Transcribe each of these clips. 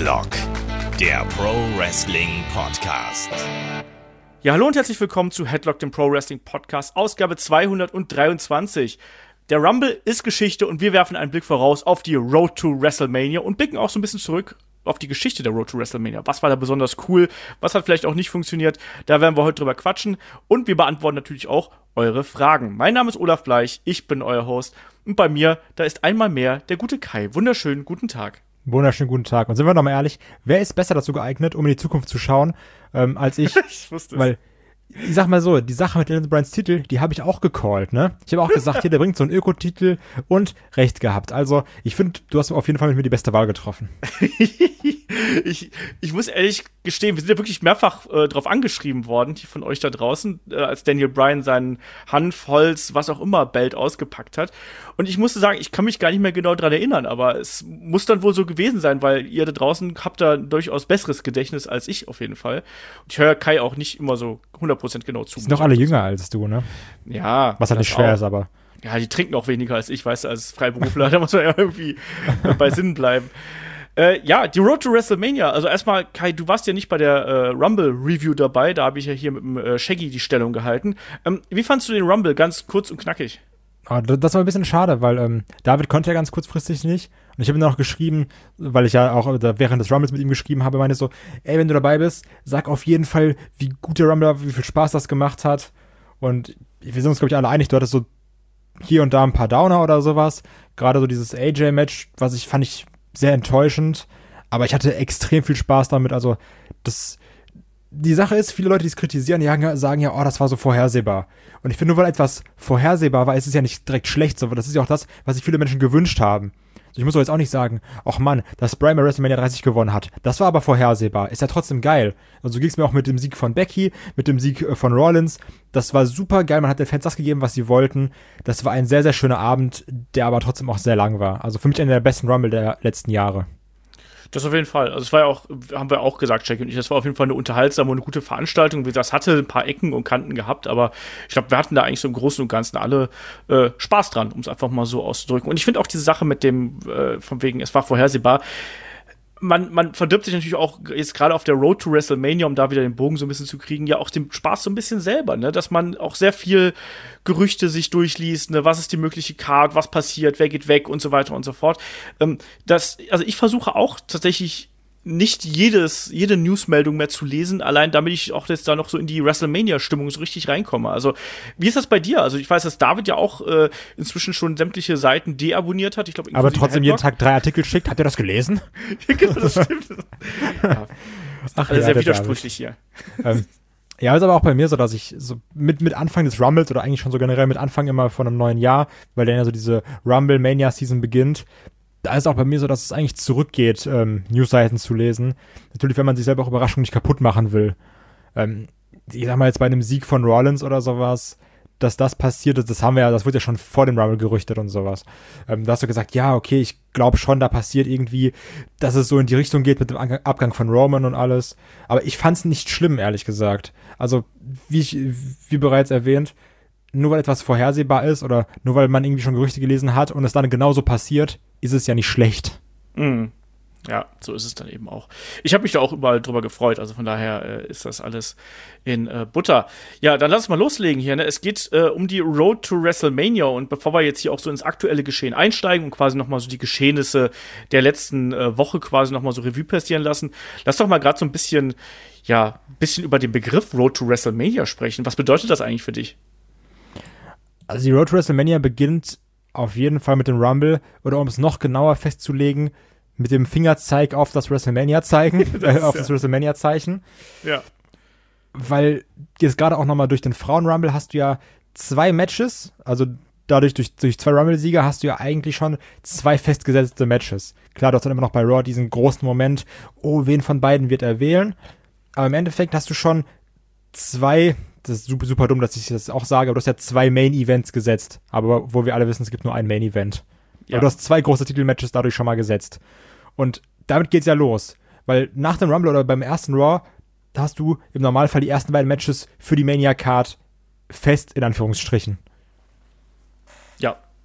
Headlock, der Pro Wrestling Podcast. Ja, hallo und herzlich willkommen zu Headlock, dem Pro Wrestling Podcast, Ausgabe 223. Der Rumble ist Geschichte und wir werfen einen Blick voraus auf die Road to WrestleMania und blicken auch so ein bisschen zurück auf die Geschichte der Road to WrestleMania. Was war da besonders cool? Was hat vielleicht auch nicht funktioniert? Da werden wir heute drüber quatschen und wir beantworten natürlich auch eure Fragen. Mein Name ist Olaf Bleich, ich bin euer Host und bei mir, da ist einmal mehr der gute Kai. Wunderschönen guten Tag. Wunderschönen guten Tag. Und sind wir doch mal ehrlich, wer ist besser dazu geeignet, um in die Zukunft zu schauen, als ich? Ich wusste es. Weil, ich sag mal so, die Sache mit Daniel Bryans Titel, die habe ich auch gecallt, ne? Ich habe auch gesagt, hier, der bringt so einen Öko-Titel und recht gehabt. Also, ich finde, du hast auf jeden Fall mit mir die beste Wahl getroffen. Ich muss ehrlich gestehen, wir sind ja wirklich mehrfach drauf angeschrieben worden, die von euch da draußen, als Daniel Bryan seinen Hanf, Holz, was auch immer Belt ausgepackt hat. Und ich musste sagen, ich kann mich gar nicht mehr genau dran erinnern, aber es muss dann wohl so gewesen sein, weil ihr da draußen habt da durchaus besseres Gedächtnis als ich auf jeden Fall. Und ich höre Kai auch nicht immer so 100% genau zu. Die sind doch alle jünger als du, ne? Ja. Was halt nicht schwer ist, aber. Ja, die trinken auch weniger als ich, weißt du, als Freiberufler, da muss man ja irgendwie bei Sinn bleiben. Ja, die Road to WrestleMania. Also erstmal, Kai, du warst ja nicht bei der Rumble-Review dabei. Da habe ich ja hier mit dem Shaggy die Stellung gehalten. Wie fandst du den Rumble? Ganz kurz und knackig. Oh, das war ein bisschen schade, weil David konnte ja ganz kurzfristig nicht. Und ich habe ihm noch geschrieben, weil ich ja auch während des Rumbles mit ihm geschrieben habe, meinte so, ey, wenn du dabei bist, sag auf jeden Fall, wie gut der Rumble war, wie viel Spaß das gemacht hat. Und wir sind uns, glaube ich, alle einig, du hattest so hier und da ein paar Downer oder sowas. Gerade so dieses AJ-Match, fand ich sehr enttäuschend, aber ich hatte extrem viel Spaß damit. Also, die Sache ist, viele Leute, die es kritisieren, die sagen ja, oh, das war so vorhersehbar. Und ich finde, nur weil etwas vorhersehbar war, ist es ja nicht direkt schlecht, sondern das ist ja auch das, was sich viele Menschen gewünscht haben. Ich muss doch jetzt auch nicht sagen, ach Mann, dass Bryan bei WrestleMania 30 gewonnen hat, das war aber vorhersehbar. Ist ja trotzdem geil. Und so ging es mir auch mit dem Sieg von Becky, mit dem Sieg von Rollins. Das war super geil, man hat den Fans das gegeben, was sie wollten. Das war ein sehr, sehr schöner Abend, der aber trotzdem auch sehr lang war. Also für mich einer der besten Rumble der letzten Jahre. Das auf jeden Fall. Also es war ja auch, haben wir auch gesagt, Jackie und ich, das war auf jeden Fall eine unterhaltsame und eine gute Veranstaltung. Wie gesagt, es hatte ein paar Ecken und Kanten gehabt, aber ich glaube, wir hatten da eigentlich so im Großen und Ganzen alle Spaß dran, um es einfach mal so auszudrücken. Und ich finde auch diese Sache mit dem, von wegen, es war vorhersehbar, man verdirbt sich natürlich auch jetzt gerade auf der Road to WrestleMania, um da wieder den Bogen so ein bisschen zu kriegen, ja auch den Spaß so ein bisschen selber, ne? Dass man auch sehr viel Gerüchte sich durchliest, ne? Was ist die mögliche Card, was passiert, wer geht weg und so weiter und so fort. Also ich versuche auch tatsächlich nicht jede Newsmeldung mehr zu lesen, allein damit ich auch jetzt da noch so in die WrestleMania-Stimmung so richtig reinkomme. Also, wie ist das bei dir? Also, ich weiß, dass David ja auch inzwischen schon sämtliche Seiten deabonniert hat. Ich glaub, aber trotzdem jeden Tag 3 Artikel schickt. Habt ihr das gelesen? Genau, das stimmt. Ja. Ach, also sehr widersprüchlich hier. Ja, ist aber auch bei mir so, dass ich so mit Anfang des Rumbles oder eigentlich schon so generell mit Anfang immer von einem neuen Jahr, weil dann ja so diese Rumble-Mania-Season beginnt, da ist auch bei mir so, dass es eigentlich zurückgeht, Newsseiten zu lesen. Natürlich, wenn man sich selber auch Überraschungen nicht kaputt machen will. Ich sag mal jetzt bei einem Sieg von Rollins oder sowas, dass das passiert ist, das wurde ja schon vor dem Rumble gerüchtet und sowas. Da hast du gesagt, ja, okay, ich glaube schon, da passiert irgendwie, dass es so in die Richtung geht mit dem Abgang von Roman und alles. Aber ich fand's nicht schlimm, ehrlich gesagt. Also, wie bereits erwähnt, nur weil etwas vorhersehbar ist oder nur weil man irgendwie schon Gerüchte gelesen hat und es dann genauso passiert, ist es ja nicht schlecht. Mhm. Ja, so ist es dann eben auch. Ich habe mich da auch überall drüber gefreut, also von daher ist das alles in Butter. Ja, dann lass uns mal loslegen hier. Ne? Es geht um die Road to WrestleMania und bevor wir jetzt hier auch so ins aktuelle Geschehen einsteigen und quasi nochmal so die Geschehnisse der letzten Woche quasi nochmal so Revue passieren lassen, lass doch mal gerade so ein bisschen über den Begriff Road to WrestleMania sprechen. Was bedeutet das eigentlich für dich? Also die Road to WrestleMania beginnt auf jeden Fall mit dem Rumble oder um es noch genauer festzulegen, mit dem Fingerzeig auf das WrestleMania-Zeichen, das WrestleMania-Zeichen. Ja. Weil jetzt gerade auch nochmal durch den Frauen-Rumble hast du ja 2 Matches, also dadurch durch 2 Rumble-Sieger hast du ja eigentlich schon 2 festgesetzte Matches. Klar, du hast dann immer noch bei Raw diesen großen Moment, oh, wen von beiden wird er wählen? Aber im Endeffekt hast du schon 2, das ist super, super dumm, dass ich das auch sage, aber du hast ja 2 Main-Events gesetzt. Aber wo wir alle wissen, es gibt nur ein Main-Event. Ja. Aber du hast 2 große Titelmatches dadurch schon mal gesetzt. Und damit geht's ja los. Weil nach dem Rumble oder beim ersten Raw, da hast du im Normalfall die ersten beiden Matches für die Mania-Card fest, in Anführungsstrichen. Ja.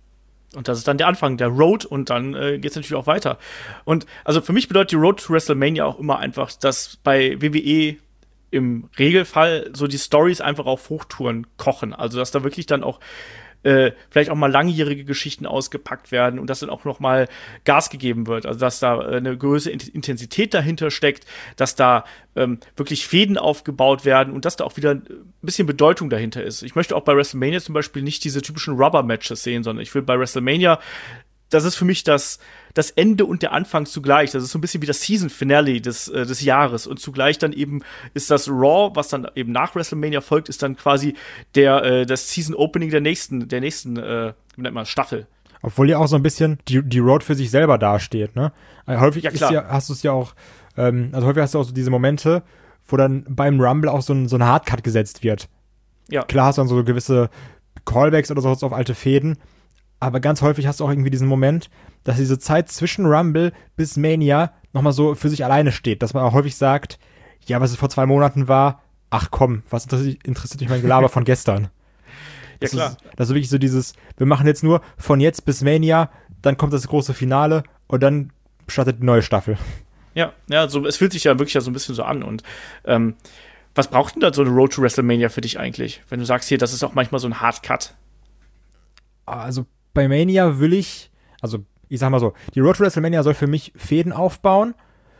Und das ist dann der Anfang, der Road, und dann geht's natürlich auch weiter. Und also für mich bedeutet die Road to WrestleMania auch immer einfach, dass bei WWE im Regelfall so die Storys einfach auf Hochtouren kochen. Also dass da wirklich dann auch vielleicht auch mal langjährige Geschichten ausgepackt werden und dass dann auch noch mal Gas gegeben wird. Also dass da eine größere Intensität dahinter steckt, dass da wirklich Fäden aufgebaut werden und dass da auch wieder ein bisschen Bedeutung dahinter ist. Ich möchte auch bei WrestleMania zum Beispiel nicht diese typischen Rubber-Matches sehen, sondern ich will bei WrestleMania, das ist für mich das Ende und der Anfang zugleich. Das ist so ein bisschen wie das Season-Finale des Jahres. Und zugleich dann eben ist das Raw, was dann eben nach WrestleMania folgt, ist dann quasi das Season-Opening der nächsten wie nennt man, Staffel. Obwohl ja auch so ein bisschen die Road für sich selber dasteht, ne? Häufig hast du es ja auch, also häufig hast du auch so diese Momente, wo dann beim Rumble auch so ein Hardcut gesetzt wird. Ja. Klar hast du dann so gewisse Callbacks oder so auf alte Fäden, aber ganz häufig hast du auch irgendwie diesen Moment, dass diese Zeit zwischen Rumble bis Mania nochmal so für sich alleine steht. Dass man auch häufig sagt, ja, was es vor 2 Monaten war, ach komm, was interessiert mich mein Gelaber von gestern? Ja, klar. Das ist wirklich so dieses, wir machen jetzt nur von jetzt bis Mania, dann kommt das große Finale und dann startet die neue Staffel. Ja, so, es fühlt sich ja wirklich so ein bisschen so an. Und was braucht denn da so eine Road to WrestleMania für dich eigentlich? Wenn du sagst, hier, das ist auch manchmal so ein Hardcut. Also bei Mania ich sag mal so, die Road to WrestleMania soll für mich Fäden aufbauen,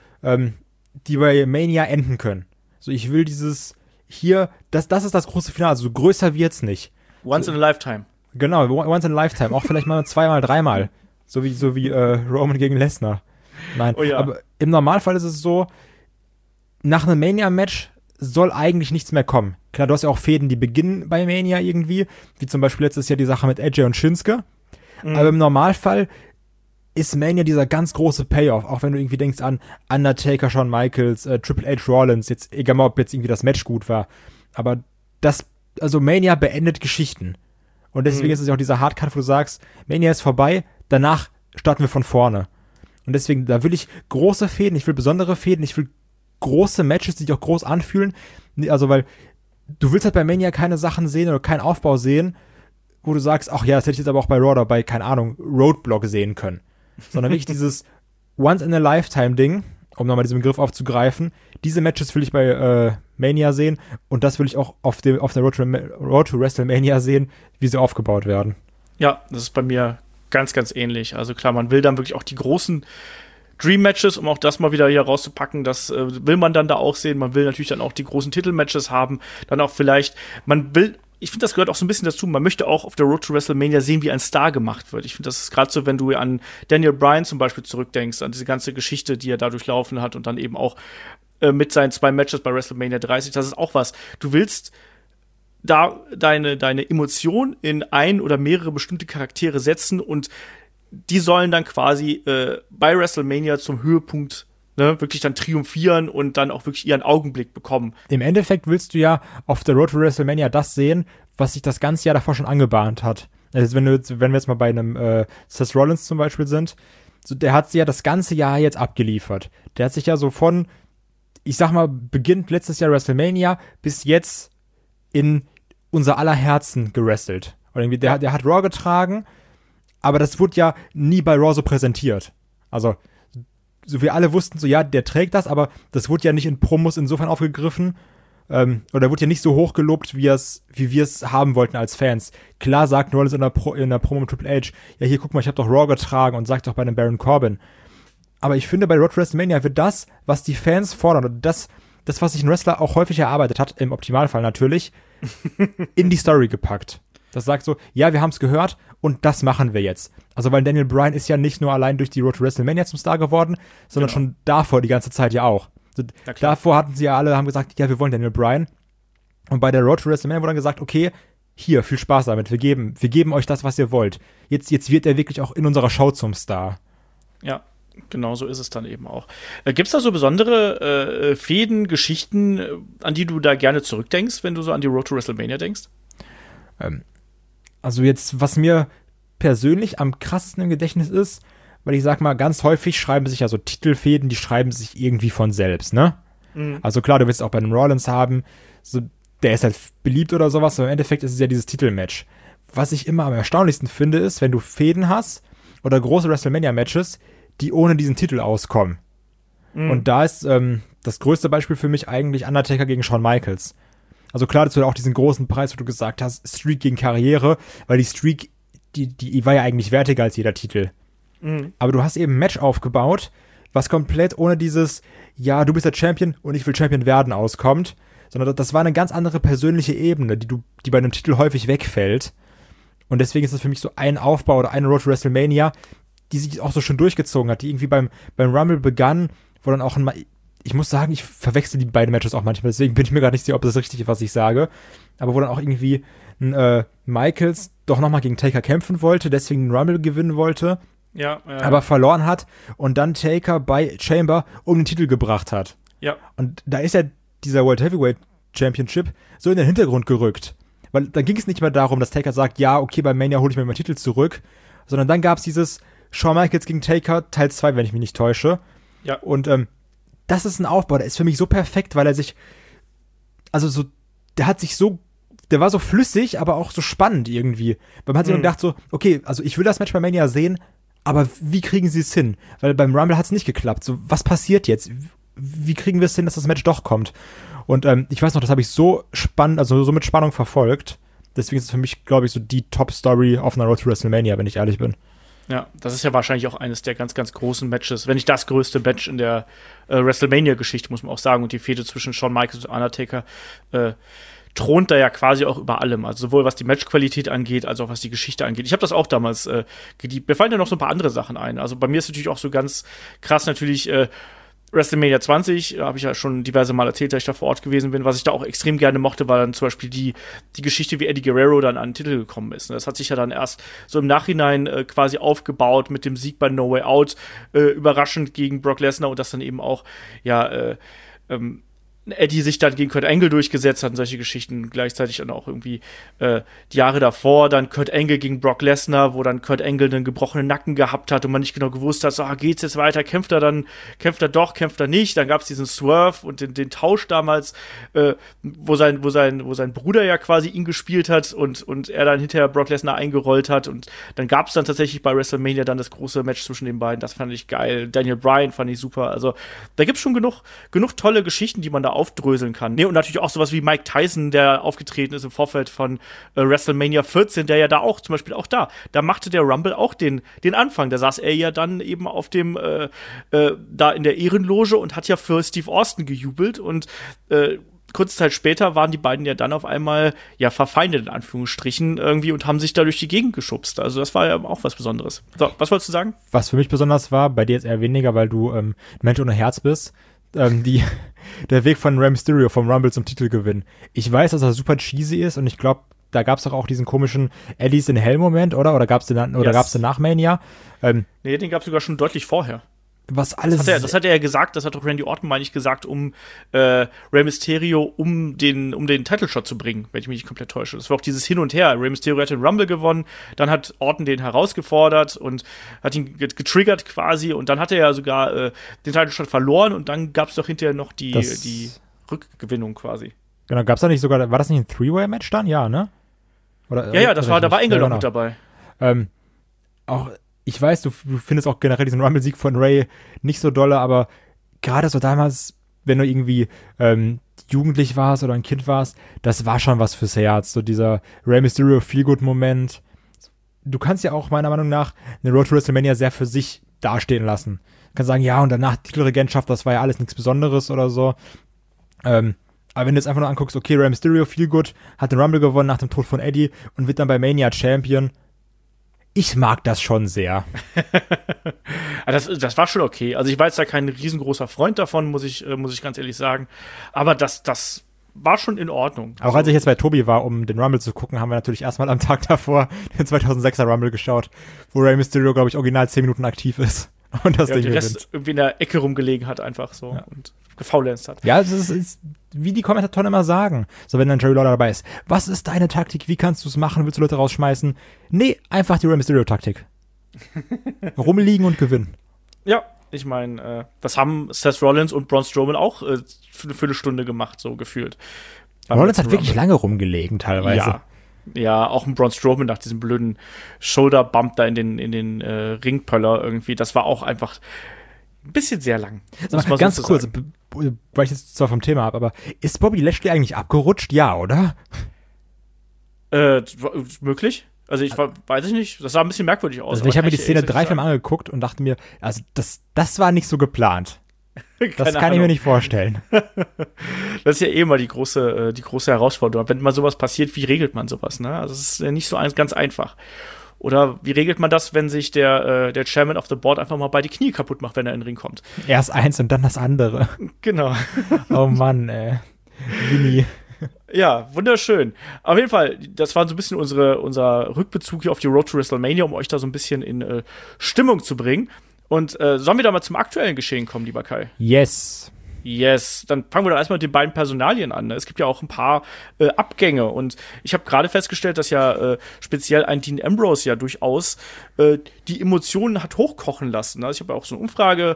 die bei Mania enden können. So, ich will dieses hier, das ist das große Finale, also größer wird's nicht. Once in a lifetime. Genau, once in a lifetime, auch vielleicht mal 2-mal, 3-mal. So wie Roman gegen Lesnar. Nein, oh ja. Aber im Normalfall ist es so, nach einem Mania-Match soll eigentlich nichts mehr kommen. Klar, du hast ja auch Fäden, die beginnen bei Mania irgendwie, wie zum Beispiel letztes Jahr die Sache mit AJ und Shinsuke. Aber im Normalfall ist Mania dieser ganz große Payoff, auch wenn du irgendwie denkst an Undertaker, Shawn Michaels, Triple H, Rollins, jetzt egal mal, ob jetzt irgendwie das Match gut war, aber Mania beendet Geschichten. Und deswegen ist es ja auch dieser Hardcut, wo du sagst, Mania ist vorbei, danach starten wir von vorne. Und deswegen, da will ich große Fäden, ich will besondere Fäden, ich will große Matches, die sich auch groß anfühlen. Also, weil du willst halt bei Mania keine Sachen sehen oder keinen Aufbau sehen, wo du sagst, ach ja, das hätte ich jetzt aber auch bei Raw oder bei, keine Ahnung, Roadblock sehen können. Sondern wirklich dieses Once-in-a-Lifetime-Ding, um nochmal diesen Begriff aufzugreifen, diese Matches will ich bei Mania sehen und das will ich auch auf der Road to WrestleMania sehen, wie sie aufgebaut werden. Ja, das ist bei mir ganz, ganz ähnlich. Also klar, man will dann wirklich auch die großen Dream-Matches, um auch das mal wieder hier rauszupacken, das will man dann da auch sehen. Man will natürlich dann auch die großen Titel-Matches haben, dann auch vielleicht, ich finde, das gehört auch so ein bisschen dazu. Man möchte auch auf der Road to WrestleMania sehen, wie ein Star gemacht wird. Ich finde, das ist gerade so, wenn du an Daniel Bryan zum Beispiel zurückdenkst, an diese ganze Geschichte, die er da durchlaufen hat und dann eben auch mit seinen 2 Matches bei WrestleMania 30. Das ist auch was. Du willst da deine Emotion in ein oder mehrere bestimmte Charaktere setzen und die sollen dann quasi bei WrestleMania zum Höhepunkt wirklich dann triumphieren und dann auch wirklich ihren Augenblick bekommen. Im Endeffekt willst du ja auf der Road to WrestleMania das sehen, was sich das ganze Jahr davor schon angebahnt hat. Also wenn wir jetzt mal bei einem Seth Rollins zum Beispiel sind, so, der hat sich ja das ganze Jahr jetzt abgeliefert. Der hat sich ja so von, ich sag mal, beginnt letztes Jahr WrestleMania bis jetzt in unser aller Herzen gewrestelt. Und irgendwie der hat Raw getragen, aber das wurde ja nie bei Raw so präsentiert. Also so wir alle wussten so, ja, der trägt das, aber das wurde ja nicht in Promos insofern aufgegriffen, oder wurde ja nicht so hoch gelobt, wie wir es haben wollten als Fans. Klar sagt Rollins in der Promo mit Triple H, ja, hier, guck mal, ich habe doch Raw getragen und sagt doch bei einem Baron Corbin. Aber ich finde, bei Road to WrestleMania wird das, was die Fans fordern, und das, was sich ein Wrestler auch häufig erarbeitet hat, im Optimalfall natürlich, in die Story gepackt. Das sagt so, ja, wir haben es gehört und das machen wir jetzt. Also, weil Daniel Bryan ist ja nicht nur allein durch die Road to WrestleMania zum Star geworden, sondern schon davor die ganze Zeit ja auch. Also, davor hatten sie ja alle, haben gesagt, ja, wir wollen Daniel Bryan. Und bei der Road to WrestleMania wurde dann gesagt, okay, hier, viel Spaß damit, wir geben euch das, was ihr wollt. Jetzt wird er wirklich auch in unserer Show zum Star. Ja, genau so ist es dann eben auch. Gibt es da so besondere Fäden, Geschichten, an die du da gerne zurückdenkst, wenn du so an die Road to WrestleMania denkst? Also jetzt, was mir persönlich am krassesten im Gedächtnis ist, weil ich sag mal, ganz häufig schreiben sich ja so Titelfäden, die schreiben sich irgendwie von selbst, ne? Mhm. Also klar, du willst auch bei einem Rollins haben, so, der ist halt beliebt oder sowas, aber im Endeffekt ist es ja dieses Titelmatch, was ich immer am erstaunlichsten finde, ist, wenn du Fäden hast oder große WrestleMania-Matches, die ohne diesen Titel auskommen. Und da ist das größte Beispiel für mich eigentlich Undertaker gegen Shawn Michaels. Also klar, dazu auch diesen großen Preis, wo du gesagt hast, Streak gegen Karriere, weil die Streak, die war ja eigentlich wertiger als jeder Titel. Aber du hast eben ein Match aufgebaut, was komplett ohne dieses, ja, du bist der Champion und ich will Champion werden auskommt, sondern das war eine ganz andere persönliche Ebene, die bei einem Titel häufig wegfällt. Und deswegen ist das für mich so ein Aufbau oder eine Road to WrestleMania, die sich auch so schön durchgezogen hat, die irgendwie beim Rumble begann, wo dann auch ich muss sagen, ich verwechsel die beiden Matches auch manchmal, deswegen bin ich mir gar nicht sicher, ob das richtig ist, was ich sage, aber wo dann auch irgendwie Michaels doch nochmal gegen Taker kämpfen wollte, deswegen den Rumble gewinnen wollte, aber verloren hat und dann Taker bei Chamber um den Titel gebracht hat. Ja. Und da ist ja dieser World Heavyweight Championship so in den Hintergrund gerückt. Weil dann ging es nicht mehr darum, dass Taker sagt, ja, okay, bei Mania hole ich mir meinen Titel zurück, sondern dann gab es dieses Shawn Michaels gegen Taker, Teil 2, wenn ich mich nicht täusche. Ja. Und das ist ein Aufbau, der ist für mich so perfekt, weil er sich, der war so flüssig, aber auch so spannend irgendwie. Weil man hat sich gedacht so, okay, also ich will das Match bei Mania sehen, aber wie kriegen sie es hin? Weil beim Rumble hat es nicht geklappt. So, was passiert jetzt? Wie kriegen wir es hin, dass das Match doch kommt? Und ich weiß noch, das habe ich so spannend, also so mit Spannung verfolgt. Deswegen ist es für mich, glaube ich, so die Top-Story auf einer Road to WrestleMania, wenn ich ehrlich bin. Ja, das ist ja wahrscheinlich auch eines der ganz, ganz großen Matches, wenn nicht das größte Match in der WrestleMania-Geschichte, muss man auch sagen. Und die Fehde zwischen Shawn Michaels und Undertaker thront da ja quasi auch über allem. Also sowohl was die Matchqualität angeht, als auch was die Geschichte angeht. Ich habe das auch damals geliebt. Mir fallen ja noch so ein paar andere Sachen ein. Also bei mir ist natürlich auch so ganz krass natürlich WrestleMania 20, habe ich ja schon diverse Mal erzählt, dass ich da vor Ort gewesen bin. Was ich da auch extrem gerne mochte, war dann zum Beispiel die Geschichte, wie Eddie Guerrero dann an den Titel gekommen ist. Das hat sich ja dann erst so im Nachhinein quasi aufgebaut mit dem Sieg bei No Way Out, überraschend gegen Brock Lesnar und das dann eben auch, Eddie sich dann gegen Kurt Angle durchgesetzt hat und solche Geschichten. Gleichzeitig dann auch irgendwie die Jahre davor dann Kurt Angle gegen Brock Lesnar, wo dann Kurt Angle einen gebrochenen Nacken gehabt hat und man nicht genau gewusst hat, so, geht's jetzt weiter, kämpft er doch, kämpft er nicht. Dann gab's diesen Swerve und den Tausch damals, wo sein Bruder ja quasi ihn gespielt hat und er dann hinterher Brock Lesnar eingerollt hat und dann gab's dann tatsächlich bei WrestleMania dann das große Match zwischen den beiden. Das fand ich geil. Daniel Bryan fand ich super. Also da gibt's schon genug tolle Geschichten, die man da aufdröseln kann. Nee, und natürlich auch sowas wie Mike Tyson, der aufgetreten ist im Vorfeld von WrestleMania 14, der ja da auch, zum Beispiel auch da machte der Rumble auch den Anfang. Da saß er ja dann eben auf dem, da in der Ehrenloge und hat ja für Steve Austin gejubelt und kurze Zeit später waren die beiden ja dann auf einmal verfeindet in Anführungsstrichen irgendwie und haben sich da durch die Gegend geschubst. Also das war ja auch was Besonderes. So, was wolltest du sagen? Was für mich besonders war, bei dir jetzt eher weniger, weil du Mensch ohne Herz bist, der Weg von Rey Mysterio vom Rumble zum Titelgewinn. Ich weiß, dass er super cheesy ist und ich glaube, da gab es doch auch diesen komischen Alice in Hell-Moment, oder? Oder gab es den nach Mania? Nee, den gab es sogar schon deutlich vorher. Was alles. Das hat er ja gesagt, das hat doch Randy Orton, meine ich, gesagt, um Rey Mysterio um den Title-Shot zu bringen, wenn ich mich nicht komplett täusche. Das war auch dieses Hin und Her. Rey Mysterio hat den Rumble gewonnen, dann hat Orton den herausgefordert und hat ihn getriggert quasi und dann hat er ja sogar den Title-Shot verloren und dann gab es doch hinterher noch die Rückgewinnung quasi. Genau, gab es da nicht sogar, war das nicht ein Three-Way-Match dann? Ja, ne? Oder, ja, da war Engel noch mit dabei. Auch ich weiß, du findest auch generell diesen Rumble-Sieg von Ray nicht so dolle, aber gerade so damals, wenn du irgendwie jugendlich warst oder ein Kind warst, das war schon was fürs Herz. So dieser Rey Mysterio Feel-Good-Moment. Du kannst ja auch meiner Meinung nach eine Road to WrestleMania sehr für sich dastehen lassen. Du kannst sagen, ja, und danach Titelregentschaft, das war ja alles nichts Besonderes oder so. Aber wenn du jetzt einfach nur anguckst, okay, Rey Mysterio Feel-Good hat den Rumble gewonnen nach dem Tod von Eddie und wird dann bei Mania Champion. Ich mag das schon sehr. Das war schon okay. Also ich war jetzt da kein riesengroßer Freund davon, muss ich ganz ehrlich sagen. Aber das war schon in Ordnung. Auch als ich jetzt bei Tobi war, um den Rumble zu gucken, haben wir natürlich erstmal am Tag davor den 2006er Rumble geschaut, wo Rey Mysterio, glaube ich, original 10 Minuten aktiv ist. Und das Ding der Rest irgendwie in der Ecke rumgelegen hat einfach so und gefaulenzt hat. Ja, es ist, wie die Kommentatoren immer sagen, so wenn dann Jerry Lawler dabei ist. Was ist deine Taktik? Wie kannst du es machen? Willst du Leute rausschmeißen? Nee, einfach die Rey Mysterio-Taktik. Rumliegen und gewinnen. Ja, ich meine, das haben Seth Rollins und Braun Strowman auch für eine Viertelstunde gemacht, so gefühlt. Rollins hat wirklich lange rumgelegen teilweise. Ja. Ja, auch ein Braun Strowman nach diesem blöden Shoulder-Bump da in den Ringpöller irgendwie. Das war auch einfach ein bisschen sehr lang. Ganz so kurz, weil ich jetzt zwar vom Thema habe, aber ist Bobby Lashley eigentlich abgerutscht? Ja, oder? Möglich? Also weiß ich nicht. Das sah ein bisschen merkwürdig aus. Also ich habe mir die Szene 3 Mal angeguckt und dachte mir, also das war nicht so geplant. Das kann ich mir nicht vorstellen. Das ist ja eh mal die große Herausforderung. Wenn mal sowas passiert, wie regelt man sowas? Ne? Also es ist ja nicht so ganz einfach. Oder wie regelt man das, wenn sich der Chairman of the Board einfach mal beide Knie kaputt macht, wenn er in den Ring kommt? Erst eins und dann das andere. Genau. Oh Mann, ey. Winnie. Ja, wunderschön. Auf jeden Fall, das war so ein bisschen unser Rückbezug hier auf die Road to WrestleMania, um euch da so ein bisschen in Stimmung zu bringen. Und sollen wir da mal zum aktuellen Geschehen kommen, lieber Kai? Yes. Dann fangen wir doch erstmal mit den beiden Personalien an. Ne? Es gibt ja auch ein paar Abgänge und ich habe gerade festgestellt, dass ja speziell ein Dean Ambrose ja durchaus die Emotionen hat hochkochen lassen. Ne? Ich habe ja auch so eine Umfrage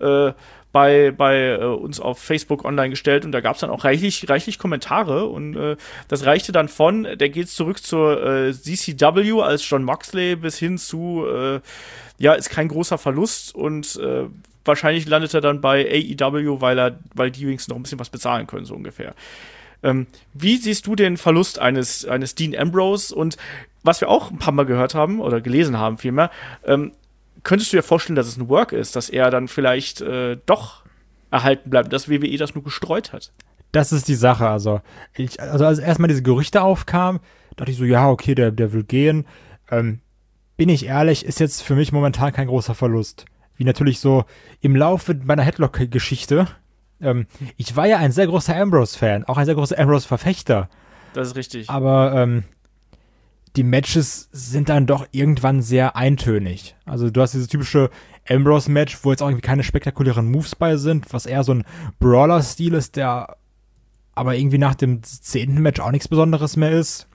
bei uns auf Facebook online gestellt und da gab es dann auch reichlich Kommentare und das reichte dann von, der geht zurück zur CCW als Jon Moxley bis hin zu ist kein großer Verlust und wahrscheinlich landet er dann bei AEW, weil die wenigstens noch ein bisschen was bezahlen können, so ungefähr. Wie siehst du den Verlust eines Dean Ambrose? Und was wir auch ein paar Mal gehört haben, oder gelesen haben vielmehr, könntest du dir vorstellen, dass es ein Work ist, dass er dann vielleicht doch erhalten bleibt, dass WWE das nur gestreut hat? Das ist die Sache, also als erstmal diese Gerüchte aufkamen, dachte ich so, ja, okay, der will gehen. Bin ich ehrlich, ist jetzt für mich momentan kein großer Verlust. Wie natürlich so im Laufe meiner Headlock-Geschichte. Ich war ja ein sehr großer Ambrose-Fan, auch ein sehr großer Ambrose-Verfechter. Das ist richtig. Aber die Matches sind dann doch irgendwann sehr eintönig. Also du hast dieses typische Ambrose-Match, wo jetzt auch irgendwie keine spektakulären Moves bei sind, was eher so ein Brawler-Stil ist, der aber irgendwie nach dem 10. Match auch nichts Besonderes mehr ist.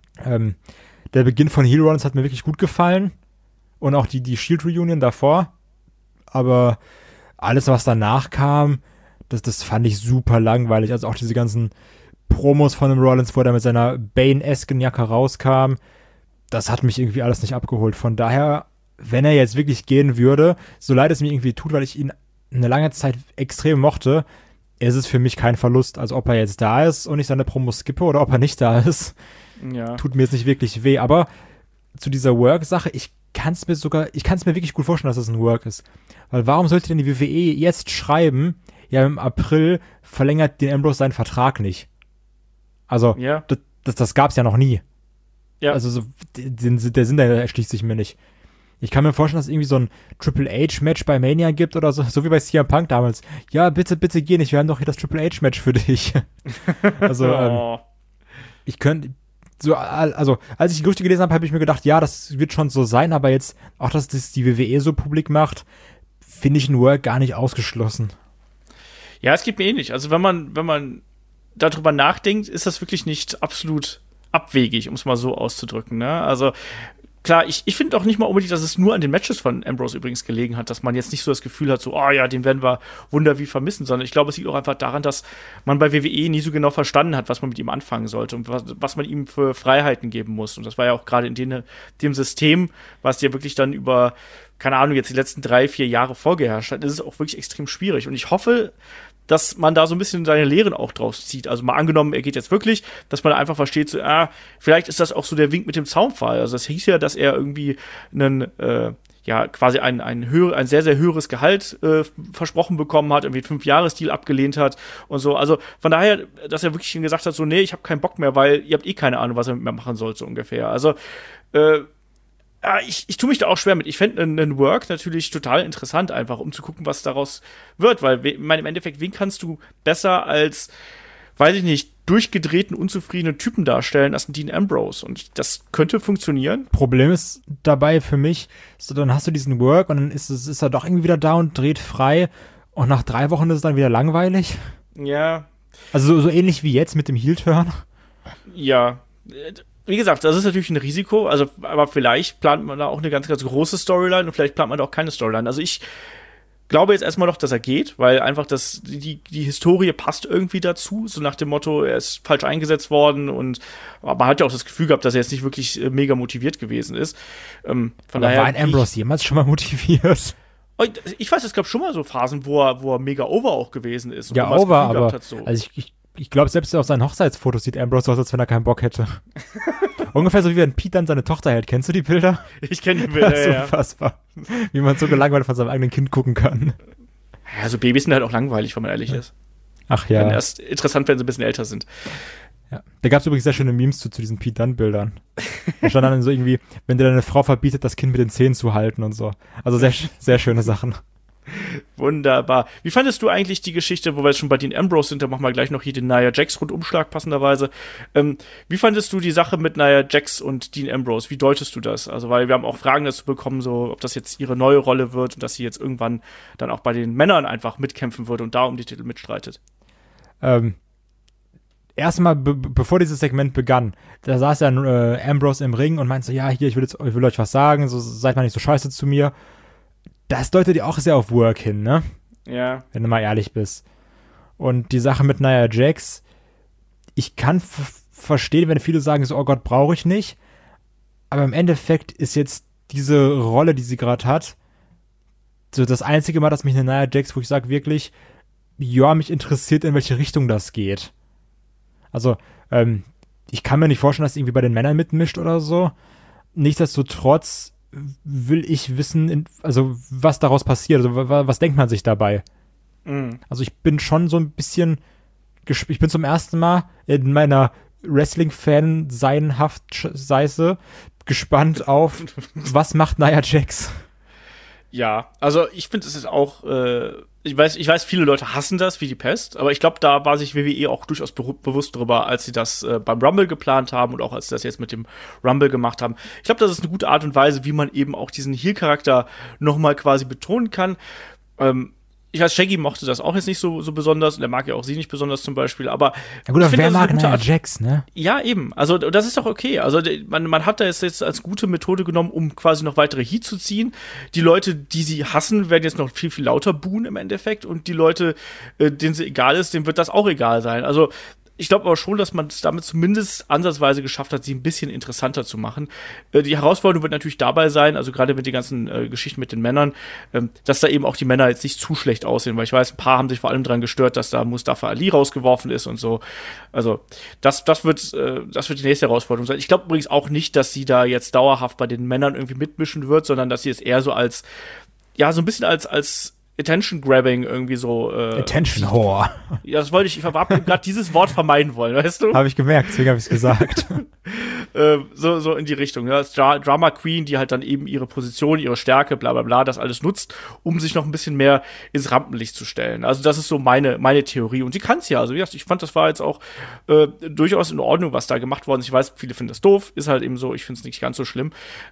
Der Beginn von Heel Runs hat mir wirklich gut gefallen. Und auch die Shield Reunion davor. Aber alles, was danach kam, das fand ich super langweilig. Also auch diese ganzen Promos von dem Rollins, wo er mit seiner Bane-esken Jacke rauskam, das hat mich irgendwie alles nicht abgeholt. Von daher, wenn er jetzt wirklich gehen würde, so leid es mir irgendwie tut, weil ich ihn eine lange Zeit extrem mochte, ist es für mich kein Verlust. Also ob er jetzt da ist und ich seine Promos skippe oder ob er nicht da ist, tut mir jetzt nicht wirklich weh. Aber zu dieser Work-Sache, ich kann es mir wirklich gut vorstellen, dass es ein Work ist. Weil warum sollte denn die WWE jetzt schreiben, ja, im April verlängert den Ambrose seinen Vertrag nicht? Also, das gab's ja noch nie. Ja. Also, der Sinn da erschließt sich mir nicht. Ich kann mir vorstellen, dass es irgendwie so ein Triple H-Match bei Mania gibt oder so wie bei CM Punk damals. Ja, bitte geh nicht, wir haben doch hier das Triple H-Match für dich. Also, ich könnte... also, als ich die Gerüchte gelesen habe ich mir gedacht, ja, das wird schon so sein, aber jetzt, auch dass das die WWE so publik macht, finde ich ein Work gar nicht ausgeschlossen. Ja, es geht mir ähnlich. Also, wenn man darüber nachdenkt, ist das wirklich nicht absolut abwegig, um es mal so auszudrücken, ne? Also, klar, ich finde auch nicht mal unbedingt, dass es nur an den Matches von Ambrose übrigens gelegen hat, dass man jetzt nicht so das Gefühl hat, so, oh ja, den werden wir Wunder wie vermissen, sondern ich glaube, es liegt auch einfach daran, dass man bei WWE nie so genau verstanden hat, was man mit ihm anfangen sollte und was man ihm für Freiheiten geben muss. Und das war ja auch gerade in dem System, was ja wirklich dann über, keine Ahnung, jetzt die letzten 3-4 Jahre vorgeherrscht hat, ist es auch wirklich extrem schwierig. Und ich hoffe, dass man da so ein bisschen seine Lehren auch draus zieht. Also mal angenommen, er geht jetzt wirklich, dass man einfach versteht, so, vielleicht ist das auch so der Wink mit dem Zaunpfahl. Also das hieß ja, dass er irgendwie quasi ein sehr, sehr höheres Gehalt versprochen bekommen hat, irgendwie 5-Jahres-Deal abgelehnt hat und so. Also von daher, dass er wirklich gesagt hat, so, nee, ich habe keinen Bock mehr, weil ihr habt keine Ahnung, was er mit mir machen soll, so ungefähr. Also, ich tue mich da auch schwer mit. Ich fände einen Work natürlich total interessant, einfach um zu gucken, was daraus wird, weil im Endeffekt, wen kannst du besser als, weiß ich nicht, durchgedrehten, unzufriedenen Typen darstellen als ein Dean Ambrose. Und das könnte funktionieren. Problem ist dabei für mich, so, dann hast du diesen Work und dann ist er doch irgendwie wieder da und dreht frei und nach 3 Wochen ist es dann wieder langweilig. Ja. Also so ähnlich wie jetzt mit dem Heel-Turn. Ja. Wie gesagt, das ist natürlich ein Risiko, aber vielleicht plant man da auch eine ganz, ganz große Storyline und vielleicht plant man da auch keine Storyline. Also glaube jetzt erstmal noch, dass er geht, weil einfach die Historie passt irgendwie dazu, so nach dem Motto, er ist falsch eingesetzt worden und man hat ja auch das Gefühl gehabt, dass er jetzt nicht wirklich mega motiviert gewesen ist. Von daher war ein Ambrose jemals schon mal motiviert? Ich weiß, es gab schon mal so Phasen, wo er mega over auch gewesen ist. Ja, over, aber also ich glaube, selbst auf seinen Hochzeitsfotos sieht Ambrose so aus, als wenn er keinen Bock hätte. Ungefähr so, wie wenn Pete dann seine Tochter hält. Kennst du die Bilder? Ich kenne die Bilder, das ist unfassbar. Wie man so gelangweilt von seinem eigenen Kind gucken kann. Ja, so Babys sind halt auch langweilig, wenn man ehrlich ist. Ach ja. Dann erst interessant, wenn sie ein bisschen älter sind. Ja. Da gab es übrigens sehr schöne Memes zu diesen Pete Dunne-Bildern. Da stand dann so irgendwie, wenn dir deine Frau verbietet, das Kind mit den Zähnen zu halten und so. Also sehr, sehr schöne Sachen. Wunderbar. Wie fandest du eigentlich die Geschichte, wo wir jetzt schon bei Dean Ambrose sind, da machen wir gleich noch hier den Nia Jax Rundumschlag passenderweise. Wie fandest du die Sache mit Nia Jax und Dean Ambrose? Wie deutest du das? Also, weil wir haben auch Fragen dazu bekommen, so, ob das jetzt ihre neue Rolle wird und dass sie jetzt irgendwann dann auch bei den Männern einfach mitkämpfen würde und da um die Titel mitstreitet. Erstmal, bevor dieses Segment begann, da saß ja Ambrose im Ring und meinte so, ja, hier, ich will euch was sagen, so seid mal nicht so scheiße zu mir. Das deutet ja auch sehr auf Work hin, ne? Ja. Wenn du mal ehrlich bist. Und die Sache mit Nia Jax, ich kann verstehen, wenn viele sagen so, oh Gott, brauche ich nicht. Aber im Endeffekt ist jetzt diese Rolle, die sie gerade hat, so das einzige Mal, dass mich eine Nia Jax, wo ich sage wirklich, ja, mich interessiert, in welche Richtung das geht. Also, ich kann mir nicht vorstellen, dass sie irgendwie bei den Männern mitmischt oder so. Nichtsdestotrotz will ich wissen, was daraus passiert. Also, was denkt man sich dabei? Mhm. Also, ich bin schon so ein bisschen, ich bin zum ersten Mal in meiner Wrestling-Fan-Seienhaft-Seise gespannt auf, was macht Nia Jax? Ja, also ich finde, es ist auch, ich weiß, viele Leute hassen das wie die Pest, aber ich glaube, da war sich WWE auch durchaus bewusst drüber, als sie das beim Rumble geplant haben und auch als sie das jetzt mit dem Rumble gemacht haben. Ich glaube, das ist eine gute Art und Weise, wie man eben auch diesen Heel-Charakter nochmal quasi betonen kann. Ich weiß, Shaggy mochte das auch jetzt nicht so besonders und er mag ja auch sie nicht besonders zum Beispiel, aber ja gut, aber wer mag Nia Jax, ne? Ja, eben. Also das ist doch okay. Also man hat das jetzt als gute Methode genommen, um quasi noch weitere Heat zu ziehen. Die Leute, die sie hassen, werden jetzt noch viel, viel lauter buhen im Endeffekt und die Leute, denen sie egal ist, denen wird das auch egal sein. Also ich glaube aber schon, dass man es damit zumindest ansatzweise geschafft hat, sie ein bisschen interessanter zu machen. Die Herausforderung wird natürlich dabei sein, also gerade mit den ganzen Geschichten mit den Männern, dass da eben auch die Männer jetzt nicht zu schlecht aussehen, weil ich weiß, ein paar haben sich vor allem dran gestört, dass da Mustafa Ali rausgeworfen ist und so. Also das wird die nächste Herausforderung sein. Ich glaube übrigens auch nicht, dass sie da jetzt dauerhaft bei den Männern irgendwie mitmischen wird, sondern dass sie es eher so als, ja, so ein bisschen als Attention-Grabbing irgendwie so. Attention-Whore. Ja, das wollte ich habe gerade dieses Wort vermeiden wollen, weißt du? Habe ich gemerkt, deswegen habe ich es gesagt. So in die Richtung. Ja. Das Drama Queen, die halt dann eben ihre Position, ihre Stärke, bla bla bla, das alles nutzt, um sich noch ein bisschen mehr ins Rampenlicht zu stellen. Also das ist so meine Theorie. Und sie kann es ja. Also ich fand, das war jetzt auch durchaus in Ordnung, was da gemacht worden ist. Ich weiß, viele finden das doof. Ist halt eben so. Ich finde es nicht ganz so schlimm.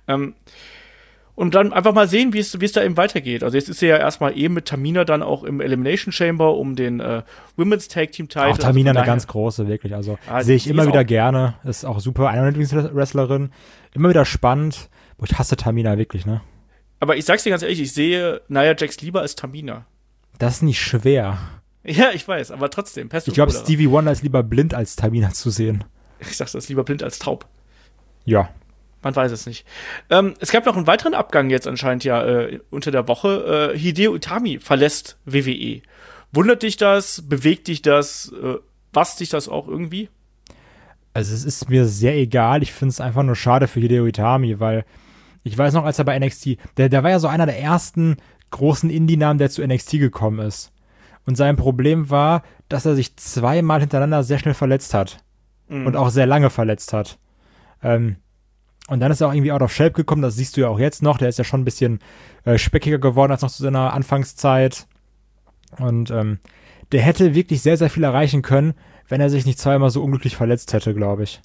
Und dann einfach mal sehen, wie es da eben weitergeht. Also jetzt ist sie ja erstmal eben mit Tamina dann auch im Elimination Chamber um den Women's Tag Team Title. Auch Tamina eine ganz große, wirklich. Also sehe ich immer wieder gerne. Ist auch super. Eine Lieblingswrestlerin. Immer wieder spannend. Boah, ich hasse Tamina wirklich, ne? Aber ich sag's dir ganz ehrlich, ich sehe Nia Jax lieber als Tamina. Das ist nicht schwer. Ja, ich weiß, aber trotzdem. Ich glaube, Stevie Wonder ist lieber blind als Tamina zu sehen. Ich sag das, lieber blind als taub. Ja. Man weiß es nicht. Es gab noch einen weiteren Abgang jetzt anscheinend ja unter der Woche. Hideo Itami verlässt WWE. Wundert dich das? Bewegt dich das? Was dich das auch irgendwie? Also es ist mir sehr egal. Ich finde es einfach nur schade für Hideo Itami, weil ich weiß noch, als er bei NXT, der war ja so einer der ersten großen Indie-Namen, der zu NXT gekommen ist. Und sein Problem war, dass er sich zweimal hintereinander sehr schnell verletzt hat. Mhm. Und auch sehr lange verletzt hat. Und dann ist er auch irgendwie out of shape gekommen, das siehst du ja auch jetzt noch. Der ist ja schon ein bisschen speckiger geworden als noch zu seiner Anfangszeit. Und der hätte wirklich sehr, sehr viel erreichen können, wenn er sich nicht zweimal so unglücklich verletzt hätte, glaube ich.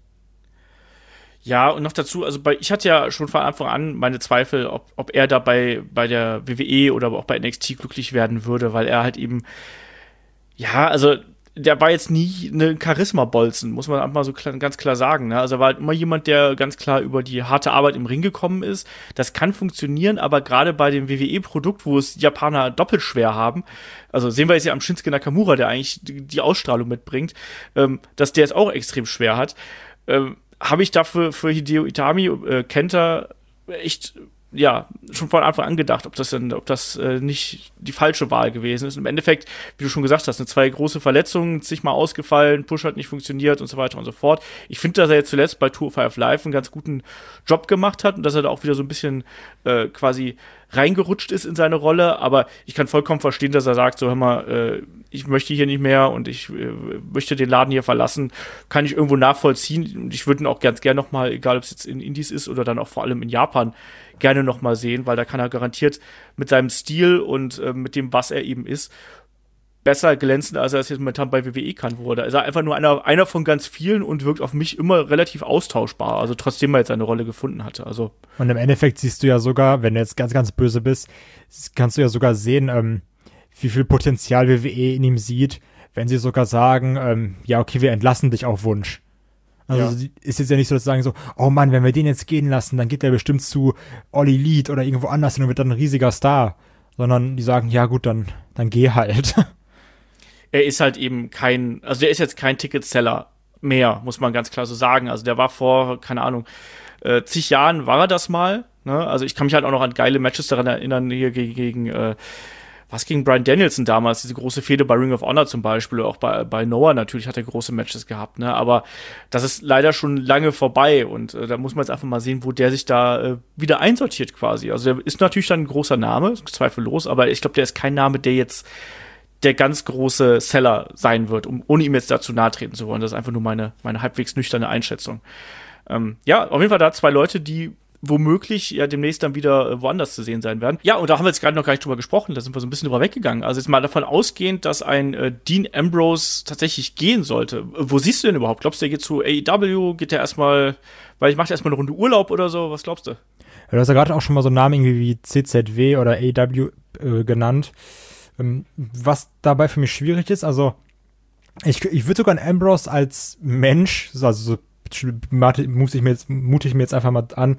Ja, und noch dazu, also ich hatte ja schon von Anfang an meine Zweifel, ob er da bei der WWE oder auch bei NXT glücklich werden würde, weil er halt eben, ja, also der war jetzt nie eine Charisma-Bolzen, muss man einfach so ganz klar sagen. Ne? Also er war halt immer jemand, der ganz klar über die harte Arbeit im Ring gekommen ist. Das kann funktionieren, aber gerade bei dem WWE-Produkt, wo es die Japaner doppelt schwer haben, also sehen wir jetzt ja am Shinsuke Nakamura, der eigentlich die Ausstrahlung mitbringt, dass der es auch extrem schwer hat, habe ich dafür für Hideo Itami, Kenta, echt schon von Anfang an gedacht, ob das nicht die falsche Wahl gewesen ist. Und im Endeffekt, wie du schon gesagt hast, 2 große Verletzungen, zigmal ausgefallen, Push hat nicht funktioniert und so weiter und so fort. Ich finde, dass er jetzt zuletzt bei Tour of Five Live einen ganz guten Job gemacht hat und dass er da auch wieder so ein bisschen quasi reingerutscht ist in seine Rolle, aber ich kann vollkommen verstehen, dass er sagt, so hör mal, ich möchte hier nicht mehr und ich möchte den Laden hier verlassen, kann ich irgendwo nachvollziehen und ich würde ihn auch ganz gerne nochmal, egal ob es jetzt in Indies ist oder dann auch vor allem in Japan, gerne nochmal sehen, weil da kann er garantiert mit seinem Stil und mit dem, was er eben ist, besser glänzen, als er es jetzt momentan bei WWE kann, wo da ist er einfach nur einer von ganz vielen und wirkt auf mich immer relativ austauschbar, also trotzdem er jetzt seine Rolle gefunden hatte. Also. Und im Endeffekt siehst du ja sogar, wenn du jetzt ganz, ganz böse bist, kannst du ja sogar sehen, wie viel Potenzial WWE in ihm sieht, wenn sie sogar sagen, ja, okay, wir entlassen dich auf Wunsch. Also ist jetzt ja nicht so, dass sie sagen so, oh Mann, wenn wir den jetzt gehen lassen, dann geht der bestimmt zu All Elite oder irgendwo anders hin und wird dann ein riesiger Star. Sondern die sagen, ja gut, dann geh halt. Er ist halt eben der ist jetzt kein Ticketseller mehr, muss man ganz klar so sagen. Also der war vor, keine Ahnung, zig Jahren war er das mal. Ne? Also ich kann mich halt auch noch an geile Matches daran erinnern, hier gegen Bryan Danielson damals, diese große Fehde bei Ring of Honor zum Beispiel, oder auch bei Noah natürlich hat er große Matches gehabt, ne? Aber das ist leider schon lange vorbei und da muss man jetzt einfach mal sehen, wo der sich da wieder einsortiert quasi. Also der ist natürlich dann ein großer Name, zweifellos, aber ich glaube, der ist kein Name, der jetzt der ganz große Seller sein wird, ohne ihm jetzt dazu nahe treten zu wollen. Das ist einfach nur meine halbwegs nüchterne Einschätzung. Auf jeden Fall da 2 Leute, die womöglich ja demnächst dann wieder woanders zu sehen sein werden. Ja, und da haben wir jetzt gerade noch gar nicht drüber gesprochen, da sind wir so ein bisschen drüber weggegangen. Also jetzt mal davon ausgehend, dass ein Dean Ambrose tatsächlich gehen sollte. Wo siehst du denn überhaupt? Glaubst du, der geht zu AEW? Geht der erstmal, weil ich mache erstmal eine Runde Urlaub oder so? Was glaubst du? Ja, du hast ja gerade auch schon mal so einen Namen irgendwie wie CZW oder AEW genannt. Was dabei für mich schwierig ist, also ich würde sogar einen Ambrose als Mensch, also so mute ich mir jetzt einfach mal an,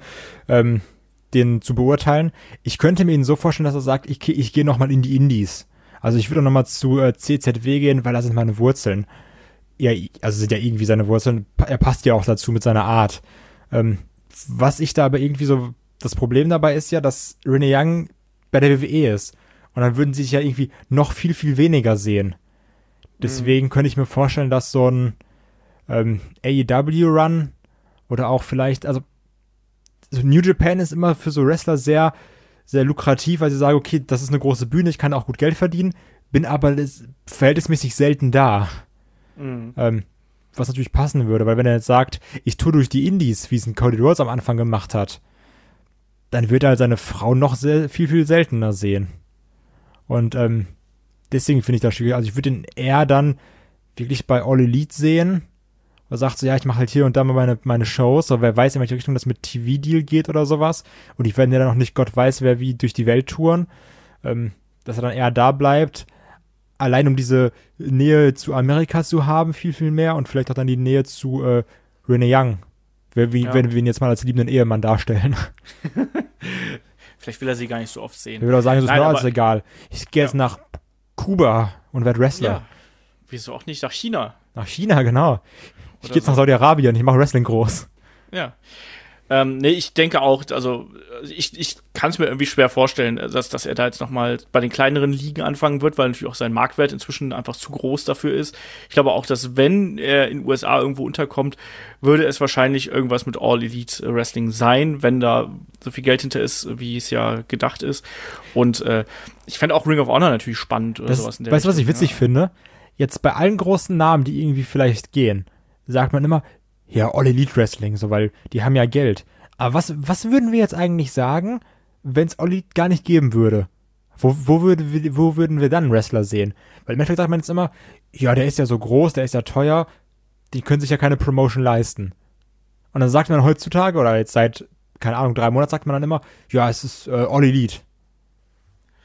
den zu beurteilen. Ich könnte mir ihn so vorstellen, dass er sagt, ich gehe nochmal in die Indies. Also ich würde nochmal zu CZW gehen, weil da sind meine Wurzeln. Ja, also sind ja irgendwie seine Wurzeln. Er passt ja auch dazu mit seiner Art. Was ich da aber irgendwie so, das Problem dabei ist ja, dass Renee Young bei der WWE ist. Und dann würden sie sich ja irgendwie noch viel, viel weniger sehen. Deswegen könnte ich mir vorstellen, dass so ein AEW-Run oder auch vielleicht, also so New Japan ist immer für so Wrestler sehr, sehr lukrativ, weil sie sagen, okay, das ist eine große Bühne, ich kann auch gut Geld verdienen, bin aber verhältnismäßig selten da. Was natürlich passen würde, weil wenn er jetzt sagt, ich tue durch die Indies, wie es ein Cody Rhodes am Anfang gemacht hat, dann wird er halt seine Frau noch viel, viel seltener sehen. Und deswegen finde ich das schwierig. Also ich würde ihn eher dann wirklich bei All Elite sehen. Er sagt so, ja, ich mache halt hier und da mal meine Shows, aber wer weiß, in welche Richtung das mit TV-Deal geht oder sowas. Und ich werde ja dann noch nicht, Gott weiß, wer wie durch die Welt touren. Dass er dann eher da bleibt. Allein um diese Nähe zu Amerika zu haben, viel, viel mehr. Und vielleicht auch dann die Nähe zu Renee Young. Wenn wir ihn jetzt mal als liebenden Ehemann darstellen. Vielleicht will er sie gar nicht so oft sehen. Ich würde auch sagen, es ist mir alles egal. Ich gehe jetzt nach Kuba und werde Wrestler. Ja. Wieso auch nicht nach China? Nach China, genau. Ich gehe jetzt nach Saudi-Arabien, ich mache Wrestling groß. Ja. Nee, ich denke auch, also ich kann es mir irgendwie schwer vorstellen, dass er da jetzt nochmal bei den kleineren Ligen anfangen wird, weil natürlich auch sein Marktwert inzwischen einfach zu groß dafür ist. Ich glaube auch, dass wenn er in den USA irgendwo unterkommt, würde es wahrscheinlich irgendwas mit All Elite Wrestling sein, wenn da so viel Geld hinter ist, wie es ja gedacht ist. Und ich fände auch Ring of Honor natürlich spannend oder sowas in der Weißt du, was ich witzig finde? Jetzt bei allen großen Namen, die irgendwie vielleicht gehen, sagt man immer, ja, All Elite Wrestling, so, weil die haben ja Geld. Aber was würden wir jetzt eigentlich sagen, wenn es All Elite gar nicht geben würde? Wo würden wir dann einen Wrestler sehen? Weil im Endeffekt sagt man jetzt immer, ja, der ist ja so groß, der ist ja teuer, die können sich ja keine Promotion leisten. Und dann sagt man heutzutage, oder jetzt seit, keine Ahnung, 3 Monaten sagt man dann immer, ja, es ist All Elite.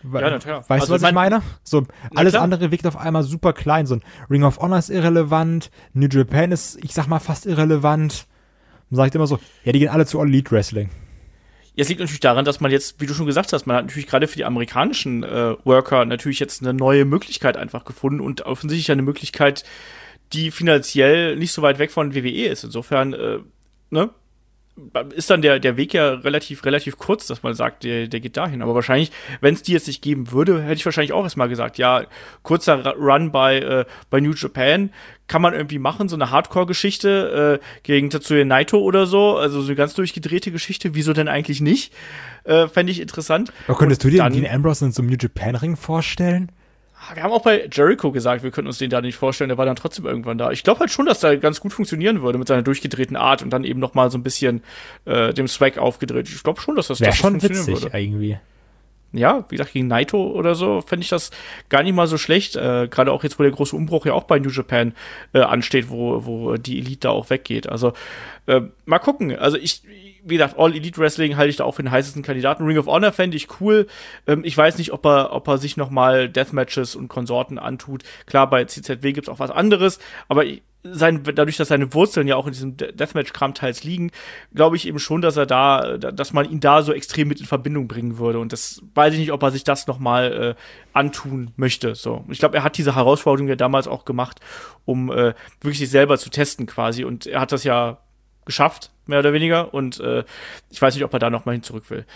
Ja, natürlich. Weißt Also, du, was ich meine? So, alles klar. andere wirkt auf einmal super klein. So ein Ring of Honor ist irrelevant, New Japan ist, ich sag mal, fast irrelevant. Man sagt immer so, ja, die gehen alle zu All Elite Wrestling. Ja, es liegt natürlich daran, dass man jetzt, wie du schon gesagt hast, man hat natürlich gerade für die amerikanischen Worker natürlich jetzt eine neue Möglichkeit einfach gefunden und offensichtlich eine Möglichkeit, die finanziell nicht so weit weg von WWE ist. Insofern, ne, ist dann der Weg ja relativ kurz, dass man sagt, der geht dahin. Aber wahrscheinlich, wenn es die jetzt nicht geben würde, hätte ich wahrscheinlich auch erstmal gesagt, ja, kurzer Run bei New Japan kann man irgendwie machen, so eine Hardcore-Geschichte gegen Tetsuya Naito oder so, also so eine ganz durchgedrehte Geschichte, wieso denn eigentlich nicht? Fände ich interessant. Aber könntest du dir dann- Dean Ambrose in so einem New Japan-Ring vorstellen? Wir haben auch bei Jericho gesagt, wir könnten uns den da nicht vorstellen, der war dann trotzdem irgendwann da. Ich glaube halt schon, dass der ganz gut funktionieren würde mit seiner durchgedrehten Art und dann eben noch mal so ein bisschen dem Swag aufgedreht. Ich glaube schon, dass das Wäre das schon funktionieren witzig würde. irgendwie. Ja, wie gesagt, gegen Naito oder so fände ich das gar nicht mal so schlecht. Gerade auch jetzt, wo der große Umbruch ja auch bei New Japan ansteht, wo die Elite da auch weggeht. Also mal gucken. Also wie gesagt, All Elite Wrestling halte ich da auch für den heißesten Kandidaten. Ring of Honor fände ich cool. Ich weiß nicht, ob er sich noch mal Deathmatches und Konsorten antut. Klar, bei CZW gibt's auch was anderes, aber dadurch, dass seine Wurzeln ja auch in diesem Deathmatch-Kram teils liegen, glaube ich eben schon, dass man ihn da so extrem mit in Verbindung bringen würde. Und das weiß ich nicht, ob er sich das noch mal antun möchte. So, ich glaube, er hat diese Herausforderung ja damals auch gemacht, um wirklich sich selber zu testen quasi. Und er hat das ja geschafft, mehr oder weniger. Und ich weiß nicht, ob er da noch mal hin zurück will.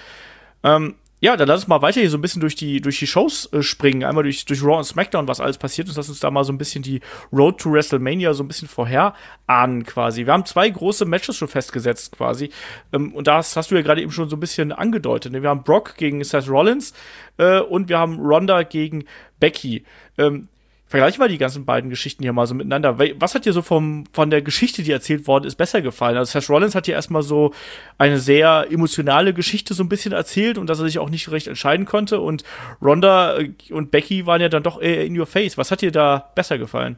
Ja, dann lass uns mal weiter hier so ein bisschen durch die Shows springen. Einmal durch Raw und SmackDown, was alles passiert ist. Lass uns da mal so ein bisschen die Road to WrestleMania so ein bisschen vorherahnen quasi. Wir haben 2 große Matches schon festgesetzt quasi. Und das hast du ja gerade eben schon so ein bisschen angedeutet. Ne? Wir haben Brock gegen Seth Rollins und wir haben Ronda gegen Becky. Vergleichen wir die ganzen beiden Geschichten hier mal so miteinander. Was hat dir so von der Geschichte, die erzählt worden ist, besser gefallen? Also Seth Rollins hat dir erstmal so eine sehr emotionale Geschichte so ein bisschen erzählt und dass er sich auch nicht recht entscheiden konnte. Und Ronda und Becky waren ja dann doch eher in your face. Was hat dir da besser gefallen?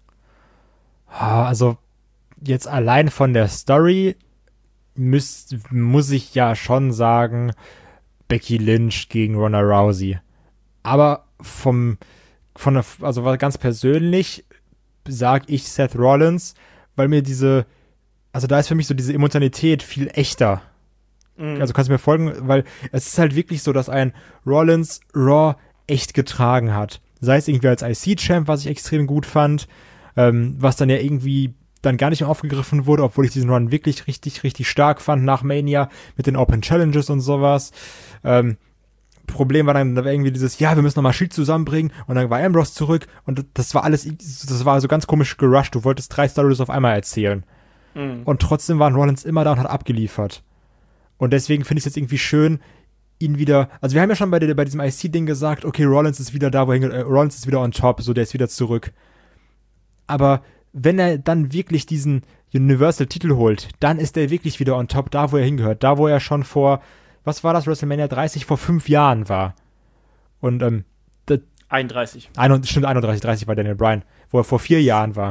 Also, jetzt allein von der Story muss ich ja schon sagen, Becky Lynch gegen Ronda Rousey. Aber also ganz persönlich sage ich Seth Rollins, weil mir also da ist für mich so diese Emotionalität viel echter. Also kannst du mir folgen, weil es ist halt wirklich so, dass ein Rollins Raw echt getragen hat. Sei es irgendwie als IC-Champ, was ich extrem gut fand, was dann ja irgendwie dann gar nicht mehr aufgegriffen wurde, obwohl ich diesen Run wirklich richtig, richtig stark fand nach Mania mit den Open Challenges und sowas. Problem war dann irgendwie dieses, ja, wir müssen nochmal Shield zusammenbringen und dann war Ambrose zurück und das war so ganz komisch gerusht. Du wolltest 3 Stories auf einmal erzählen. Und trotzdem war Rollins immer da und hat abgeliefert. Und deswegen finde ich es jetzt irgendwie schön, ihn wieder, also wir haben ja schon bei diesem IC-Ding gesagt, okay, Rollins ist wieder da, Rollins ist wieder on top, so, der ist wieder zurück. Aber wenn er dann wirklich diesen Universal-Titel holt, dann ist er wirklich wieder on top, da wo er hingehört, da wo er schon was war das, WrestleMania 30, vor 5 Jahren war. Und 31. Stimmt, 31, 30 war Daniel Bryan, wo er vor 4 Jahren war.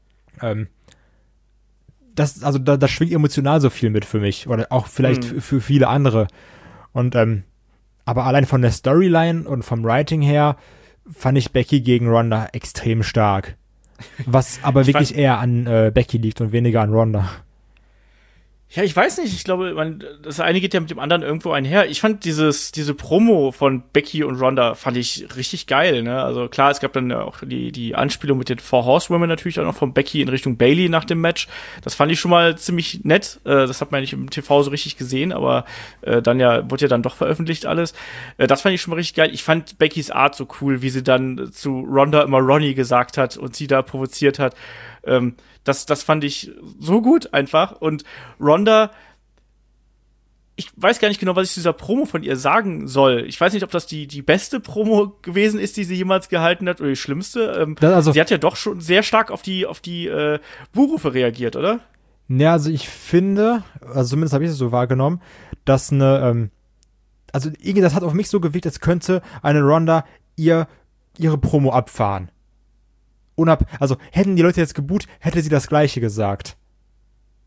Da schwingt emotional so viel mit für mich. Oder auch vielleicht für viele andere. Und aber allein von der Storyline und vom Writing her fand ich Becky gegen Ronda extrem stark. Was aber wirklich eher an Becky liegt und weniger an Ronda. Ja, ich weiß nicht. Ich glaube, das eine geht ja mit dem anderen irgendwo einher. Ich fand diese Promo von Becky und Ronda fand ich richtig geil, ne? Also klar, es gab dann auch die Anspielung mit den 4 Horsewomen natürlich auch noch von Becky in Richtung Bayley nach dem Match. Das fand ich schon mal ziemlich nett. Das hat man ja nicht im TV so richtig gesehen, aber wurde ja dann doch veröffentlicht alles. Das fand ich schon mal richtig geil. Ich fand Beckys Art so cool, wie sie dann zu Ronda immer Ronnie gesagt hat und sie da provoziert hat. Das fand ich so gut einfach. Und Ronda, ich weiß gar nicht genau, was ich zu dieser Promo von ihr sagen soll. Ich weiß nicht, ob das die beste Promo gewesen ist, die sie jemals gehalten hat, oder die schlimmste. Sie hat ja doch schon sehr stark auf die Buhrufe reagiert, oder? Ja, also ich finde, also zumindest habe ich es so wahrgenommen, dass also irgendwie das hat auf mich so gewirkt, als könnte eine Ronda ihre Promo abfahren. Also hätten die Leute jetzt geboot, hätte sie das Gleiche gesagt.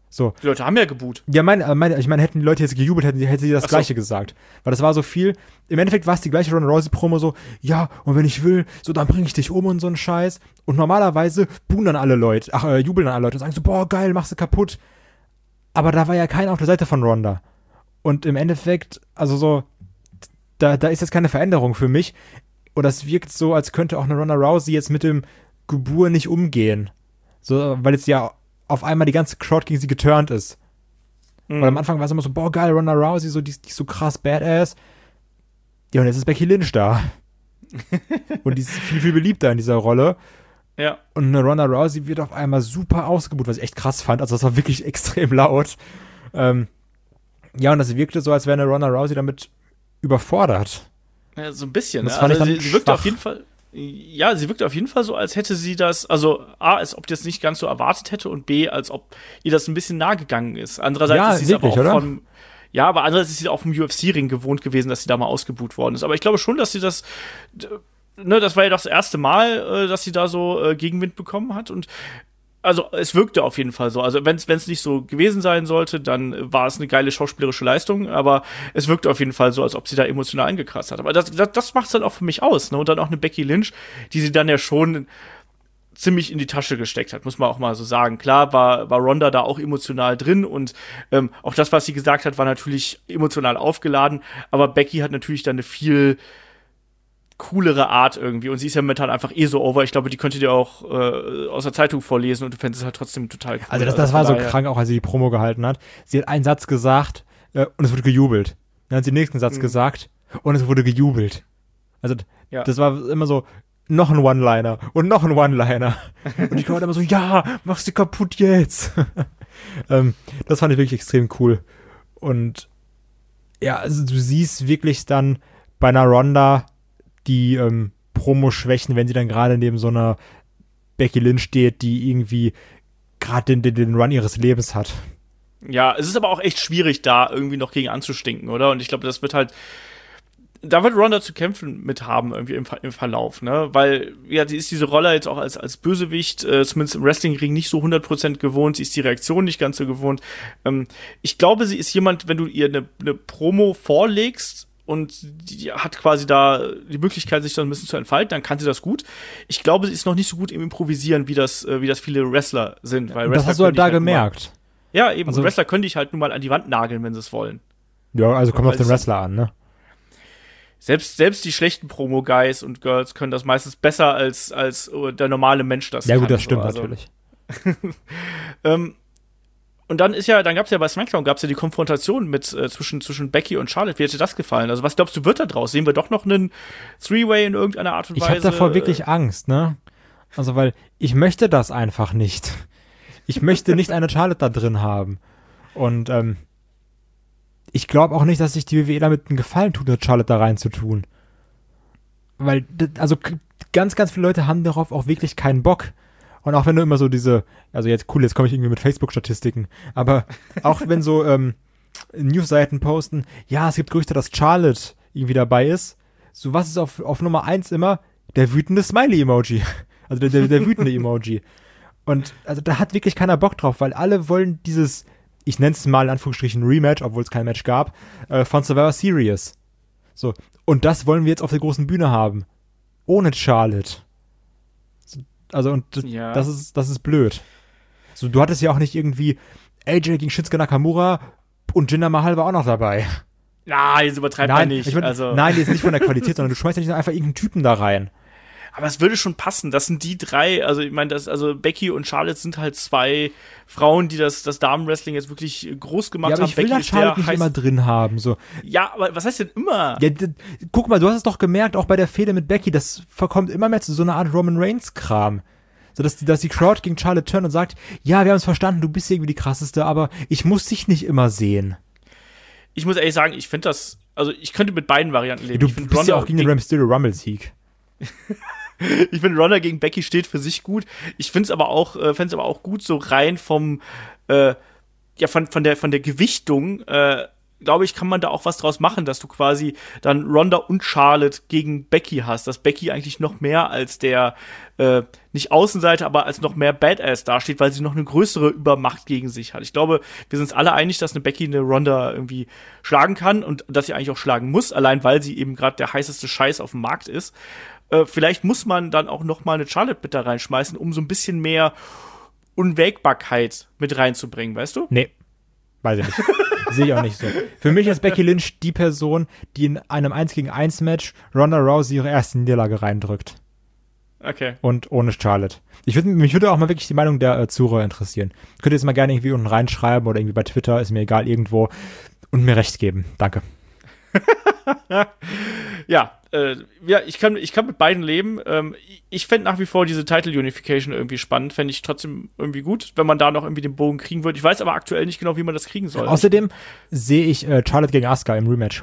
So. Die Leute haben ja geboot. Ja, ich meine, hätten die Leute jetzt gejubelt, hätten sie das Gleiche gesagt. Weil das war so viel. Im Endeffekt war es die gleiche Ronda Rousey-Promo so, ja, und wenn ich will, so, dann bringe ich dich um und so ein Scheiß. Und normalerweise jubeln dann alle Leute und sagen so, boah, geil, machst du kaputt. Aber da war ja keiner auf der Seite von Ronda. Und im Endeffekt, also so, da ist jetzt keine Veränderung für mich. Und das wirkt so, als könnte auch eine Ronda Rousey jetzt mit dem Gebur nicht umgehen. So, weil jetzt ja auf einmal die ganze Crowd gegen sie geturnt ist. Weil am Anfang war es immer so, boah, geil, Ronda Rousey, so, die ist so krass badass. Ja, und jetzt ist Becky Lynch da. Und die ist viel, viel beliebter in dieser Rolle. Ja. Und eine Ronda Rousey wird auf einmal super ausgebuht, was ich echt krass fand. Also das war wirklich extrem laut. Ja, und das wirkte so, als wäre eine Ronda Rousey damit überfordert. Ja, so ein bisschen. Das fand ich dann sie wirkte auf jeden Fall. Ja, sie wirkte auf jeden Fall so, als hätte sie das, also A, als ob die das nicht ganz so erwartet hätte und B, als ob ihr das ein bisschen nahe gegangen ist. Andererseits ist sie aber auch aber andererseits ist sie auch vom UFC-Ring gewohnt gewesen, dass sie da mal ausgebuht worden ist. Aber ich glaube schon, dass sie das, das war ja das erste Mal, dass sie da so Gegenwind bekommen hat und also es wirkte auf jeden Fall so. Also wenn es nicht so gewesen sein sollte, dann war es eine geile schauspielerische Leistung, aber es wirkte auf jeden Fall so, als ob sie da emotional eingekratzt hat. Aber das macht es dann auch für mich aus, ne? Und dann auch eine Becky Lynch, die sie dann ja schon ziemlich in die Tasche gesteckt hat, muss man auch mal so sagen. Klar war Ronda da auch emotional drin und auch das, was sie gesagt hat, war natürlich emotional aufgeladen, aber Becky hat natürlich dann eine viel coolere Art irgendwie und sie ist ja momentan einfach so over. Ich glaube, die könnte dir auch aus der Zeitung vorlesen und du fändest es halt trotzdem total cool. Also das war so krank, auch als sie die Promo gehalten hat. Sie hat einen Satz gesagt und es wurde gejubelt. Dann hat sie den nächsten Satz gesagt und es wurde gejubelt. Also das war immer so, noch ein One-Liner und noch ein One-Liner. Und ich war immer so, ja, mach sie kaputt jetzt. Das fand ich wirklich extrem cool. Und ja, also du siehst wirklich dann bei einer Ronda die Promo-Schwächen, wenn sie dann gerade neben so einer Becky Lynch steht, die irgendwie gerade den Run ihres Lebens hat. Ja, es ist aber auch echt schwierig, da irgendwie noch gegen anzustinken, oder? Und ich glaube, das wird halt da wird Ronda zu kämpfen mit haben irgendwie im Verlauf, ne? Weil, ja, die ist diese Rolle jetzt auch als Bösewicht, zumindest im Wrestling-Ring nicht so 100% gewohnt, sie ist die Reaktion nicht ganz so gewohnt. Ich glaube, sie ist jemand, wenn du ihr eine Promo vorlegst, und die hat quasi da die Möglichkeit, sich da ein bisschen zu entfalten, dann kann sie das gut. Ich glaube, sie ist noch nicht so gut im Improvisieren, wie das viele Wrestler sind. Weil Wrestler das hast du halt da gemerkt. Ja, eben. Also, Wrestler können dich halt nun mal an die Wand nageln, wenn sie es wollen. Ja, also kommt auf den Wrestler an, ne? Selbst die schlechten Promo-Guys und Girls können das meistens besser als der normale Mensch das kann. Ja gut, das so. stimmt natürlich. Und dann gab's ja bei SmackDown die Konfrontation mit zwischen Becky und Charlotte. Wie hätte das gefallen? Also was glaubst du, wird da draus? Sehen wir doch noch einen Three-Way in irgendeiner Art und Weise? Ich habe davor wirklich Angst, ne? Also weil ich möchte das einfach nicht. Ich möchte nicht eine Charlotte da drin haben. Und ich glaube auch nicht, dass sich die WWE damit einen Gefallen tut, eine Charlotte da reinzutun. Weil, also ganz, ganz viele Leute haben darauf auch wirklich keinen Bock. Und auch wenn du immer so also jetzt komme ich irgendwie mit Facebook-Statistiken, aber auch wenn so Newsseiten posten, ja, es gibt Gerüchte, dass Charlotte irgendwie dabei ist, so was ist auf Nummer 1 immer? Der wütende Smiley-Emoji. Also der wütende Emoji. Und also da hat wirklich keiner Bock drauf, weil alle wollen dieses, ich nenne es mal in Anführungsstrichen Rematch, obwohl es kein Match gab, von Survivor Series. So. Und das wollen wir jetzt auf der großen Bühne haben. Ohne Charlotte. Also, und das ist blöd. So, du hattest ja auch nicht irgendwie AJ gegen Shinsuke Nakamura und Jinder Mahal war auch noch dabei. Na, jetzt übertreibt man nicht. Nein, die ist nicht von der Qualität, sondern du schmeißt ja nicht einfach irgendeinen Typen da rein. Aber es würde schon passen. Das sind die drei, also ich meine, Becky und Charlotte sind halt zwei Frauen, die das Damenwrestling jetzt wirklich groß gemacht haben. Ja, aber ich will Becky Charlotte nicht immer drin haben. So. Ja, aber was heißt denn immer? Ja, guck mal, du hast es doch gemerkt, auch bei der Fehde mit Becky, das verkommt immer mehr zu so einer Art Roman Reigns-Kram. So, dass die Crowd gegen Charlotte turnt und sagt, ja, wir haben es verstanden, du bist irgendwie die krasseste, aber ich muss dich nicht immer sehen. Ich muss ehrlich sagen, ich finde das, also ich könnte mit beiden Varianten leben. Du bist ja auch gegen den Rey Mysterio Rumble-Sieg. Ich finde, Ronda gegen Becky steht für sich gut. Ich finde es aber auch gut, so rein vom, von der Gewichtung, glaube ich, kann man da auch was draus machen, dass du quasi dann Ronda und Charlotte gegen Becky hast, dass Becky eigentlich noch mehr als der nicht Außenseiter, aber als noch mehr Badass dasteht, weil sie noch eine größere Übermacht gegen sich hat. Ich glaube, wir sind uns alle einig, dass eine Becky eine Ronda irgendwie schlagen kann und dass sie eigentlich auch schlagen muss, allein weil sie eben gerade der heißeste Scheiß auf dem Markt ist. Vielleicht muss man dann auch noch mal eine Charlotte mit da reinschmeißen, um so ein bisschen mehr Unwägbarkeit mit reinzubringen, weißt du? Nee, weiß ich nicht. Sehe ich auch nicht so. Für mich ist Becky Lynch die Person, die in einem 1-gegen-1-Match Ronda Rousey ihre erste Niederlage reindrückt. Okay. Und ohne Charlotte. Mich würde auch mal wirklich die Meinung der Zuhörer interessieren. Könnt ihr jetzt mal gerne irgendwie unten reinschreiben oder irgendwie bei Twitter, ist mir egal, irgendwo, und mir recht geben. Danke. Ja, ich kann mit beiden leben. Ich fände nach wie vor diese Title Unification irgendwie spannend. Fände ich trotzdem irgendwie gut, wenn man da noch irgendwie den Bogen kriegen würde. Ich weiß aber aktuell nicht genau, wie man das kriegen soll. Außerdem sehe ich Charlotte gegen Asuka im Rematch.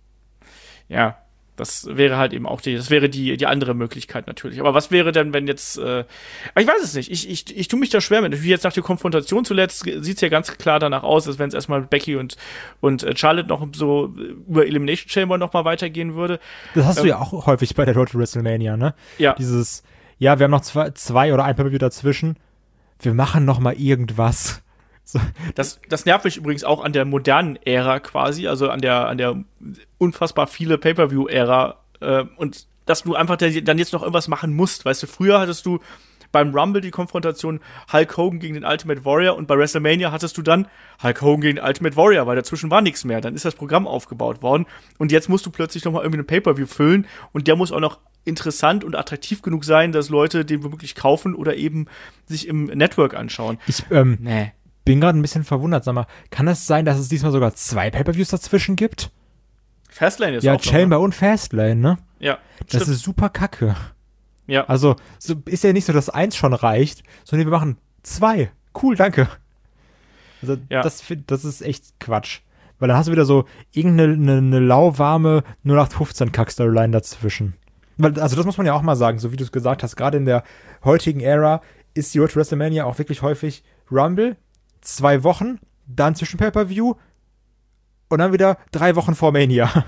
Ja, das wäre halt eben auch die andere Möglichkeit natürlich. Aber was wäre denn, wenn jetzt, ich weiß es nicht. Ich tue mich da schwer mit. Wie jetzt nach der Konfrontation zuletzt sieht es ja ganz klar danach aus, als wenn es erstmal mit Becky und Charlotte noch so über Elimination Chamber noch mal weitergehen würde. Das hast du ja auch häufig bei der Road to WrestleMania, ne? Ja. Wir haben noch zwei oder ein Pay-Per-View dazwischen. Wir machen noch mal irgendwas. So. Das nervt mich übrigens auch an der modernen Ära quasi, also an der unfassbar viele Pay-Per-View-Ära und dass du einfach dann jetzt noch irgendwas machen musst. Weißt du, früher hattest du beim Rumble die Konfrontation Hulk Hogan gegen den Ultimate Warrior und bei WrestleMania hattest du dann Hulk Hogan gegen den Ultimate Warrior, weil dazwischen war nichts mehr. Dann ist das Programm aufgebaut worden und jetzt musst du plötzlich noch mal irgendwie einen Pay-Per-View füllen und der muss auch noch interessant und attraktiv genug sein, dass Leute den womöglich kaufen oder eben sich im Network anschauen. Bin gerade ein bisschen verwundert. Sag mal, kann es sein, dass es diesmal sogar 2 Pay-Per-Views dazwischen gibt? Fastlane ist ja, auch Chamber noch, ne? und Fastlane, ne? Ja, das ist super kacke. Ja. Also, so ist ja nicht so, dass 1 schon reicht, sondern wir machen 2. Cool, danke. Also, ja. Das ist echt Quatsch. Weil dann hast du wieder so irgendeine lauwarme 0815-Kack-Storyline dazwischen. Also, das muss man ja auch mal sagen, so wie du es gesagt hast, gerade in der heutigen Ära ist die Road to WrestleMania auch wirklich häufig Rumble, 2 Wochen, dann zwischen Pay-Per-View und dann wieder 3 Wochen vor Mania.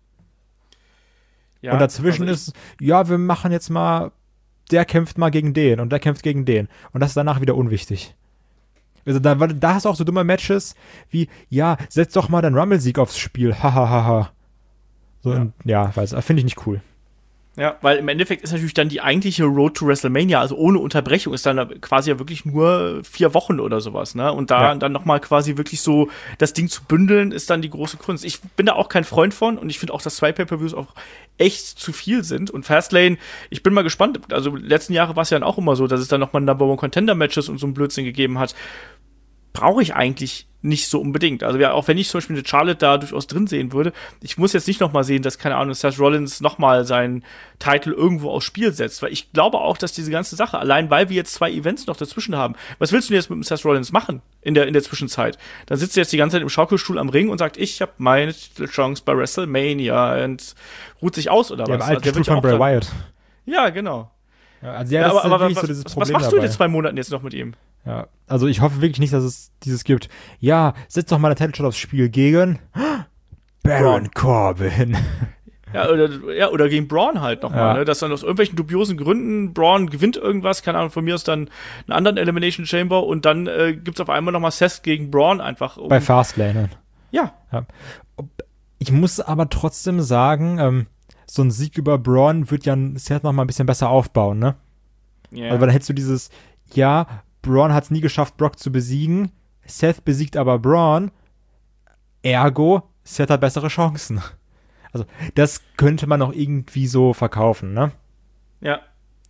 Ja, und dazwischen ist, wir machen jetzt mal, der kämpft mal gegen den und der kämpft gegen den. Und das ist danach wieder unwichtig. Also da hast du auch so dumme Matches wie, setz doch mal deinen Rumble-Sieg aufs Spiel. Hahaha. So, finde ich nicht cool. Ja, weil im Endeffekt ist natürlich dann die eigentliche Road to WrestleMania, also ohne Unterbrechung, ist dann quasi ja wirklich nur 4 Wochen oder sowas, ne? Und da dann nochmal quasi wirklich so das Ding zu bündeln, ist dann die große Kunst. Ich bin da auch kein Freund von und ich finde auch, dass 2 Pay-Per-Views auch echt zu viel sind. Und Fastlane, ich bin mal gespannt, also letzten Jahre war es ja dann auch immer so, dass es dann nochmal Number-One-Contender-Matches und so einen Blödsinn gegeben hat. Brauche ich eigentlich nicht so unbedingt. Also auch wenn ich zum Beispiel eine Charlotte da durchaus drin sehen würde, ich muss jetzt nicht noch mal sehen, dass, keine Ahnung, Seth Rollins noch mal seinen Titel irgendwo aufs Spiel setzt, weil ich glaube auch, dass diese ganze Sache, allein weil wir jetzt 2 Events noch dazwischen haben, was willst du denn jetzt mit dem Seth Rollins machen in der Zwischenzeit? Dann sitzt er jetzt die ganze Zeit im Schaukelstuhl am Ring und sagt, ich habe meine Titelchance bei WrestleMania und ruht sich aus oder was? Der wird von Bray Wyatt. Ja, genau. Ja, also das ist aber so dieses Problem was machst dabei. du in den 2 Monaten jetzt noch mit ihm? Ja, also ich hoffe wirklich nicht, dass es dieses gibt. Ja, setz doch mal eine Title-Shot aufs Spiel gegen Baron Corbin. Oder gegen Braun halt nochmal, ne? Dass dann aus irgendwelchen dubiosen Gründen Braun gewinnt irgendwas, keine Ahnung, von mir aus dann einen anderen Elimination Chamber und dann gibt's auf einmal nochmal Seth gegen Braun einfach. Bei Fastlane. Ja. Ich muss aber trotzdem sagen, so ein Sieg über Braun wird ja Seth noch mal ein bisschen besser aufbauen, ne? Yeah. Also dann hättest du dieses, Braun hat es nie geschafft, Brock zu besiegen. Seth besiegt aber Braun. Ergo, Seth hat bessere Chancen. Also, das könnte man auch irgendwie so verkaufen, ne? Ja.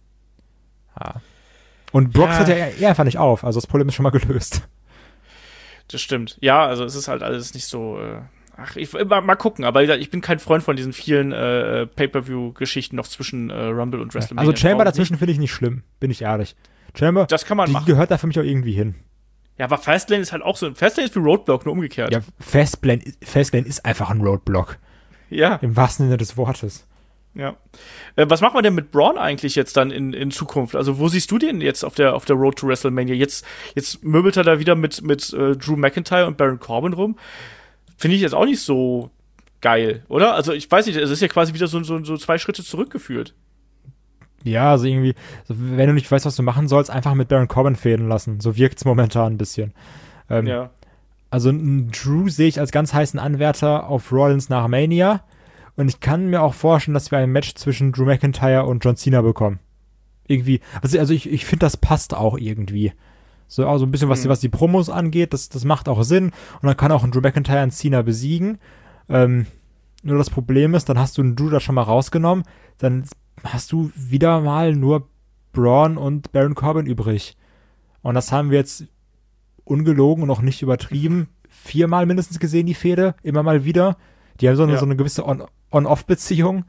Und Brock hört ja einfach nicht auf. Also, das Problem ist schon mal gelöst. Das stimmt. Ja, also, es ist halt alles nicht so. Mal gucken. Aber ich bin kein Freund von diesen vielen Pay-Per-View-Geschichten noch zwischen Rumble und WrestleMania. Also, Chamber dazwischen finde ich nicht schlimm. Bin ich ehrlich. Chamber, das kann man machen. Die gehört da für mich auch irgendwie hin. Ja, aber Fastlane ist halt auch so. Fastlane ist wie Roadblock, nur umgekehrt. Ja, Fastlane ist einfach ein Roadblock. Ja. Im wahrsten Sinne des Wortes. Ja. Was machen wir denn mit Braun eigentlich jetzt dann in Zukunft? Also, wo siehst du den jetzt auf der Road to WrestleMania? Jetzt möbelt er da wieder mit Drew McIntyre und Baron Corbin rum. finde ich jetzt auch nicht so geil, oder? Also ich weiß nicht, es ist ja quasi wieder so 2 Schritte zurückgeführt. Ja, also irgendwie, wenn du nicht weißt, was du machen sollst, einfach mit Baron Corbin fäden lassen. So wirkt's momentan ein bisschen. Ja. Also einen Drew sehe ich als ganz heißen Anwärter auf Rollins nach Mania. Und ich kann mir auch vorstellen, dass wir ein Match zwischen Drew McIntyre und John Cena bekommen. Irgendwie, also ich finde, das passt auch irgendwie. So auch so ein bisschen, was die Promos angeht, das macht auch Sinn. Und dann kann auch ein Drew McIntyre einen Cena besiegen. Nur das Problem ist, dann hast du einen Drew da schon mal rausgenommen, dann hast du wieder mal nur Braun und Baron Corbin übrig. Und das haben wir jetzt ungelogen und auch nicht übertrieben 4-mal mindestens gesehen, die Fehde, immer mal wieder. Die haben so eine gewisse On-Off-Beziehung.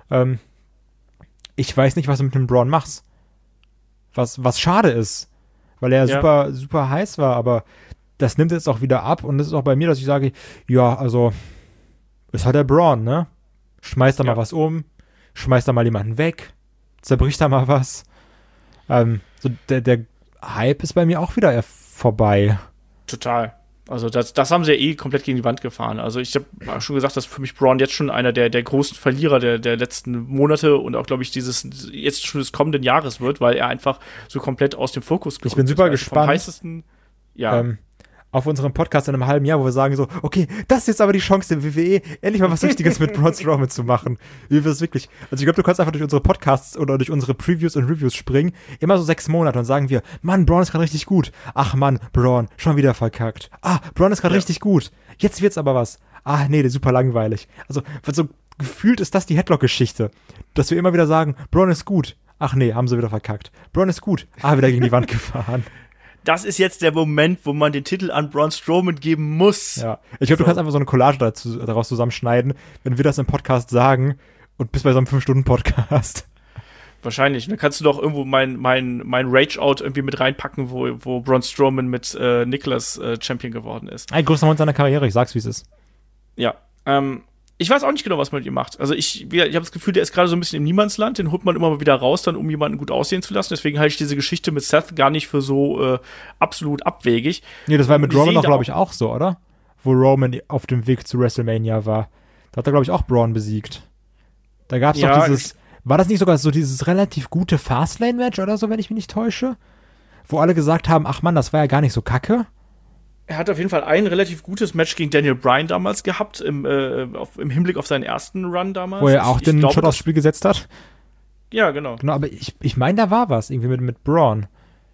Ich weiß nicht, was du mit dem Braun machst. Was schade ist, weil er super, super heiß war, aber das nimmt jetzt auch wieder ab und das ist auch bei mir, dass ich sage, ja, also ist halt der Braun, ne? Schmeißt da mal was um, schmeißt da mal jemanden weg, zerbricht da mal was. So der Hype ist bei mir auch wieder vorbei. Total. Also das haben sie ja komplett gegen die Wand gefahren. Also ich habe schon gesagt, dass für mich Braun jetzt schon einer der großen Verlierer der letzten Monate und auch, glaube ich, jetzt schon des kommenden Jahres wird, weil er einfach so komplett aus dem Fokus gerückt ist. Ich bin super gespannt. Vom heißesten, auf unserem Podcast in einem halben Jahr, wo wir sagen so, okay, das ist jetzt aber die Chance der WWE, endlich mal was Richtiges mit Braun Strowman zu machen. Wie wir es wirklich. Also ich glaube, du kannst einfach durch unsere Podcasts oder durch unsere Previews und Reviews springen, immer so 6 Monate und sagen wir, Mann, Braun ist gerade richtig gut. Ach Mann, Braun, schon wieder verkackt. Braun ist gerade richtig gut. Jetzt wird's aber was. Nee, der ist super langweilig. Also so gefühlt ist das die Headlock-Geschichte, dass wir immer wieder sagen, Braun ist gut. Ach nee, haben sie wieder verkackt. Braun ist gut. Wieder gegen die Wand gefahren. Das ist jetzt der Moment, wo man den Titel an Braun Strowman geben muss. Ja, ich glaube, du kannst einfach so eine Collage daraus zusammenschneiden, wenn wir das im Podcast sagen und bis bei so einem 5-Stunden-Podcast. Wahrscheinlich. Dann kannst du doch irgendwo mein Rage-Out irgendwie mit reinpacken, wo Braun Strowman mit Nicholas Champion geworden ist. Ein größter Moment seiner Karriere, ich sag's, wie es ist. Ja, ich weiß auch nicht genau, was man mit ihm macht. Also ich habe das Gefühl, der ist gerade so ein bisschen im Niemandsland. Den holt man immer mal wieder raus, dann um jemanden gut aussehen zu lassen. Deswegen halte ich diese Geschichte mit Seth gar nicht für so absolut abwegig. Nee, das war mit Roman doch, glaube ich, auch so, oder? Wo Roman auf dem Weg zu WrestleMania war. Da hat er, glaube ich, auch Braun besiegt. Da gab es doch dieses, war das nicht sogar so dieses relativ gute Fastlane-Match oder so, wenn ich mich nicht täusche? Wo alle gesagt haben, ach Mann, das war ja gar nicht so kacke. Er hat auf jeden Fall ein relativ gutes Match gegen Daniel Bryan damals gehabt, im Hinblick auf seinen ersten Run damals. Wo er auch den Shot aufs Spiel gesetzt hat? Ja, genau. Genau, aber ich meine, da war was, irgendwie mit Braun.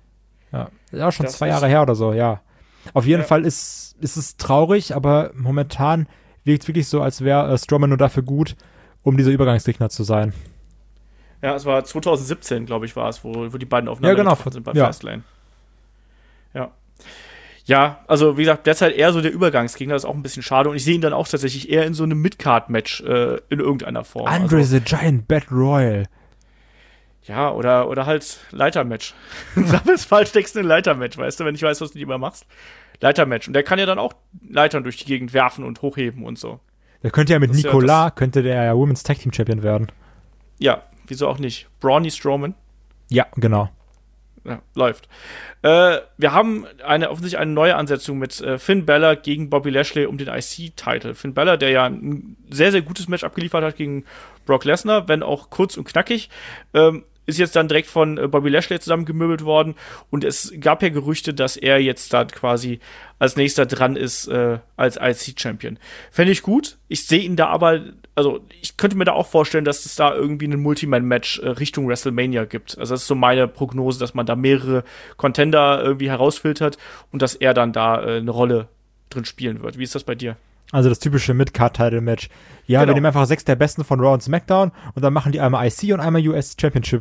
Ja, schon 2 Jahre her oder so, ja. Auf jeden Fall ist es traurig, aber momentan wirkt es wirklich so, als wäre Strowman nur dafür gut, um dieser Übergangsgegner zu sein. Ja, es war 2017, glaube ich, war es, wo die beiden aufeinander sind bei Fastlane. Ja. Ja, also wie gesagt, derzeit eher so der Übergangsgegner, das ist auch ein bisschen schade. Und ich sehe ihn dann auch tatsächlich eher in so einem Mid-Card-Match in irgendeiner Form. Andre the Giant Battle Royal. Ja, oder halt Leitermatch. Sag es falsch, steckst du ein Leitermatch, weißt du, wenn ich weiß, was du lieber machst. Leitermatch. Und der kann ja dann auch Leitern durch die Gegend werfen und hochheben und so. Der könnte ja mit Nicolas, könnte der ja Women's Tag Team Champion werden. Ja, wieso auch nicht. Brawny Strowman. Ja, genau. Ja, läuft. Wir haben offensichtlich eine neue Ansetzung mit Finn Balor gegen Bobby Lashley um den IC-Title. Finn Balor, der ja ein sehr, sehr gutes Match abgeliefert hat gegen Brock Lesnar, wenn auch kurz und knackig, ist jetzt dann direkt von Bobby Lashley zusammengemöbelt worden und es gab ja Gerüchte, dass er jetzt dann quasi als nächster dran ist als IC-Champion. Fände ich gut. Ich sehe ihn da aber, also ich könnte mir da auch vorstellen, dass es da irgendwie ein Multiman-Match Richtung WrestleMania gibt. Also das ist so meine Prognose, dass man da mehrere Contender irgendwie herausfiltert und dass er dann da eine Rolle drin spielen wird. Wie ist das bei dir? Also das typische Mid-Card-Title-Match. Ja, genau. Wir nehmen einfach 6 der Besten von Raw und SmackDown und dann machen die einmal IC und einmal US Championship.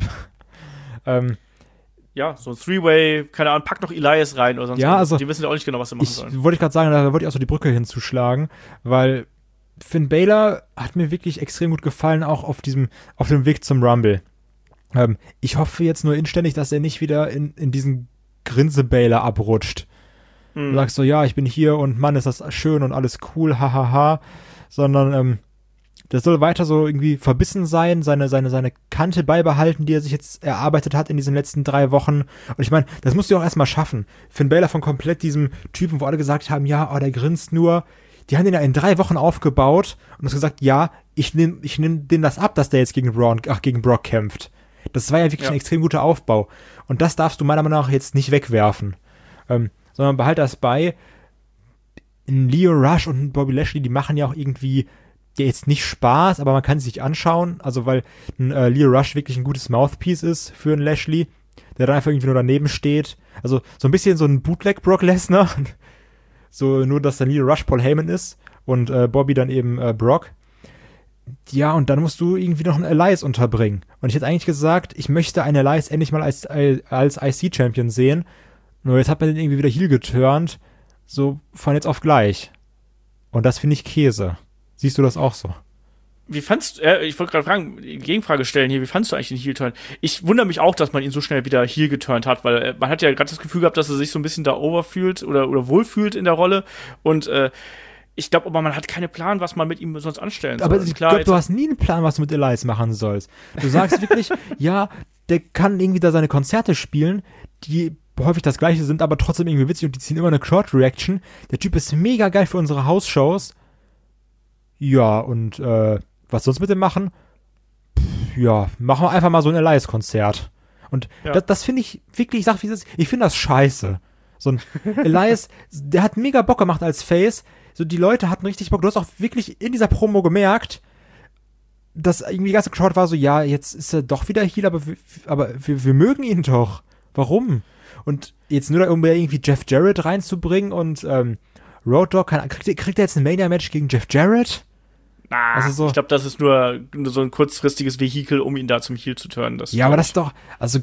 Ja, so ein Three-Way, keine Ahnung, pack noch Elias rein oder sonst was. Also die wissen ja auch nicht genau, was sie machen sollen. Wollte ich gerade sagen, da wollte ich auch so die Brücke hinzuschlagen, weil Finn Balor hat mir wirklich extrem gut gefallen, auch auf dem Weg zum Rumble. Ich hoffe jetzt nur inständig, dass er nicht wieder in diesen Grinse-Balor abrutscht. Du sagst so, ja, ich bin hier und Mann, ist das schön und alles cool, hahaha. Sondern der soll weiter so irgendwie verbissen sein, seine Kante beibehalten, die er sich jetzt erarbeitet hat in diesen letzten 3 Wochen. Und ich meine, das musst du auch erstmal schaffen. Finn Balor von komplett diesem Typen, wo alle gesagt haben, ja, der grinst nur, die haben den ja in 3 Wochen aufgebaut und haben gesagt, ja, ich nehm denen das ab, dass der jetzt gegen Brock kämpft. Das war ja wirklich ein extrem guter Aufbau. Und das darfst du meiner Meinung nach jetzt nicht wegwerfen. Sondern behalte das bei. Ein Lio Rush und ein Bobby Lashley, die machen ja auch irgendwie jetzt nicht Spaß, aber man kann sie sich anschauen. Also weil ein Lio Rush wirklich ein gutes Mouthpiece ist für einen Lashley, der dann einfach irgendwie nur daneben steht. Also so ein bisschen so ein Bootleg Brock Lesnar. So nur, dass dann Lio Rush Paul Heyman ist und Bobby dann eben Brock. Ja, und dann musst du irgendwie noch einen Elias unterbringen. Und ich hätte eigentlich gesagt, ich möchte einen Elias endlich mal als IC-Champion sehen. Nur jetzt hat man den irgendwie wieder heel geturnt. So von jetzt auf gleich. Und das finde ich Käse. Siehst du das auch so? Wie fandst ich wollte gerade fragen, die Gegenfrage stellen hier, wie fandst du eigentlich den Heel-Turn? Ich wundere mich auch, dass man ihn so schnell wieder heel geturnt hat, weil man hat ja gerade das Gefühl gehabt, dass er sich so ein bisschen da overfühlt oder wohlfühlt in der Rolle. Und ich glaube aber, man hat keinen Plan, was man mit ihm sonst anstellen soll. Aber ich glaube, du hast nie einen Plan, was du mit Elias machen sollst. Du sagst wirklich, ja, der kann irgendwie da seine Konzerte spielen, die häufig das Gleiche sind, aber trotzdem irgendwie witzig und die ziehen immer eine Crowd-Reaction. Der Typ ist mega geil für unsere House-Shows. Ja, und was sonst mit dem machen? Ja, machen wir einfach mal so ein Elias-Konzert. Und das finde ich wirklich, ich sag wie es ist, ich finde das scheiße. So ein Elias, der hat mega Bock gemacht als Face. So, die Leute hatten richtig Bock. Du hast auch wirklich in dieser Promo gemerkt, dass irgendwie die ganze Crowd war so, ja, jetzt ist er doch wieder Heel, aber wir mögen ihn doch. Warum? Und jetzt nur, um irgendwie Jeff Jarrett reinzubringen und Road Dogg, kriegt er jetzt ein Mania-Match gegen Jeff Jarrett? Also so, ich glaube, das ist nur so ein kurzfristiges Vehikel, um ihn da zum Heel zu turnen. Ja, aber das ist doch, also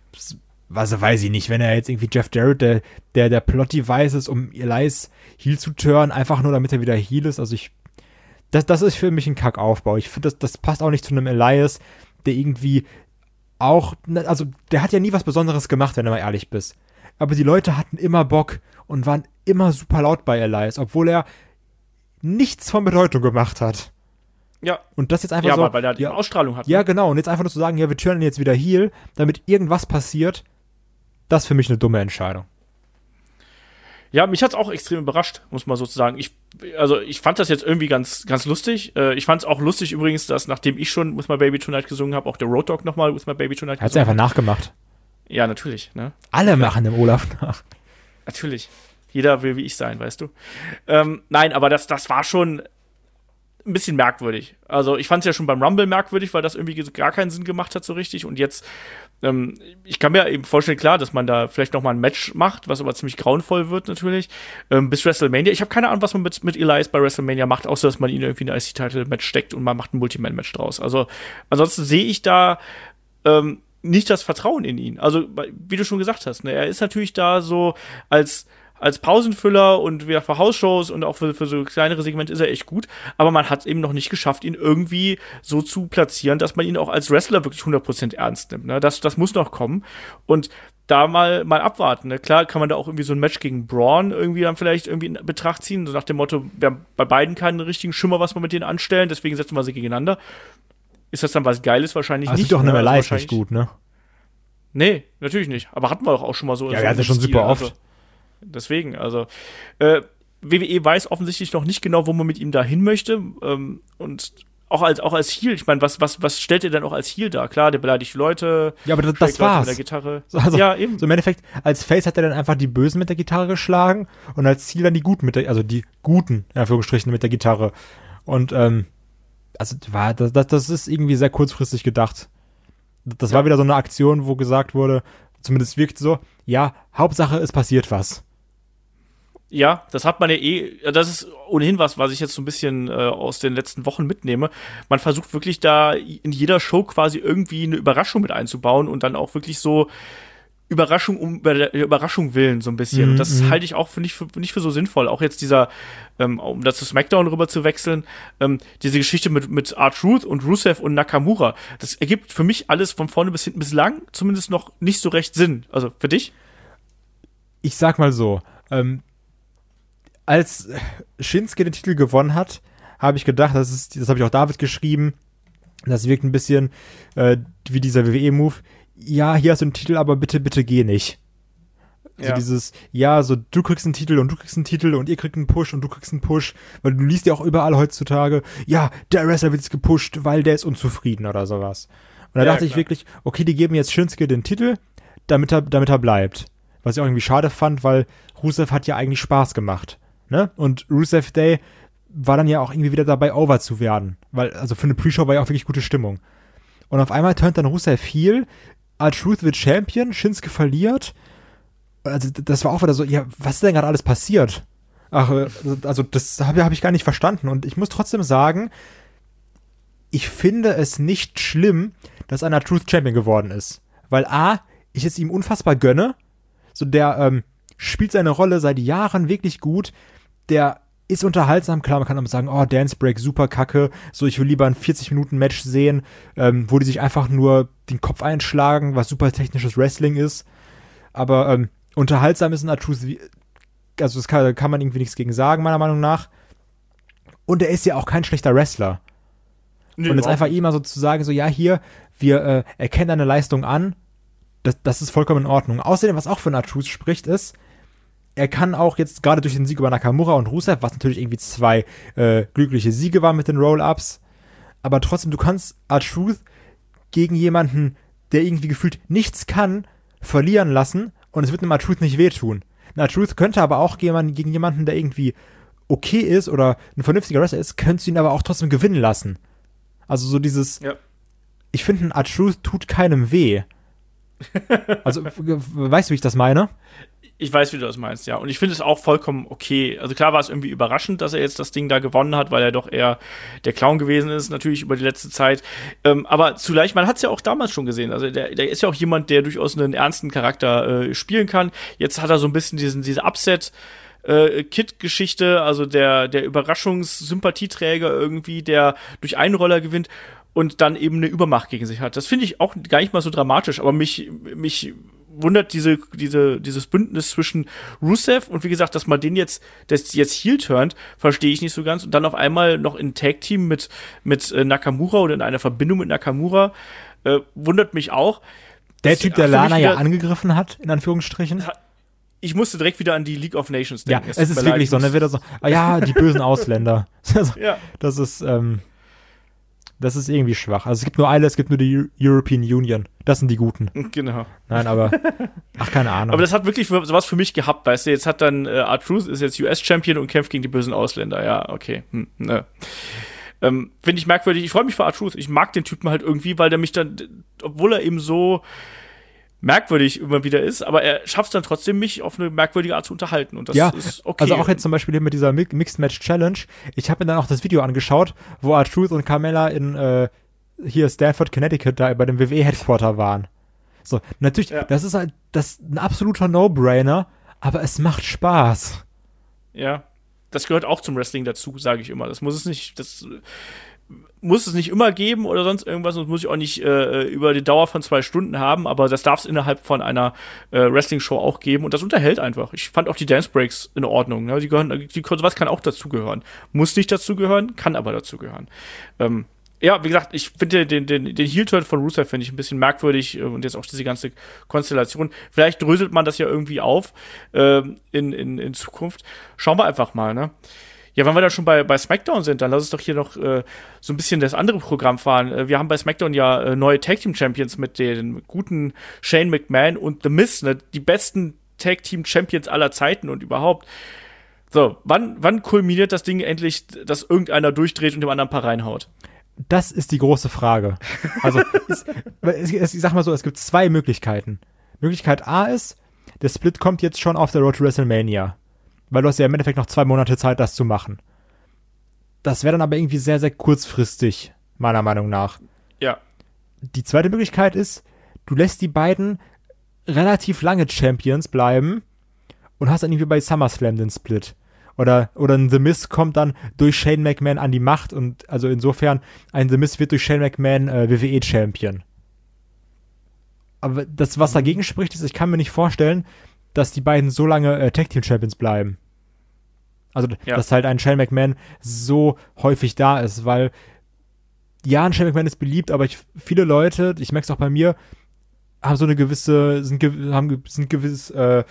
weiß ich nicht, wenn er jetzt irgendwie Jeff Jarrett, der Plot-Device ist, um Elias Heel zu turnen, einfach nur, damit er wieder Heel ist. Also das ist für mich ein Kackaufbau. Ich finde, das passt auch nicht zu einem Elias, der irgendwie auch, also der hat ja nie was Besonderes gemacht, wenn du mal ehrlich bist. Aber die Leute hatten immer Bock und waren immer super laut bei Elias, obwohl er nichts von Bedeutung gemacht hat. Ja. Und das jetzt einfach so. Ja, weil er die Ausstrahlung hat. Ja, genau. Und jetzt einfach nur zu sagen, ja, wir turnen jetzt wieder Heel, damit irgendwas passiert, das ist für mich eine dumme Entscheidung. Ja, mich hat's auch extrem überrascht, muss man sozusagen. Ich fand das jetzt irgendwie ganz, ganz lustig. Ich fand's auch lustig übrigens, dass nachdem ich schon With My Baby Tonight gesungen habe, auch der Road Dogg nochmal With My Baby Tonight gesungen hat. Hat's einfach nachgemacht. Ja, natürlich. Ne? Alle machen dem Olaf nach. Natürlich. Jeder will wie ich sein, weißt du. Nein, aber das war schon ein bisschen merkwürdig. Also ich fand es ja schon beim Rumble merkwürdig, weil das irgendwie gar keinen Sinn gemacht hat so richtig. Und jetzt, ich kann mir eben vorstellen, klar, dass man da vielleicht noch mal ein Match macht, was aber ziemlich grauenvoll wird natürlich, bis WrestleMania. Ich habe keine Ahnung, was man mit Elias bei WrestleMania macht, außer dass man ihn irgendwie in ein IC-Title-Match steckt und man macht ein Multiman-Match draus. Also ansonsten sehe ich da nicht das Vertrauen in ihn. Also wie du schon gesagt hast, ne, er ist natürlich da so als Pausenfüller und wieder für Hausshows und auch für so kleinere Segmente ist er echt gut, aber man hat es eben noch nicht geschafft, ihn irgendwie so zu platzieren, dass man ihn auch als Wrestler wirklich 100% ernst nimmt. Ne? Das muss noch kommen und da mal abwarten. Ne? Klar kann man da auch irgendwie so ein Match gegen Braun irgendwie dann vielleicht irgendwie in Betracht ziehen, so nach dem Motto, wir haben bei beiden keinen richtigen Schimmer, was wir mit denen anstellen, deswegen setzen wir sie gegeneinander. Ist das dann was Geiles? Wahrscheinlich nicht. Das ist doch eine Elias nicht gut, ne? Nee, natürlich nicht. Aber hatten wir doch auch schon mal so. Ja, er hatte schon super oft. Also, deswegen, also WWE weiß offensichtlich noch nicht genau, wo man mit ihm da hin möchte. Und auch als Heel, ich meine, was stellt er denn auch als Heel da? Klar, der beleidigt Leute. Ja, aber das war's. Mit der Gitarre. Also, ja, eben. So im Endeffekt, als Face hat er dann einfach die Bösen mit der Gitarre geschlagen und als Heel dann die Guten die Guten, in Anführungsstrichen, mit der Gitarre. Und, also das ist irgendwie sehr kurzfristig gedacht. Das war wieder so eine Aktion, wo gesagt wurde, zumindest wirkt so, ja, Hauptsache es passiert was. Ja, das hat man ja das ist ohnehin was ich jetzt so ein bisschen aus den letzten Wochen mitnehme. Man versucht wirklich da in jeder Show quasi irgendwie eine Überraschung mit einzubauen und dann auch wirklich so Überraschung um der Überraschung willen so ein bisschen. Und das halte ich auch nicht für so sinnvoll. Auch jetzt dieser, um da zu SmackDown rüber zu wechseln, diese Geschichte mit R-Truth und Rusev und Nakamura, das ergibt für mich alles von vorne bis hinten bislang zumindest noch nicht so recht Sinn. Also für dich? Ich sag mal so, als Shinsuke den Titel gewonnen hat, habe ich gedacht, das habe ich auch David geschrieben, das wirkt ein bisschen wie dieser WWE-Move. Ja, hier hast du den Titel, aber bitte, bitte geh nicht. So dieses, ja, so du kriegst einen Titel und du kriegst einen Titel und ihr kriegt einen Push und du kriegst einen Push, weil du liest ja auch überall heutzutage, ja, der Wrestler wird jetzt gepusht, weil der ist unzufrieden oder sowas. Und da dachte ich wirklich, okay, die geben jetzt Shinsuke den Titel, damit er bleibt. Was ich auch irgendwie schade fand, weil Rusev hat ja eigentlich Spaß gemacht, ne? Und Rusev Day war dann ja auch irgendwie wieder dabei, over zu werden, weil, also für eine Pre-Show war ja auch wirklich gute Stimmung. Und auf einmal turnt dann Rusev heel, R-Truth wird Champion, Shinsuke verliert. Also das war auch wieder so, ja, was ist denn gerade alles passiert? Ach, also das hab ich gar nicht verstanden. Und ich muss trotzdem sagen, ich finde es nicht schlimm, dass einer R-Truth Champion geworden ist. Weil A, ich es ihm unfassbar gönne. So, der spielt seine Rolle seit Jahren wirklich gut. Der ist unterhaltsam, klar, man kann aber sagen, oh, Dance Break, super kacke, so, ich will lieber ein 40-Minuten-Match sehen, wo die sich einfach nur den Kopf einschlagen, was super technisches Wrestling ist, aber unterhaltsam ist ein R-Truth, also das kann man irgendwie nichts gegen sagen, meiner Meinung nach, und er ist ja auch kein schlechter Wrestler. Nee, und jetzt einfach immer so zu sagen, so, ja, hier, wir erkennen deine Leistung an, das ist vollkommen in Ordnung. Außerdem, was auch für ein R-Truth spricht, ist, er kann auch jetzt gerade durch den Sieg über Nakamura und Rusev, was natürlich irgendwie 2 glückliche Siege waren mit den Roll-Ups, aber trotzdem, du kannst R-Truth gegen jemanden, der irgendwie gefühlt nichts kann, verlieren lassen und es wird einem R-Truth nicht wehtun. Ein R-Truth könnte aber auch gegen jemanden, der irgendwie okay ist oder ein vernünftiger Wrestler ist, könntest du ihn aber auch trotzdem gewinnen lassen. Also so dieses, ich finde, ein R-Truth tut keinem weh. Also, weißt du, wie ich das meine? Ich weiß, wie du das meinst, ja. Und ich finde es auch vollkommen okay. Also klar war es irgendwie überraschend, dass er jetzt das Ding da gewonnen hat, weil er doch eher der Clown gewesen ist, natürlich über die letzte Zeit. Aber zugleich, man hat es ja auch damals schon gesehen. Also der ist ja auch jemand, der durchaus einen ernsten Charakter spielen kann. Jetzt hat er so ein bisschen diese Upset- Kid-Geschichte, also der Überraschungssympathieträger irgendwie, der durch einen Roller gewinnt und dann eben eine Übermacht gegen sich hat. Das finde ich auch gar nicht mal so dramatisch, aber mich wundert dieses Bündnis zwischen Rusev und wie gesagt, dass man das jetzt heel turnt, verstehe ich nicht so ganz und dann auf einmal noch in Tag-Team mit Nakamura oder in einer Verbindung mit Nakamura, wundert mich auch. Der Typ, der Lana ja angegriffen hat, in Anführungsstrichen. Ich musste direkt wieder an die League of Nations denken. Ja, es ist wirklich so, ne, wieder so, die bösen Ausländer. Ja. Das ist irgendwie schwach. Also es gibt nur die European Union. Das sind die Guten. Genau. Nein, aber, keine Ahnung. Aber das hat wirklich was für mich gehabt, weißt du, jetzt hat dann R-Truth ist jetzt US-Champion und kämpft gegen die bösen Ausländer. Ja, okay. Ne. Finde ich merkwürdig. Ich freue mich für R-Truth. Ich mag den Typen halt irgendwie, weil der mich dann, obwohl er eben so merkwürdig immer wieder ist, aber er schafft es dann trotzdem, mich auf eine merkwürdige Art zu unterhalten und das ist okay. Also auch jetzt zum Beispiel mit dieser Mixed Match Challenge, ich habe mir dann auch das Video angeschaut, wo R-Truth und Carmella in hier Stanford, Connecticut, da bei dem WWE-Headquarter waren. So, natürlich, das ist ein absoluter No-Brainer, aber es macht Spaß. Ja, das gehört auch zum Wrestling dazu, sage ich immer. Das muss es nicht immer geben oder sonst irgendwas, und das muss ich auch nicht über die Dauer von 2 Stunden haben, aber das darf es innerhalb von einer Wrestling-Show auch geben und das unterhält einfach. Ich fand auch die Dance Breaks in Ordnung, ne? Sowas kann auch dazugehören. Muss nicht dazugehören, kann aber dazugehören. Ja, wie gesagt, ich finde den Heel-Turn von Rusev finde ich ein bisschen merkwürdig und jetzt auch diese ganze Konstellation. Vielleicht dröselt man das ja irgendwie auf in Zukunft. Schauen wir einfach mal, ne? Ja, wenn wir da schon bei SmackDown sind, dann lass uns doch hier noch so ein bisschen das andere Programm fahren. Wir haben bei SmackDown ja neue Tag-Team-Champions mit den guten Shane McMahon und The Miz, ne? Die besten Tag-Team-Champions aller Zeiten und überhaupt. So, wann kulminiert das Ding endlich, dass irgendeiner durchdreht und dem anderen ein paar reinhaut? Das ist die große Frage. Also, ich sag mal so, es gibt 2 Möglichkeiten. Möglichkeit A ist, der Split kommt jetzt schon auf der Road to WrestleMania. Weil du hast ja im Endeffekt noch 2 Monate Zeit, das zu machen. Das wäre dann aber irgendwie sehr, sehr kurzfristig, meiner Meinung nach. Ja. Die zweite Möglichkeit ist, du lässt die beiden relativ lange Champions bleiben und hast dann irgendwie bei SummerSlam den Split. Oder ein The Miz kommt dann durch Shane McMahon an die Macht und also insofern ein The Miz wird durch Shane McMahon WWE-Champion. Aber das, was dagegen spricht, ist, ich kann mir nicht vorstellen, dass die beiden so lange Tag-Team-Champions bleiben. Also, dass halt ein Shane McMahon so häufig da ist, weil ein Shane McMahon ist beliebt, aber viele Leute, ich merke es auch bei mir, haben so eine gewisse, sind gewiss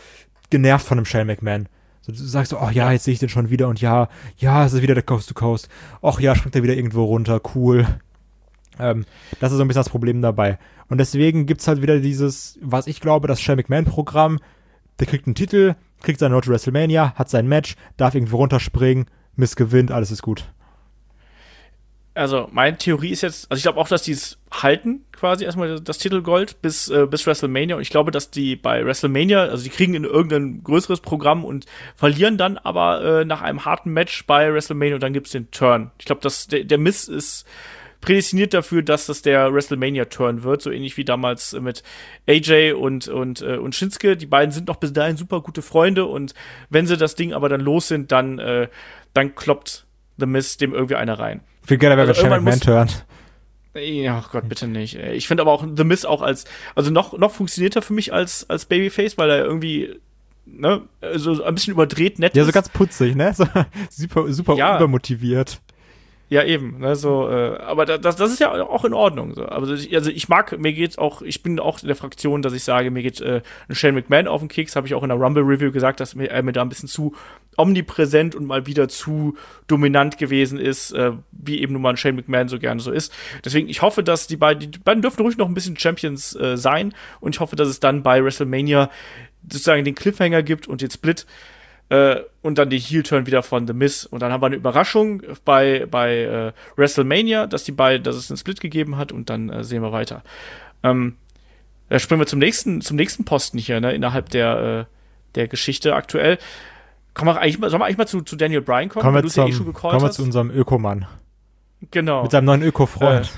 genervt von einem Shane McMahon. So, du sagst so, oh ja, jetzt sehe ich den schon wieder und ja, es ist wieder der Coast to Coast. Och ja, springt er wieder irgendwo runter, cool. Das ist so ein bisschen das Problem dabei. Und deswegen gibt's halt wieder dieses, was ich glaube, das Shane McMahon-Programm, der kriegt einen Titel, kriegt seine Road to WrestleMania, hat sein Match, darf irgendwo runterspringen, Miss gewinnt, alles ist gut. Also, meine Theorie ist jetzt, also ich glaube auch, dass die es halten, quasi erstmal das Titelgold bis WrestleMania. Und ich glaube, dass die bei WrestleMania, also die kriegen in irgendein größeres Programm und verlieren dann aber nach einem harten Match bei WrestleMania und dann gibt's den Turn. Ich glaube, dass der Miss ist prädestiniert dafür, dass das der WrestleMania-Turn wird, so ähnlich wie damals mit AJ und Shinsuke. Die beiden sind noch bis dahin super gute Freunde und wenn sie das Ding aber dann los sind, dann kloppt The Miz dem irgendwie einer rein. Viel geiler wäre, wenn Shane McMahon turnt. Ja, oh Gott, bitte nicht. Ich finde aber auch The Miz auch also noch funktioniert er für mich als Babyface, weil er irgendwie, ne, so ein bisschen überdreht nett ist. Ja, so ganz putzig, ne? So, super übermotiviert. Ja, eben, ne, so, aber das ist ja auch in Ordnung, so. Also ich bin auch in der Fraktion, dass ich sage, mir geht ein Shane McMahon auf den Keks, habe ich auch in der Rumble-Review gesagt, dass er mir da ein bisschen zu omnipräsent und mal wieder zu dominant gewesen ist, wie eben nun mal ein Shane McMahon so gerne so ist. Deswegen, ich hoffe, dass die beiden dürfen ruhig noch ein bisschen Champions sein und ich hoffe, dass es dann bei WrestleMania sozusagen den Cliffhanger gibt und den Split, und dann die Heel-Turn wieder von The Miz. Und dann haben wir eine Überraschung bei WrestleMania, dass es einen Split gegeben hat und dann sehen wir weiter. Da springen wir zum nächsten Posten hier, ne, innerhalb der Geschichte aktuell. Sollen wir eigentlich mal zu Daniel Bryan kommen? Kommen wir zu unserem Ökomann. Genau. Mit seinem neuen Öko-Freund.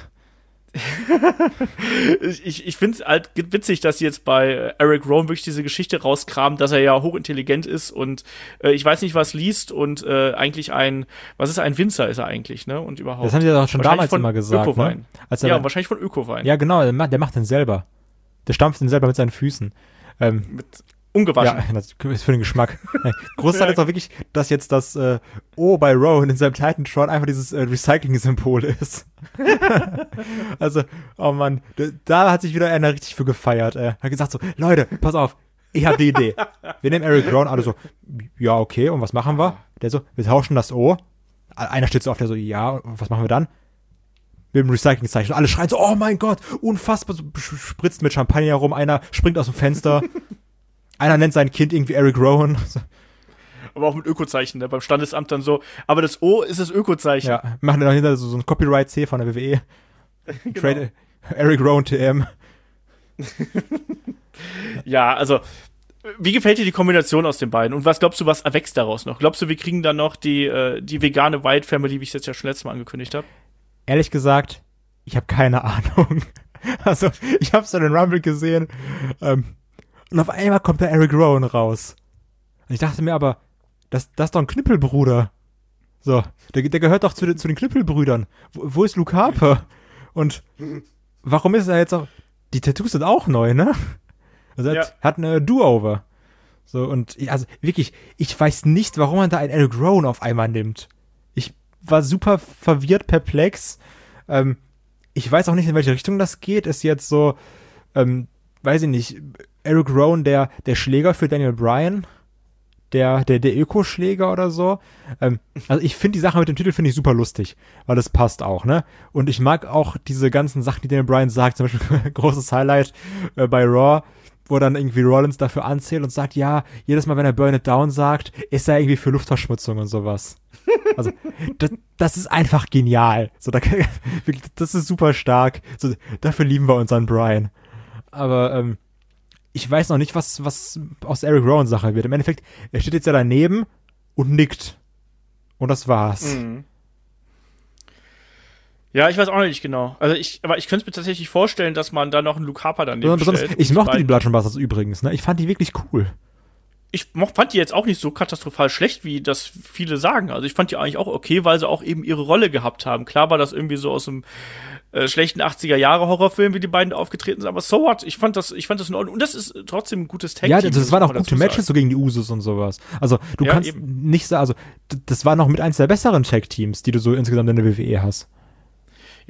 Ich finde es halt witzig, dass sie jetzt bei Eric Rowan wirklich diese Geschichte rauskramen, dass er ja hochintelligent ist und ich weiß nicht, was liest und eigentlich ein Winzer ist er eigentlich, ne? Und überhaupt. Das haben sie ja auch schon damals immer gesagt. Ökowein. Ne? Wahrscheinlich von Ökowein. Ja, genau, der macht den selber. Der stampft den selber mit seinen Füßen. Ungewaschen. Ja, das ist für den Geschmack. Großteil ist auch wirklich, dass jetzt das O bei Rowan in seinem Titantron einfach dieses Recycling-Symbol ist. Also, oh Mann, da hat sich wieder einer richtig für gefeiert. Hat gesagt so, Leute, pass auf, ich habe die Idee. Wir nehmen Eric Rowan, alle so, ja, okay, und was machen wir? Der so, wir tauschen das O. Einer steht so auf, der so, ja, und was machen wir dann? Mit dem Recycling-Zeichen. Alle schreien so, oh mein Gott, unfassbar, so, spritzt mit Champagner rum, einer springt aus dem Fenster. Einer nennt sein Kind irgendwie Eric Rowan. Aber auch mit Ökozeichen, ne? Beim Standesamt dann so. Aber das O ist das Ökozeichen. Ja, machen dann dahinter so ein Copyright-C von der WWE. Genau. Trade Eric Rowan TM. Ja, also, wie gefällt dir die Kombination aus den beiden? Und was glaubst du, was erwächst daraus noch? Glaubst du, wir kriegen dann noch die vegane Wyatt Family, wie ich es jetzt ja schon letztes Mal angekündigt habe? Ehrlich gesagt, ich habe keine Ahnung. Also, ich habe es in den Rumble gesehen. Und auf einmal kommt da Eric Rowan raus. Und ich dachte mir aber, das ist doch ein Knüppelbruder. So, der gehört doch zu den Knüppelbrüdern. Wo ist Luke Harper? Und warum ist er jetzt auch... Die Tattoos sind auch neu, ne? Also er hat eine Do-Over. So, und also wirklich, ich weiß nicht, warum man da einen Eric Rowan auf einmal nimmt. Ich war super verwirrt, perplex. Ich weiß auch nicht, in welche Richtung das geht. Ist jetzt so, weiß ich nicht... Eric Rowan, der Schläger für Daniel Bryan, der Öko-Schläger oder so. Also ich finde die Sache mit dem Titel finde ich super lustig, weil das passt auch, ne? Und ich mag auch diese ganzen Sachen, die Daniel Bryan sagt, zum Beispiel großes Highlight bei Raw, wo dann irgendwie Rollins dafür anzählt und sagt, ja, jedes Mal, wenn er Burn It Down sagt, ist er irgendwie für Luftverschmutzung und sowas. Also, das ist einfach genial. So, das ist super stark. So, dafür lieben wir unseren Bryan. Aber, ich weiß noch nicht, was aus Eric Rowan Sache wird. Im Endeffekt, er steht jetzt ja daneben und nickt. Und das war's. Mhm. Ja, ich weiß auch nicht genau. Aber ich könnte es mir tatsächlich vorstellen, dass man da noch einen Luke Harper daneben stellt. Ich mochte die Bludgeon Brothers übrigens, ne? Ich fand die wirklich cool. Ich fand die jetzt auch nicht so katastrophal schlecht, wie das viele sagen. Also ich fand die eigentlich auch okay, weil sie auch eben ihre Rolle gehabt haben. Klar war das irgendwie so aus einem schlechten 80er-Jahre-Horrorfilm, wie die beiden aufgetreten sind, aber so what? Ich fand das in Ordnung. Und das ist trotzdem ein gutes Tag-Team. Ja, das waren auch gute Matches so gegen die Usos und sowas. Also du kannst eben nicht sagen, also das war noch mit eins der besseren Tag-Teams, die du so insgesamt in der WWE hast.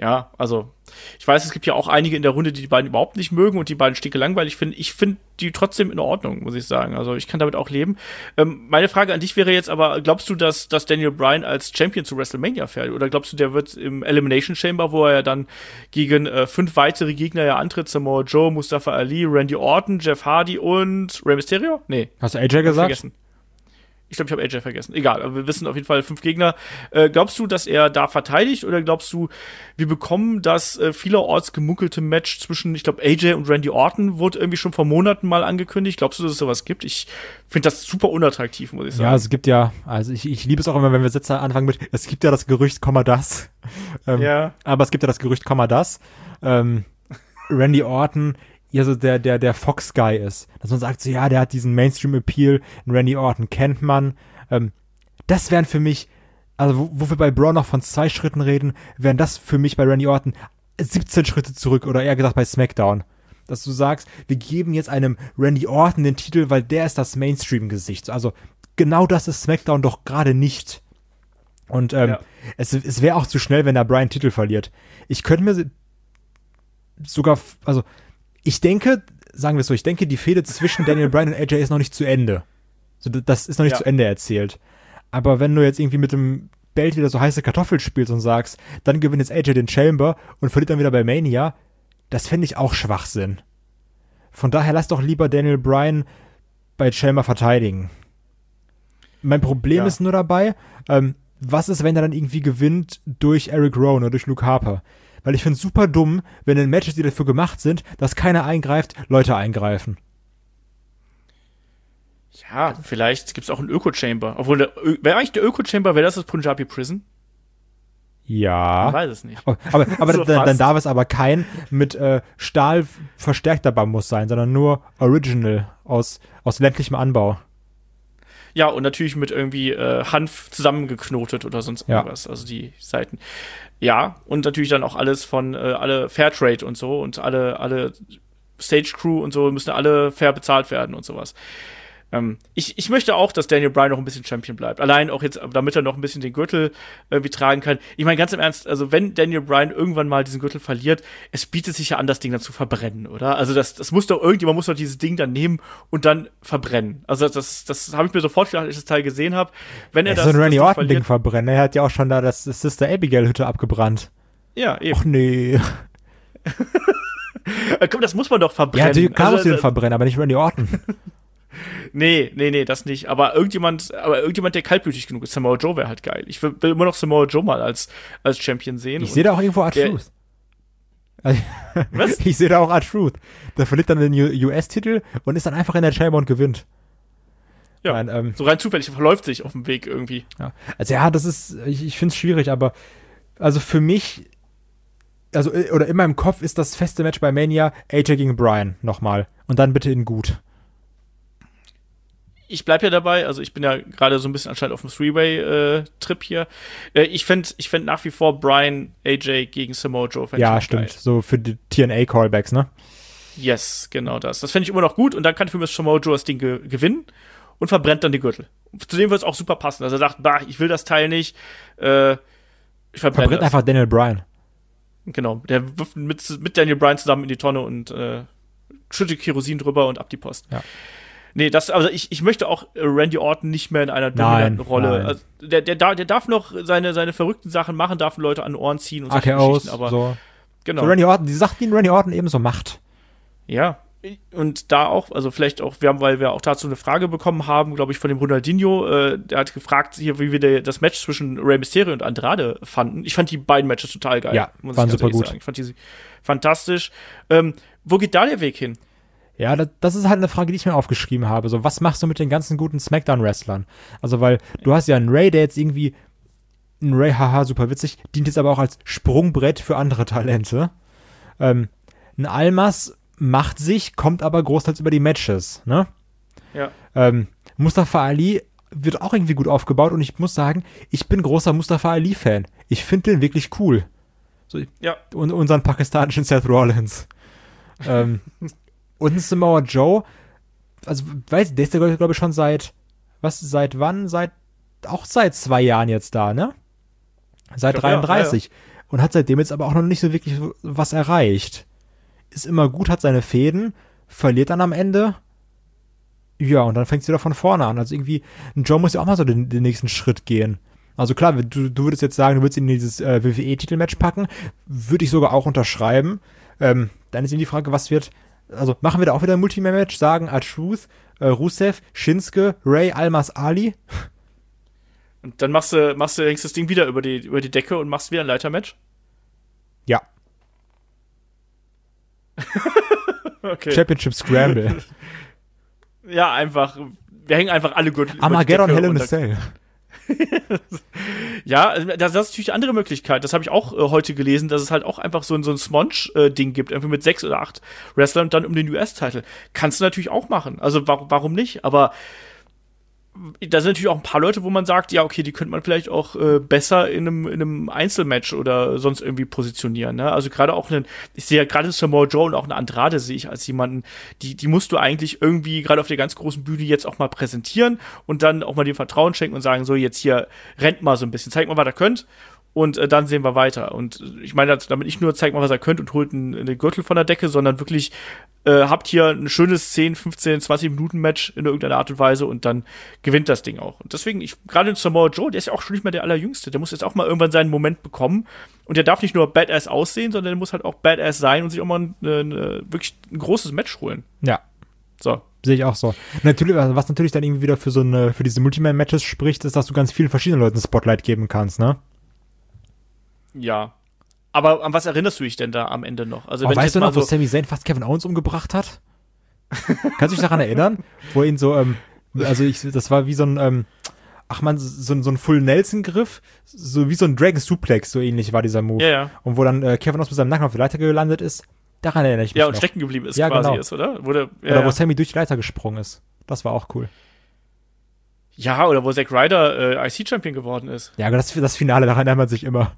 Ja, also ich weiß, es gibt ja auch einige in der Runde, die beiden überhaupt nicht mögen und die beiden stinkelangweilig finden. Ich finde die trotzdem in Ordnung, muss ich sagen. Also ich kann damit auch leben. Meine Frage an dich wäre jetzt aber, glaubst du, dass Daniel Bryan als Champion zu WrestleMania fährt? Oder glaubst du, der wird im Elimination Chamber, wo er ja dann gegen 5 weitere Gegner ja antritt, Samoa Joe, Mustafa Ali, Randy Orton, Jeff Hardy und Rey Mysterio? Nee. Hast du AJ gesagt? Vergessen. Ich glaube, ich habe AJ vergessen. Egal, aber wir wissen auf jeden Fall 5 Gegner. Glaubst du, dass er da verteidigt oder glaubst du, wir bekommen das vielerorts gemunkelte Match zwischen, ich glaube, AJ und Randy Orton wurde irgendwie schon vor Monaten mal angekündigt. Glaubst du, dass es sowas gibt? Ich finde das super unattraktiv, muss ich sagen. Ja, es gibt ja, also ich liebe es auch immer, wenn wir Sätze anfangen mit, es gibt ja das Gerücht, das. Ja. Aber es gibt ja das Gerücht, das. Randy Orton ja so der Fox-Guy ist. Dass man sagt, so ja, der hat diesen Mainstream-Appeal, Randy Orton kennt man. Das wären für mich, also wo wir bei Braun noch von 2 Schritten reden, wären das für mich bei Randy Orton 17 Schritte zurück oder eher gesagt bei SmackDown. Dass du sagst, wir geben jetzt einem Randy Orton den Titel, weil der ist das Mainstream-Gesicht. Also genau das ist SmackDown doch gerade nicht. Und es wäre auch zu schnell, wenn der Bryan Titel verliert. Ich könnte mir sogar, also ich denke, sagen wir es so, ich denke, die Fehde zwischen Daniel Bryan und AJ ist noch nicht zu Ende. So, das ist noch nicht zu Ende erzählt. Aber wenn du jetzt irgendwie mit dem Belt wieder so heiße Kartoffel spielst und sagst, dann gewinnt jetzt AJ den Chamber und verliert dann wieder bei Mania, das fände ich auch Schwachsinn. Von daher lass doch lieber Daniel Bryan bei Chamber verteidigen. Mein Problem ist nur dabei, was ist, wenn er dann irgendwie gewinnt durch Eric Rowan oder durch Luke Harper? Weil ich finde es super dumm, wenn in Matches, die dafür gemacht sind, dass keiner eingreift, Leute eingreifen. Ja, vielleicht gibt es auch einen Öko-Chamber. Obwohl, wäre eigentlich der Öko-Chamber, wäre das Punjabi Prison? Ja. Ich weiß es nicht. Aber so dann darf es aber kein mit Stahl verstärkter Bambus sein, sondern nur Original aus ländlichem Anbau. Ja, und natürlich mit irgendwie Hanf zusammengeknotet oder sonst irgendwas. Also die Seiten. Ja, und natürlich dann auch alles von alle Fairtrade und so und alle Stage Crew und so müssen alle fair bezahlt werden und sowas. Ich möchte auch, dass Daniel Bryan noch ein bisschen Champion bleibt. Allein auch jetzt, damit er noch ein bisschen den Gürtel irgendwie tragen kann. Ich meine, ganz im Ernst, also wenn Daniel Bryan irgendwann mal diesen Gürtel verliert, es bietet sich ja an, das Ding dann zu verbrennen, oder? Also das muss doch irgendjemand muss doch dieses Ding dann nehmen und dann verbrennen. Also das habe ich mir sofort gedacht, als ich das Teil gesehen habe. Wenn er das so ein Randy Orton-Ding verbrennen. Er hat ja auch schon da das Sister Abigail-Hütte abgebrannt. Ja, eben. Och nee. Komm, das muss man doch verbrennen. Ja, du kannst den verbrennen, aber nicht Randy Orton. Nee, das nicht. Aber irgendjemand, der kaltblütig genug ist, Samoa Joe wäre halt geil. Ich will immer noch Samoa Joe mal als Champion sehen. Ich sehe da auch irgendwo R-Truth. Was? Ich sehe da auch R-Truth. Der verliert dann den US-Titel und ist dann einfach in der Chamber und gewinnt. Ja, so rein zufällig, verläuft sich auf dem Weg irgendwie. Ja. Also ja, das ist, ich finde es schwierig, aber also für mich, also oder in meinem Kopf ist das feste Match bei Mania AJ gegen Bryan nochmal. Und dann bitte in gut. Ich bleib ja dabei, also ich bin ja gerade so ein bisschen anscheinend auf dem Three-Way-Trip hier. Ich fänd nach wie vor Bryan, AJ gegen Samoa Joe. Ja, stimmt. Geil. So für die TNA-Callbacks, ne? Yes, genau das. Das fände ich immer noch gut und dann kann für mich Samoa Joe das Ding gewinnen und verbrennt dann die Gürtel. Zudem wird es auch super passen. Also er sagt, ich will das Teil nicht. Ich verbrennt einfach Daniel Bryan. Genau, der wirft mit Daniel Bryan zusammen in die Tonne und schüttet Kerosin drüber und ab die Post. Ja. Nee, also ich möchte auch Randy Orton nicht mehr in einer dominanten Rolle. Nein. Also der darf noch seine verrückten Sachen machen, darf Leute an den Ohren ziehen und solche AKOs, Geschichten, aber so. Genau. So Randy Orton, die Sachen, die Randy Orton eben so macht. Ja, und da auch, also vielleicht auch, weil wir auch dazu eine Frage bekommen haben, glaube ich, von dem Ronaldinho, der hat gefragt, hier, wie wir das Match zwischen Rey Mysterio und Andrade fanden. Ich fand die beiden Matches total geil. Ja, waren super gut. Sagen. Ich fand die fantastisch. Wo geht da der Weg hin? Ja, das ist halt eine Frage, die ich mir aufgeschrieben habe. So, was machst du mit den ganzen guten Smackdown-Wrestlern? Also, weil du hast ja einen Ray, der jetzt irgendwie ein Ray, haha, super witzig, dient jetzt aber auch als Sprungbrett für andere Talente. Ein Almas macht sich, kommt aber großteils über die Matches, ne? Ja. Mustafa Ali wird auch irgendwie gut aufgebaut und ich muss sagen, ich bin großer Mustafa Ali-Fan. Ich finde den wirklich cool. So, ja. Und unseren pakistanischen Seth Rollins. Und Samoa Joe, also, der ist ja, glaube ich, schon seit wann? Seit 2 Jahren jetzt da, ne? Seit 33. Ja. und hat seitdem jetzt aber auch noch nicht so wirklich was erreicht. Ist immer gut, hat seine Fäden, verliert dann am Ende. Ja, und dann fängt es wieder von vorne an. Also irgendwie, ein Joe muss ja auch mal so den nächsten Schritt gehen. Also klar, du würdest jetzt sagen, du würdest ihn in dieses WWE-Titelmatch packen. Würde ich sogar auch unterschreiben. Dann ist eben die Frage, was wird, also machen wir da auch wieder ein Multiman-Match, sagen R-Truth, Rusev, Shinsuke, Ray, Almas, Ali. Und dann hängst das Ding wieder über die Decke und machst wieder ein Leitermatch? Ja. Okay. Championship Scramble. Ja, einfach, wir hängen einfach alle Gürtel Armageddon Hell in a Cell. Ja, also das ist natürlich eine andere Möglichkeit. Das habe ich auch heute gelesen, dass es halt auch einfach so ein Smonge-Ding gibt, irgendwie mit 6 oder 8 Wrestlern und dann um den US-Titel. Kannst du natürlich auch machen. Also warum nicht? Aber da sind natürlich auch ein paar Leute, wo man sagt, ja, okay, die könnte man vielleicht auch besser in einem Einzelmatch oder sonst irgendwie positionieren. Ne? Also gerade auch ich sehe ja gerade Samoa Joe und auch eine Andrade sehe ich als jemanden, die musst du eigentlich irgendwie gerade auf der ganz großen Bühne jetzt auch mal präsentieren und dann auch mal dem Vertrauen schenken und sagen, so jetzt hier rennt mal so ein bisschen, zeigt mal, was ihr könnt. Und dann sehen wir weiter. Und ich meine damit nicht nur, zeigt mal, was ihr könnt und holt einen Gürtel von der Decke, sondern wirklich habt hier ein schönes 10, 15, 20 Minuten Match in irgendeiner Art und Weise und dann gewinnt das Ding auch. Und deswegen, gerade Samoa Joe, der ist ja auch schon nicht mehr der Allerjüngste. Der muss jetzt auch mal irgendwann seinen Moment bekommen. Und der darf nicht nur Badass aussehen, sondern der muss halt auch Badass sein und sich auch mal wirklich ein großes Match holen. Ja. So. Sehe ich auch so. Natürlich, was natürlich dann irgendwie wieder für diese Multiman-Matches spricht, ist, dass du ganz vielen verschiedenen Leuten Spotlight geben kannst, ne? Ja. Aber an was erinnerst du dich denn da am Ende noch? Also, weißt du noch, wo Sami Zayn fast Kevin Owens umgebracht hat? Kannst du dich daran erinnern? Wo ihn so, das war wie so ein, so ein Full-Nelson-Griff, so wie so ein Dragon-Suplex, so ähnlich war dieser Move. Ja. Und wo dann Kevin Owens mit seinem Nacken auf die Leiter gelandet ist, daran erinnere ich mich Ja, und noch. stecken geblieben ist ja, quasi genau. ist, oder? Oder wo Sami durch die Leiter gesprungen ist. Das war auch cool. Ja, oder wo Zack Ryder IC-Champion geworden ist. Ja, aber das Finale, daran erinnert man sich immer.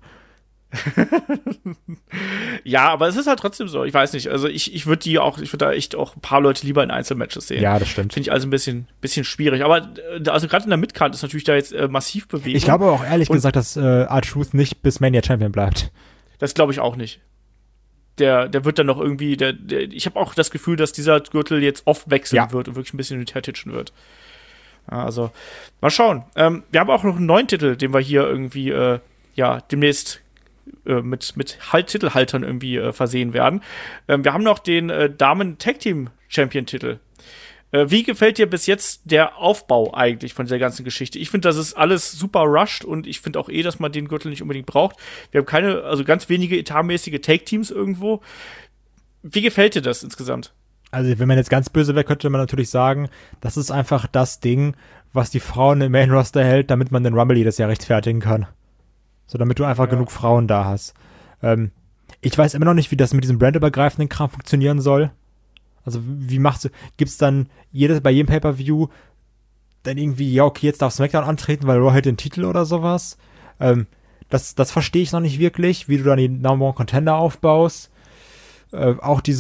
Ja, aber es ist halt trotzdem so. Ich weiß nicht. Also ich würde da echt auch ein paar Leute lieber in Einzelmatches sehen. Ja, das stimmt. Finde ich also ein bisschen schwierig. Aber also gerade in der Midcard ist natürlich da jetzt massiv Bewegung. Ich glaube aber auch ehrlich gesagt, dass R-Truth nicht bis Mania Champion bleibt. Das glaube ich auch nicht. Der wird dann noch irgendwie, ich habe auch das Gefühl, dass dieser Gürtel jetzt oft wechseln wird und wirklich ein bisschen hintertitschen wird. Ja, also, mal schauen. Wir haben auch noch einen neuen Titel, den wir hier irgendwie, demnächst mit Titelhaltern irgendwie versehen werden. Wir haben noch den Damen-Tag-Team-Champion-Titel. Wie gefällt dir bis jetzt der Aufbau eigentlich von dieser ganzen Geschichte? Ich finde, das ist alles super rushed und ich finde auch dass man den Gürtel nicht unbedingt braucht. Wir haben ganz wenige etatmäßige Tag-Teams irgendwo. Wie gefällt dir das insgesamt? Also, wenn man jetzt ganz böse wäre, könnte man natürlich sagen, das ist einfach das Ding, was die Frauen im Main-Roster hält, damit man den Rumble jedes Jahr rechtfertigen kann. So, damit du einfach genug Frauen da hast. Ich weiß immer noch nicht, wie das mit diesem brandübergreifenden Kram funktionieren soll. Also, wie machst du, gibt's dann bei jedem Pay-Per-View dann irgendwie, ja, okay, jetzt darf SmackDown antreten, weil Raw hält den Titel oder sowas? Das verstehe ich noch nicht wirklich, wie du dann die Number One Contender aufbaust. Auch die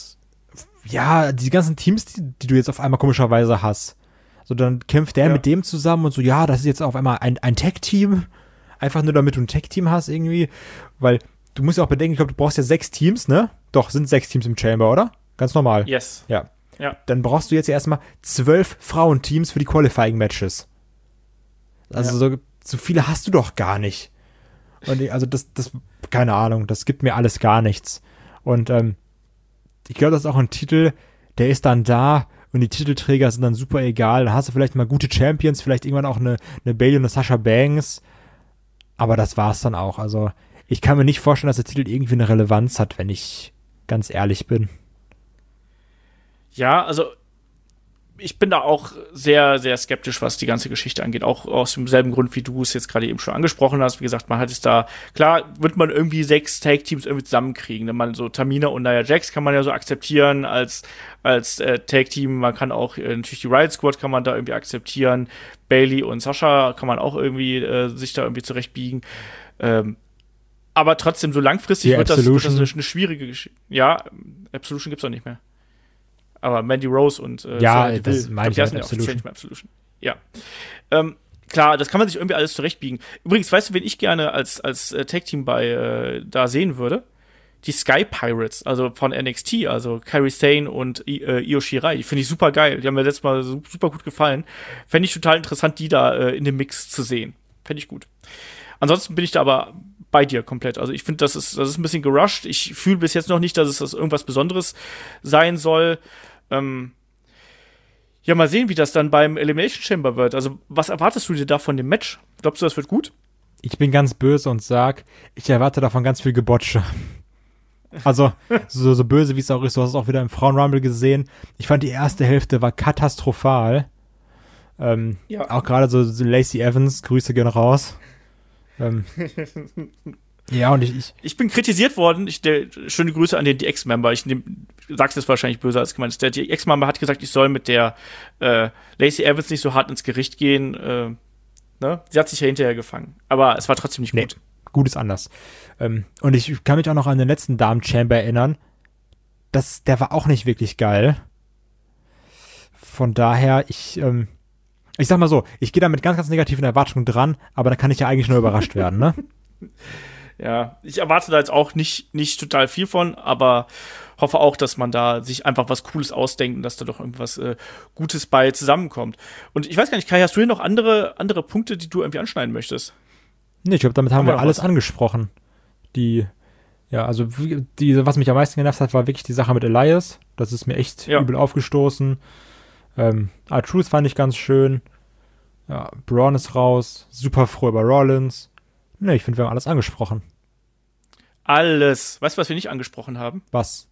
ganzen Teams, die du jetzt auf einmal komischerweise hast. So, dann kämpft der mit dem zusammen und so, ja, das ist jetzt auf einmal ein Tag-Team. Einfach nur, damit du ein Tag-Team hast irgendwie. Weil du musst ja auch bedenken, ich glaube, du brauchst ja 6 Teams, ne? Doch, sind 6 Teams im Chamber, oder? Ganz normal. Yes. Ja. Dann brauchst du jetzt ja erstmal 12 Frauenteams für die Qualifying-Matches. Also so viele hast du doch gar nicht. Und also das, keine Ahnung, das gibt mir alles gar nichts. Und ich glaube, das ist auch ein Titel, der ist dann da und die Titelträger sind dann super egal. Dann hast du vielleicht mal gute Champions, vielleicht irgendwann auch eine Bayley und eine Sasha Banks. Aber das war's dann auch. Also ich kann mir nicht vorstellen, dass der Titel irgendwie eine Relevanz hat, wenn ich ganz ehrlich bin. Ja, also ich bin da auch sehr, sehr skeptisch, was die ganze Geschichte angeht. Auch aus demselben Grund, wie du es jetzt gerade eben schon angesprochen hast. Wie gesagt, man hat es da, klar, wird man irgendwie 6 Tag-Teams irgendwie zusammenkriegen. Wenn man so Tamina und Nia Jax kann man ja so akzeptieren als Tag-Team. Man kann auch natürlich die Riot Squad kann man da irgendwie akzeptieren. Bayley und Sasha kann man auch irgendwie sich da irgendwie zurechtbiegen. Aber trotzdem, so langfristig wird das eine schwierige Geschichte. Ja, Absolution gibt's auch nicht mehr. Aber Mandy Rose und das meine ich ja Absolution. Absolution. Ja. klar, das kann man sich irgendwie alles zurechtbiegen. Übrigens, weißt du, wen ich gerne als Tag-Team da sehen würde? Die Sky Pirates, also von NXT, also Kairi Sane und Io Shirai. Die finde ich super geil. Die haben mir letztes Mal super gut gefallen. Fände ich total interessant, die da in dem Mix zu sehen. Fände ich gut. Ansonsten bin ich da aber bei dir komplett. Also ich finde, das ist ein bisschen gerusht. Ich fühle bis jetzt noch nicht, dass es das irgendwas Besonderes sein soll. Ja, mal sehen, wie das dann beim Elimination Chamber wird. Also, was erwartest du dir da von dem Match? Glaubst du, das wird gut? Ich bin ganz böse und sag, ich erwarte davon ganz viel Gebotsche. Also, so böse wie es auch ist, du hast es auch wieder im Frauen-Rumble gesehen. Ich fand, die erste Hälfte war katastrophal. Ja. Auch gerade so Lacey Evans, Grüße gehen raus. Ja, und ich bin kritisiert worden. Schöne Grüße an den DX-Member. Ich sag's jetzt wahrscheinlich böser als gemeint. Der DX-Member hat gesagt, ich soll mit der Lacey Evans nicht so hart ins Gericht gehen. Ne? Sie hat sich ja hinterher gefangen. Aber es war trotzdem nicht gut. Gut ist anders. Und ich kann mich auch noch an den letzten Damen-Chamber erinnern. Der war auch nicht wirklich geil. Von daher, ich sag mal so, ich gehe da mit ganz, ganz negativen Erwartungen dran, aber dann kann ich ja eigentlich nur überrascht werden, ne? Ja, ich erwarte da jetzt auch nicht total viel von, aber hoffe auch, dass man da sich einfach was Cooles ausdenkt und dass da doch irgendwas Gutes bei zusammenkommt. Und ich weiß gar nicht, Kai, hast du hier noch andere Punkte, die du irgendwie anschneiden möchtest? Nee, ich glaube, damit haben wir alles angesprochen. Was mich am meisten genervt hat, war wirklich die Sache mit Elias. Das ist mir echt übel aufgestoßen. R-Truth fand ich ganz schön. Ja, Braun ist raus. Super froh über Rollins. Nee, ich finde, wir haben alles angesprochen. Alles. Weißt du, was wir nicht angesprochen haben? Was?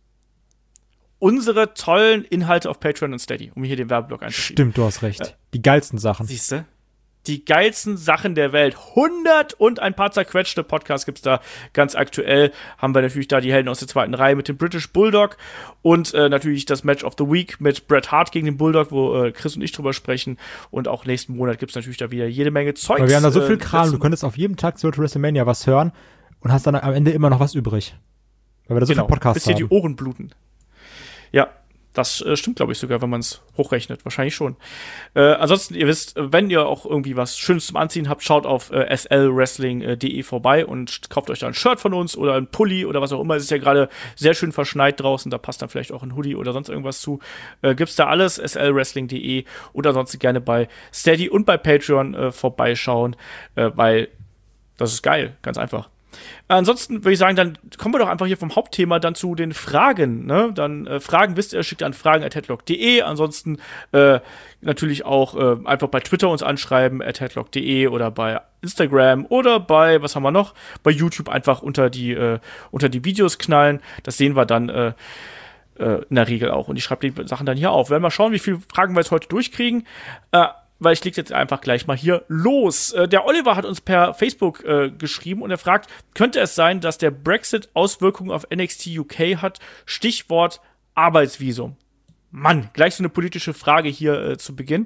Unsere tollen Inhalte auf Patreon und Steady, um hier den Werbeblock einzuschieben. Stimmt, du hast recht. Die geilsten Sachen. Siehst du? Die geilsten Sachen der Welt. 100 und ein paar zerquetschte Podcasts gibt's da ganz aktuell. Haben wir natürlich da die Helden aus der zweiten Reihe mit dem British Bulldog und natürlich das Match of the Week mit Bret Hart gegen den Bulldog, wo Chris und ich drüber sprechen. Und auch nächsten Monat gibt's natürlich da wieder jede Menge Zeugs. Aber wir haben da so viel Kram. Du könntest auf jedem Tag zu WrestleMania was hören und hast dann am Ende immer noch was übrig. Weil wir da so viel Podcasts haben. Bis dir die Ohren bluten. Ja. Das stimmt, glaube ich, sogar, wenn man es hochrechnet. Wahrscheinlich schon. Ansonsten, ihr wisst, wenn ihr auch irgendwie was Schönes zum Anziehen habt, schaut auf slwrestling.de vorbei und kauft euch da ein Shirt von uns oder ein Pulli oder was auch immer. Es ist ja gerade sehr schön verschneit draußen. Da passt dann vielleicht auch ein Hoodie oder sonst irgendwas zu. Gibt's da alles, slwrestling.de oder ansonsten gerne bei Steady und bei Patreon vorbeischauen, weil das ist geil, ganz einfach. Ansonsten würde ich sagen, dann kommen wir doch einfach hier vom Hauptthema dann zu den Fragen. Ne? Dann Fragen wisst ihr, schickt an fragen@headlock.de. Ansonsten natürlich auch einfach bei Twitter uns anschreiben, @headlock.de oder bei Instagram oder bei, was haben wir noch? Bei YouTube einfach unter die Videos knallen. Das sehen wir dann in der Regel auch. Und ich schreibe die Sachen dann hier auf. Wir werden mal schauen, wie viele Fragen wir jetzt heute durchkriegen. Weil ich leg jetzt einfach gleich mal hier los. Der Oliver hat uns per Facebook geschrieben und er fragt, könnte es sein, dass der Brexit Auswirkungen auf NXT UK hat? Stichwort Arbeitsvisum. Mann, gleich so eine politische Frage hier zu Beginn.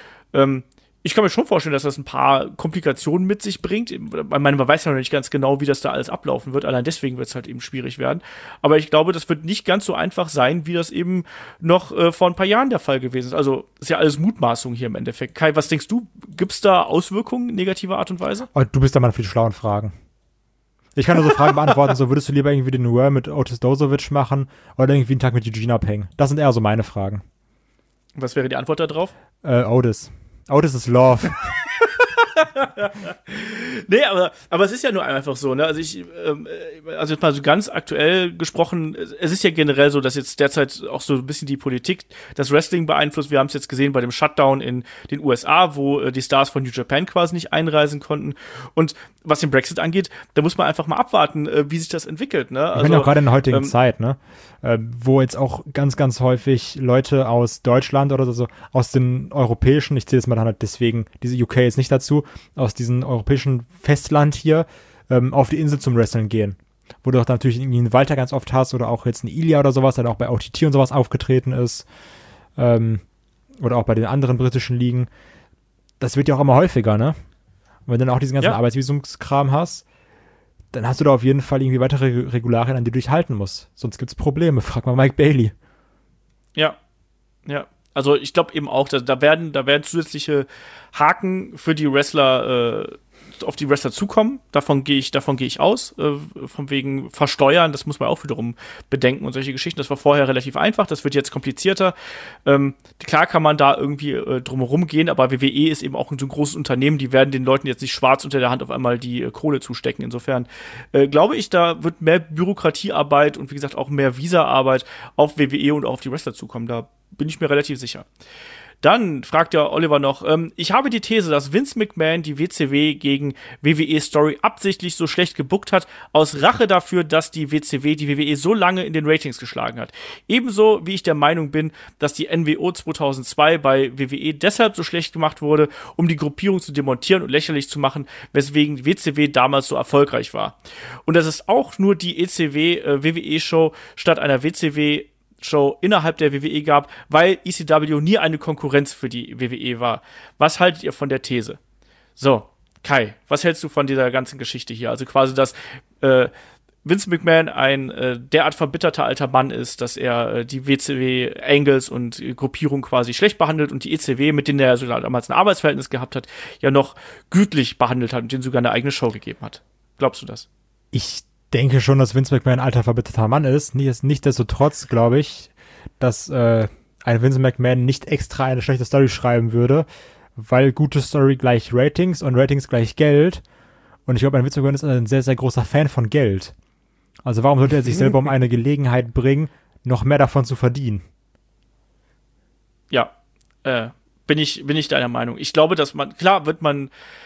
Ich kann mir schon vorstellen, dass das ein paar Komplikationen mit sich bringt. Ich meine, man weiß ja noch nicht ganz genau, wie das da alles ablaufen wird. Allein deswegen wird es halt eben schwierig werden. Aber ich glaube, das wird nicht ganz so einfach sein, wie das eben noch vor ein paar Jahren der Fall gewesen ist. Also ist ja alles Mutmaßung hier im Endeffekt. Kai, was denkst du? Gibt es da Auswirkungen negativer Art und Weise? Oh, du bist da mal für die schlauen Fragen. Ich kann nur so Fragen beantworten, so würdest du lieber irgendwie den World mit Otis Dozovic machen oder irgendwie einen Tag mit Eugene abhängen? Das sind eher so meine Fragen. Was wäre die Antwort da drauf? Otis. Otis is Love. Nee, aber es ist ja nur einfach so, ne? Also jetzt mal so ganz aktuell gesprochen, es ist ja generell so, dass jetzt derzeit auch so ein bisschen die Politik das Wrestling beeinflusst. Wir haben es jetzt gesehen bei dem Shutdown in den USA, wo die Stars von New Japan quasi nicht einreisen konnten. Und was den Brexit angeht, da muss man einfach mal abwarten, wie sich das entwickelt, ne? Also, ich meine auch gerade in der heutigen Zeit, ne? Wo jetzt auch ganz, ganz häufig Leute aus Deutschland oder so, aus den europäischen, ich zähle jetzt mal dann halt deswegen, diese UK jetzt nicht dazu, aus diesem europäischen Festland hier auf die Insel zum Wrestling gehen. Wo du auch natürlich irgendwie einen Walter ganz oft hast oder auch jetzt einen Ilya oder sowas, der auch bei OTT und sowas aufgetreten ist. Oder auch bei den anderen britischen Ligen. Das wird ja auch immer häufiger, ne? Und wenn du dann auch diesen ganzen Arbeitsvisumskram hast, dann hast du da auf jeden Fall irgendwie weitere Regularien, an die du dich halten musst. Sonst gibt's Probleme. Frag mal Mike Bailey. Ja. Also ich glaube eben auch, da werden zusätzliche Haken für die Wrestler auf die Wrestler zukommen. Davon gehe ich aus. Von wegen Versteuern, das muss man auch wiederum bedenken und solche Geschichten. Das war vorher relativ einfach, das wird jetzt komplizierter. Klar kann man da irgendwie drumherum gehen, aber WWE ist eben auch so ein großes Unternehmen, die werden den Leuten jetzt nicht schwarz unter der Hand auf einmal die Kohle zustecken. Insofern glaube ich, da wird mehr Bürokratiearbeit und wie gesagt auch mehr Visa-Arbeit auf WWE und auch auf die Wrestler zukommen. Da bin ich mir relativ sicher. Dann fragt der Oliver noch, ich habe die These, dass Vince McMahon die WCW gegen WWE-Story absichtlich so schlecht gebookt hat, aus Rache dafür, dass die WCW die WWE so lange in den Ratings geschlagen hat. Ebenso wie ich der Meinung bin, dass die NWO 2002 bei WWE deshalb so schlecht gemacht wurde, um die Gruppierung zu demontieren und lächerlich zu machen, weswegen die WCW damals so erfolgreich war. Und dass es auch nur die ECW-WWE-Show statt einer WCW Show innerhalb der WWE gab, weil ECW nie eine Konkurrenz für die WWE war. Was haltet ihr von der These? So, Kai, was hältst du von dieser ganzen Geschichte hier? Also quasi, dass Vince McMahon ein derart verbitterter alter Mann ist, dass er die WCW Angles und Gruppierung quasi schlecht behandelt und die ECW, mit denen er sogar damals ein Arbeitsverhältnis gehabt hat, ja noch gütlich behandelt hat und denen sogar eine eigene Show gegeben hat. Glaubst du das? Ich denke schon, dass Vince McMahon ein alter, verbitterter Mann ist. Nichtsdestotrotz glaube ich, dass ein Vince McMahon nicht extra eine schlechte Story schreiben würde, weil gute Story gleich Ratings und Ratings gleich Geld. Und ich glaube, ein Vince McMahon ist ein sehr, sehr großer Fan von Geld. Also warum sollte er sich selber um eine Gelegenheit bringen, noch mehr davon zu verdienen? Ja, bin ich deiner Meinung. Ich glaube, dass wird man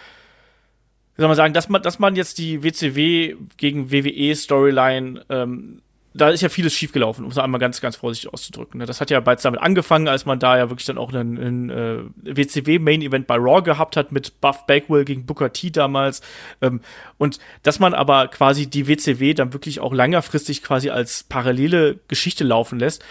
wie soll man sagen, dass man jetzt die WCW gegen WWE Storyline, da ist ja vieles schiefgelaufen, um es einmal ganz, ganz vorsichtig auszudrücken. Das hat ja bereits damit angefangen, als man da ja wirklich dann auch einen WCW-Main-Event bei Raw gehabt hat mit Buff Bagwell gegen Booker T damals. Und dass man aber quasi die WCW dann wirklich auch längerfristig quasi als parallele Geschichte laufen lässt,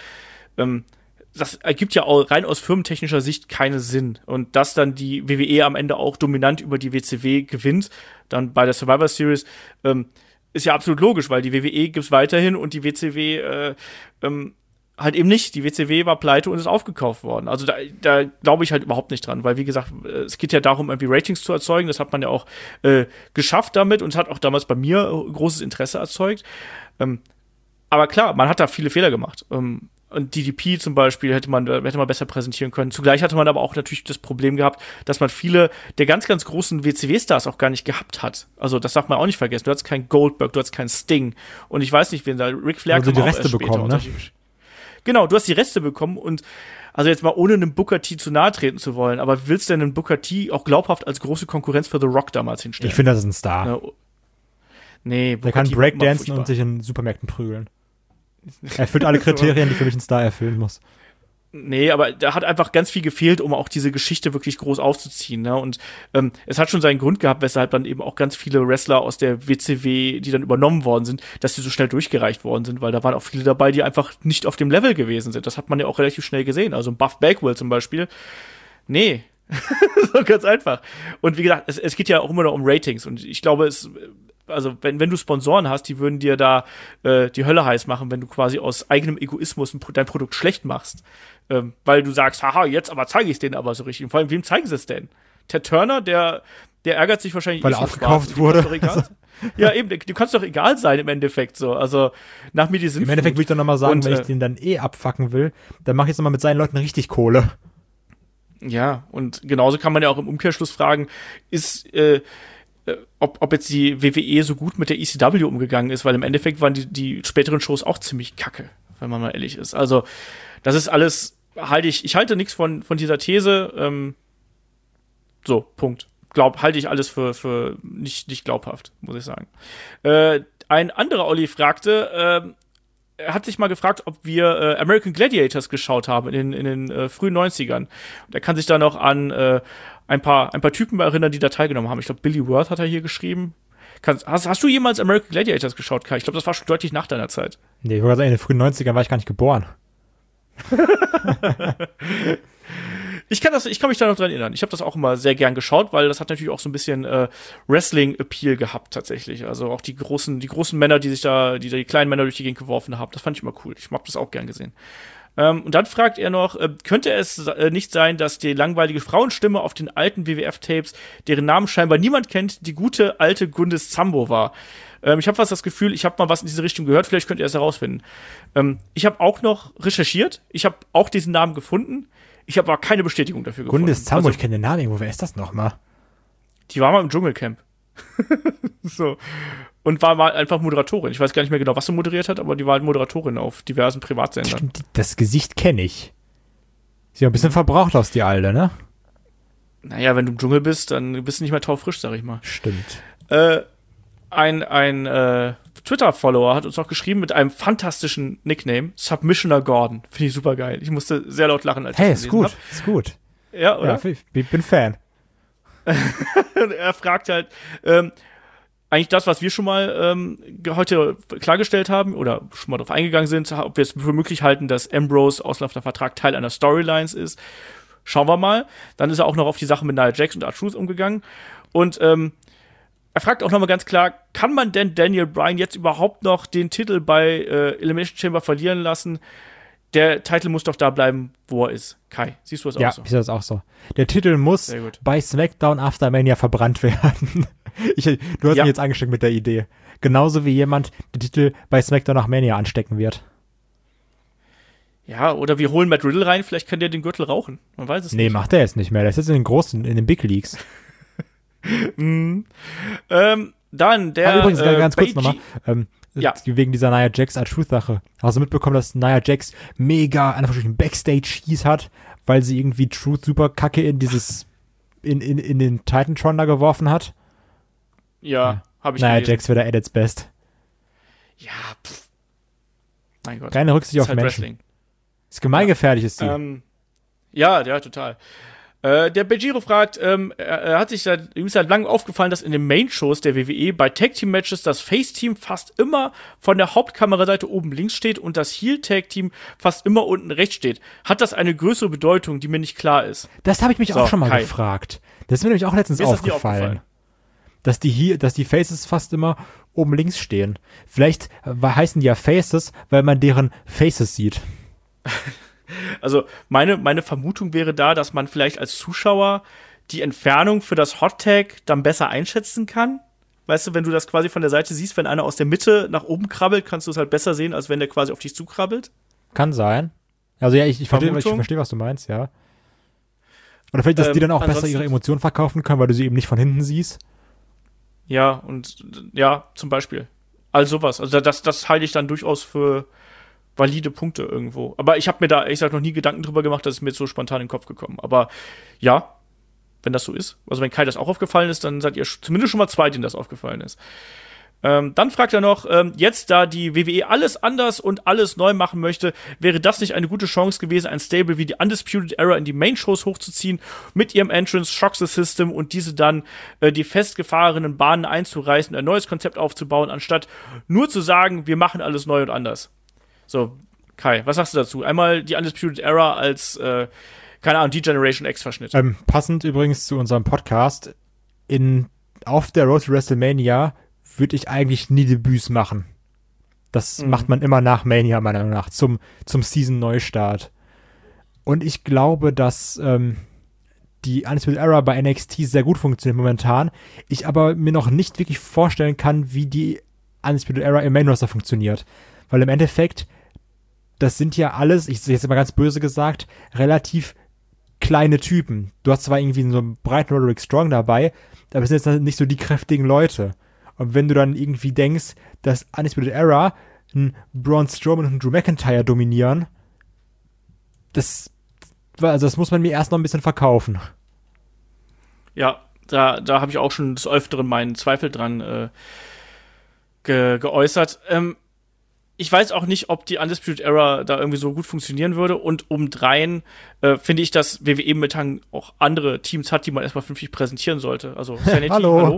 das ergibt ja auch rein aus firmentechnischer Sicht keinen Sinn. Und dass dann die WWE am Ende auch dominant über die WCW gewinnt, dann bei der Survivor Series, ist ja absolut logisch, weil die WWE gibt's weiterhin und die WCW halt eben nicht. Die WCW war pleite und ist aufgekauft worden. Also da glaube ich halt überhaupt nicht dran, weil wie gesagt, es geht ja darum, irgendwie Ratings zu erzeugen. Das hat man ja auch geschafft damit und es hat auch damals bei mir großes Interesse erzeugt. Aber klar, man hat da viele Fehler gemacht. Und DDP zum Beispiel hätte man besser präsentieren können. Zugleich hatte man aber auch natürlich das Problem gehabt, dass man viele der ganz, ganz großen WCW-Stars auch gar nicht gehabt hat. Also das darf man auch nicht vergessen. Du hattest keinen Goldberg, du hattest keinen Sting. Und ich weiß nicht, wen da, Ric Flair also die Reste bekommen, ne? Genau, du hast die Reste bekommen und also jetzt mal ohne einem Booker T zu nahe treten zu wollen, aber willst du denn einen Booker T auch glaubhaft als große Konkurrenz für The Rock damals hinstellen? Ich finde, das ist ein Star. Ja, nee, der kann Breakdancen und sich in Supermärkten prügeln. Er erfüllt alle Kriterien, die für mich ein Star erfüllen muss. Nee, aber da hat einfach ganz viel gefehlt, um auch diese Geschichte wirklich groß aufzuziehen. Ne? Und es hat schon seinen Grund gehabt, weshalb dann eben auch ganz viele Wrestler aus der WCW, die dann übernommen worden sind, dass die so schnell durchgereicht worden sind, weil da waren auch viele dabei, die einfach nicht auf dem Level gewesen sind. Das hat man ja auch relativ schnell gesehen. Also Buff Bagwell zum Beispiel. Nee. So ganz einfach. Und wie gesagt, es geht ja auch immer noch um Ratings. Und ich glaube, also wenn du Sponsoren hast, die würden dir da die Hölle heiß machen, wenn du quasi aus eigenem Egoismus dein Produkt schlecht machst. Weil du sagst, haha, jetzt aber zeige ich es denen aber so richtig. Und vor allem, wem zeigen sie es denn? Ted Turner, der ärgert sich wahrscheinlich, weil er aufgekauft wurde. Ja, eben, du kannst doch egal sein im Endeffekt so. Also nach mir die Sinn. Im Endeffekt würde ich dann nochmal sagen, wenn ich den dann abfacken will, dann mache ich jetzt nochmal mit seinen Leuten richtig Kohle. Ja, und genauso kann man ja auch im Umkehrschluss fragen, ob jetzt die WWE so gut mit der ECW umgegangen ist, weil im Endeffekt waren die späteren Shows auch ziemlich kacke, wenn man mal ehrlich ist. Also, das ist alles, ich halte nichts von dieser These, so, Punkt. Halte ich alles für nicht glaubhaft, muss ich sagen. Ein anderer Olli fragte, er hat sich mal gefragt, ob wir American Gladiators geschaut haben in den frühen 90ern. Und er kann sich da noch an ein paar Typen erinnern, die da teilgenommen haben. Ich glaube, Billy Worth hat er hier geschrieben. Hast du jemals American Gladiators geschaut, Kai? Ich glaube, das war schon deutlich nach deiner Zeit. Nee, ich wollte sagen, in den frühen 90ern war ich gar nicht geboren. Ich kann mich da noch dran erinnern. Ich habe das auch immer sehr gern geschaut, weil das hat natürlich auch so ein bisschen Wrestling-Appeal gehabt tatsächlich. Also auch die großen Männer, die die kleinen Männer durch die Gegend geworfen haben. Das fand ich immer cool. Ich habe das auch gern gesehen. Und dann fragt er noch, könnte es nicht sein, dass die langweilige Frauenstimme auf den alten WWF-Tapes, deren Namen scheinbar niemand kennt, die gute alte Gundis Zambo war? Ich habe fast das Gefühl, ich habe mal was in diese Richtung gehört, vielleicht könnt ihr es herausfinden. Ich habe auch noch recherchiert, ich habe auch diesen Namen gefunden, ich habe aber keine Bestätigung dafür gefunden. Gundis Zambo, ich kenne den Namen irgendwo, wer ist das nochmal? Die war mal im Dschungelcamp. So. Und war mal einfach Moderatorin. Ich weiß gar nicht mehr genau, was sie moderiert hat, aber die war halt Moderatorin auf diversen Privatsendern. Stimmt, das Gesicht kenne ich. Sieht ein bisschen verbraucht aus, die Alte, ne? Naja, wenn du im Dschungel bist, dann bist du nicht mehr taufrisch, sag ich mal. Stimmt. Ein Twitter-Follower hat uns noch geschrieben mit einem fantastischen Nickname, Submissioner Gordon. Finde ich super geil. Ich musste sehr laut lachen, als ich das gelesen habe. Ist gut. Ja, oder? Ja, ich bin Fan. Er fragt halt, eigentlich das, was wir schon mal heute klargestellt haben oder schon mal darauf eingegangen sind, ob wir es für möglich halten, dass Ambrose auslaufender Vertrag Teil einer Storyline ist. Schauen wir mal. Dann ist er auch noch auf die Sache mit Nia Jax und R-Truth umgegangen. Und er fragt auch nochmal ganz klar, kann man denn Daniel Bryan jetzt überhaupt noch den Titel bei Elimination Chamber verlieren lassen? Der Titel muss doch da bleiben, wo er ist. Kai, siehst du das auch so? Ja, ich sehe das auch so. Der Titel muss bei SmackDown After Mania verbrannt werden. Du hast mich jetzt angesteckt mit der Idee. Genauso wie jemand den Titel bei SmackDown nach Mania anstecken wird. Ja, oder wir holen Matt Riddle rein, vielleicht kann der den Gürtel rauchen. Man weiß es nicht. Nee, macht er jetzt nicht mehr. Der ist jetzt in den großen, in den Big Leagues. Dann der übrigens, ganz kurz nochmal, wegen dieser Nia Jax R-Truth-Sache. Hast du mitbekommen, dass Nia Jax mega einen Backstage-Cheese hat, weil sie irgendwie Truth super kacke in dieses in den Titantron da geworfen hat? Ja, habe ich Nia gelesen. Jax wäre at its best. Ja, mein Gott. Keine Rücksicht auf halt Menschen. Wrestling. Ist gemeingefährlich, ist sie. Ja, total. Der Bejiro fragt, ihm ist halt lang aufgefallen, dass in den Main-Shows der WWE bei Tag-Team-Matches das Face-Team fast immer von der Hauptkameraseite oben links steht und das Heel-Tag-Team fast immer unten rechts steht. Hat das eine größere Bedeutung, die mir nicht klar ist? Das habe ich mich auch schon mal gefragt. Das ist mir nämlich auch letztens aufgefallen. Dass die Faces fast immer oben links stehen. Vielleicht heißen die ja Faces, weil man deren Faces sieht. Also meine Vermutung wäre da, dass man vielleicht als Zuschauer die Entfernung für das Hot Tag dann besser einschätzen kann. Weißt du, wenn du das quasi von der Seite siehst, wenn einer aus der Mitte nach oben krabbelt, kannst du es halt besser sehen, als wenn der quasi auf dich zukrabbelt. Kann sein. Also ja, ich verstehe, was du meinst, ja. Oder vielleicht, dass die dann auch besser ihre Emotionen verkaufen können, weil du sie eben nicht von hinten siehst. Ja, zum Beispiel. All sowas. Also das halte ich dann durchaus für valide Punkte irgendwo. Aber ich habe mir da, ehrlich gesagt, noch nie Gedanken drüber gemacht, dass es mir jetzt so spontan in den Kopf gekommen. Aber ja, wenn das so ist, also wenn Kai das auch aufgefallen ist, dann seid ihr zumindest schon mal zwei, denen das aufgefallen ist. Dann fragt er noch, jetzt da die WWE alles anders und alles neu machen möchte, wäre das nicht eine gute Chance gewesen, ein Stable wie die Undisputed Era in die Main-Shows hochzuziehen, mit ihrem Entrance, Shock the System und diese dann die festgefahrenen Bahnen einzureißen, ein neues Konzept aufzubauen, anstatt nur zu sagen, wir machen alles neu und anders. So, Kai, was sagst du dazu? Einmal die Undisputed Era als, keine Ahnung, D-Generation X-Verschnitt. Passend übrigens zu unserem Podcast, auf der Road to WrestleMania würde ich eigentlich nie Debüts machen. Das macht man immer nach Mania, meiner Meinung nach, zum Season-Neustart. Und ich glaube, dass die Undisputed Era bei NXT sehr gut funktioniert momentan. Ich aber mir noch nicht wirklich vorstellen kann, wie die Undisputed Era im Main Roster funktioniert. Weil im Endeffekt, das sind ja alles, ich sage jetzt mal ganz böse gesagt, relativ kleine Typen. Du hast zwar irgendwie so einen breiten Roderick Strong dabei, aber es sind jetzt nicht so die kräftigen Leute. Und wenn du dann irgendwie denkst, dass Undisputed Era einen Braun Strowman und einen Drew McIntyre dominieren, das muss man mir erst noch ein bisschen verkaufen. Ja, da habe ich auch schon des Öfteren meinen Zweifel dran geäußert. Ich weiß auch nicht, ob die Undisputed Era da irgendwie so gut funktionieren würde. Und obendrein finde ich, dass WWE momentan auch andere Teams hat, die man erstmal vernünftig präsentieren sollte. Also Sanity, hallo.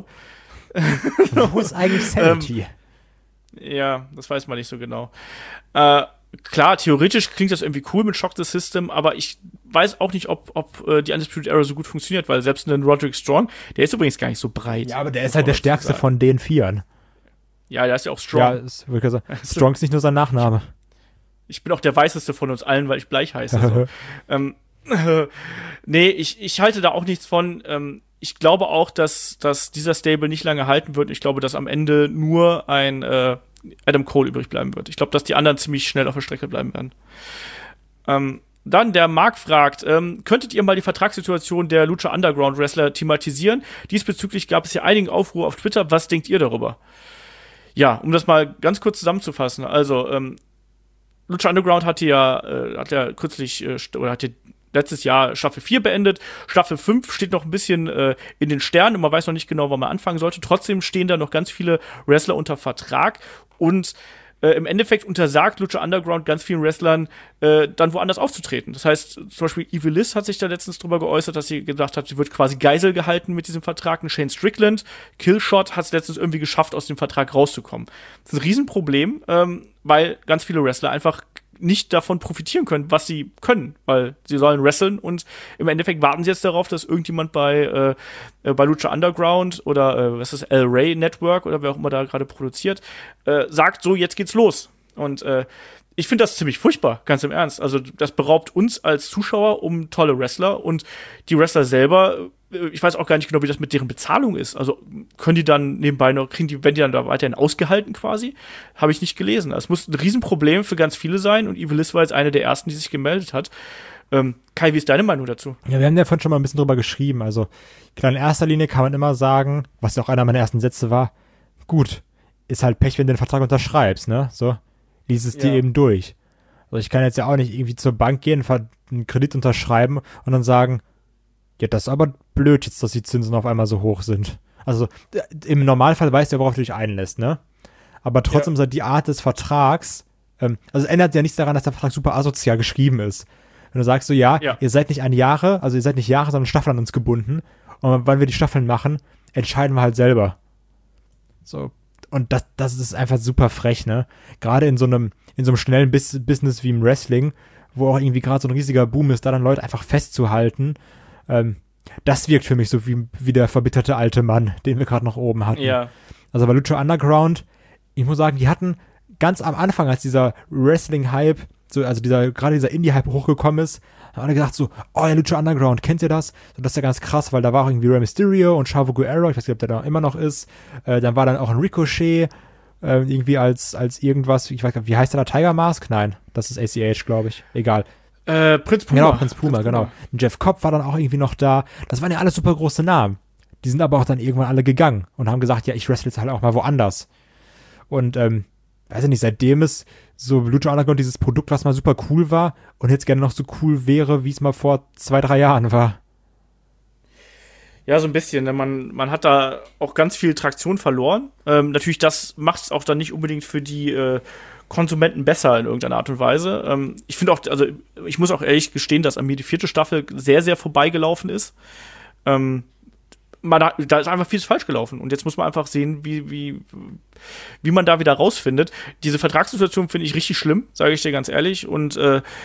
Wo ist eigentlich Sanity? Ja, das weiß man nicht so genau. Klar, theoretisch klingt das irgendwie cool mit Shock the System, aber ich weiß auch nicht, ob die Undisputed Era so gut funktioniert, weil selbst ein Roderick Strong, der ist übrigens gar nicht so breit. Ja, aber der ist halt der stärkste von den Vieren. Ja, der ist ja auch Strong. Ja, Strong ist nicht nur sein Nachname. Ich bin auch der Weißeste von uns allen, weil ich Bleich heiße. So. Nee, ich halte da auch nichts von. Ich glaube auch, dass dieser Stable nicht lange halten wird. Ich glaube, dass am Ende nur ein Adam Cole übrig bleiben wird. Ich glaube, dass die anderen ziemlich schnell auf der Strecke bleiben werden. Dann der Marc fragt, könntet ihr mal die Vertragssituation der Lucha Underground Wrestler thematisieren? Diesbezüglich gab es ja einigen Aufruhr auf Twitter. Was denkt ihr darüber? Ja, um das mal ganz kurz zusammenzufassen. Also, Lucha Underground hat ja kürzlich, oder hat ja letztes Jahr Staffel 4 beendet. Staffel 5 steht noch ein bisschen in den Sternen und man weiß noch nicht genau, wann man anfangen sollte. Trotzdem stehen da noch ganz viele Wrestler unter Vertrag und im Endeffekt untersagt Lucha Underground ganz vielen Wrestlern, dann woanders aufzutreten. Das heißt, zum Beispiel Evil Liz hat sich da letztens drüber geäußert, dass sie gedacht hat, sie wird quasi Geisel gehalten mit diesem Vertrag. Und Shane Strickland, Killshot, hat es letztens irgendwie geschafft, aus dem Vertrag rauszukommen. Das ist ein Riesenproblem, weil ganz viele Wrestler einfach nicht davon profitieren können, was sie können, weil sie sollen wresteln und im Endeffekt warten sie jetzt darauf, dass irgendjemand bei Lucha Underground oder was ist El Rey Network oder wer auch immer da gerade produziert, sagt so, jetzt geht's los. Und ich finde das ziemlich furchtbar, ganz im Ernst. Also das beraubt uns als Zuschauer um tolle Wrestler und die Wrestler selber, ich weiß auch gar nicht genau, wie das mit deren Bezahlung ist. Also werden die dann da weiterhin ausgehalten quasi? Habe ich nicht gelesen. Es muss ein Riesenproblem für ganz viele sein und Evil Liz war jetzt eine der ersten, die sich gemeldet hat. Kai, wie ist deine Meinung dazu? Ja, wir haben ja vorhin schon mal ein bisschen drüber geschrieben. Also klar, in erster Linie kann man immer sagen, was ja auch einer meiner ersten Sätze war, gut, ist halt Pech, wenn du den Vertrag unterschreibst, ne? So, lies es dir eben durch. Also ich kann jetzt ja auch nicht irgendwie zur Bank gehen, einen Kredit unterschreiben und dann sagen, ja, das ist aber blöd jetzt, dass die Zinsen auf einmal so hoch sind. Also im Normalfall weißt du ja, worauf du dich einlässt, ne? Aber trotzdem ist halt die Art des Vertrags, also es ändert ja nichts daran, dass der Vertrag super asozial geschrieben ist. Wenn du sagst so, ihr seid nicht Jahre, sondern Staffeln an uns gebunden. Und wann wir die Staffeln machen, entscheiden wir halt selber. So. Und das ist einfach super frech, ne? Gerade in so einem schnellen Business wie im Wrestling, wo auch irgendwie gerade so ein riesiger Boom ist, da dann Leute einfach festzuhalten, das wirkt für mich so wie der verbitterte alte Mann, den wir gerade noch oben hatten. Ja. Also bei Lucha Underground, ich muss sagen, die hatten ganz am Anfang, als dieser Wrestling-Hype, also dieser Indie-Hype hochgekommen ist, haben alle gesagt so, oh ja, Lucha Underground, kennt ihr das? So, das ist ja ganz krass, weil da war auch irgendwie Rey Mysterio und Chavo Guerrero, ich weiß nicht, ob der da immer noch ist. Dann war dann auch ein Ricochet, irgendwie als irgendwas, ich weiß gar nicht, wie heißt der da, Tiger Mask? Nein, das ist ACH, glaube ich. Egal. Prinz Puma. Genau, Prinz Puma, genau. Und Jeff Cobb war dann auch irgendwie noch da. Das waren ja alles super große Namen. Die sind aber auch dann irgendwann alle gegangen und haben gesagt, ja, ich wrestle jetzt halt auch mal woanders. Und, weiß ich nicht, seitdem ist so Lucha Underground dieses Produkt, was mal super cool war und jetzt gerne noch so cool wäre, wie es mal vor 2-3 Jahren war. Ja, so ein bisschen. Ne? Man hat da auch ganz viel Traktion verloren. Natürlich, das macht es auch dann nicht unbedingt für die Konsumenten besser in irgendeiner Art und Weise. Ich finde auch, also ich muss auch ehrlich gestehen, dass an mir die 4. Staffel sehr, sehr vorbeigelaufen ist. Da ist einfach vieles falsch gelaufen. Und jetzt muss man einfach sehen, wie man da wieder rausfindet. Diese Vertragssituation finde ich richtig schlimm, sage ich dir ganz ehrlich. Und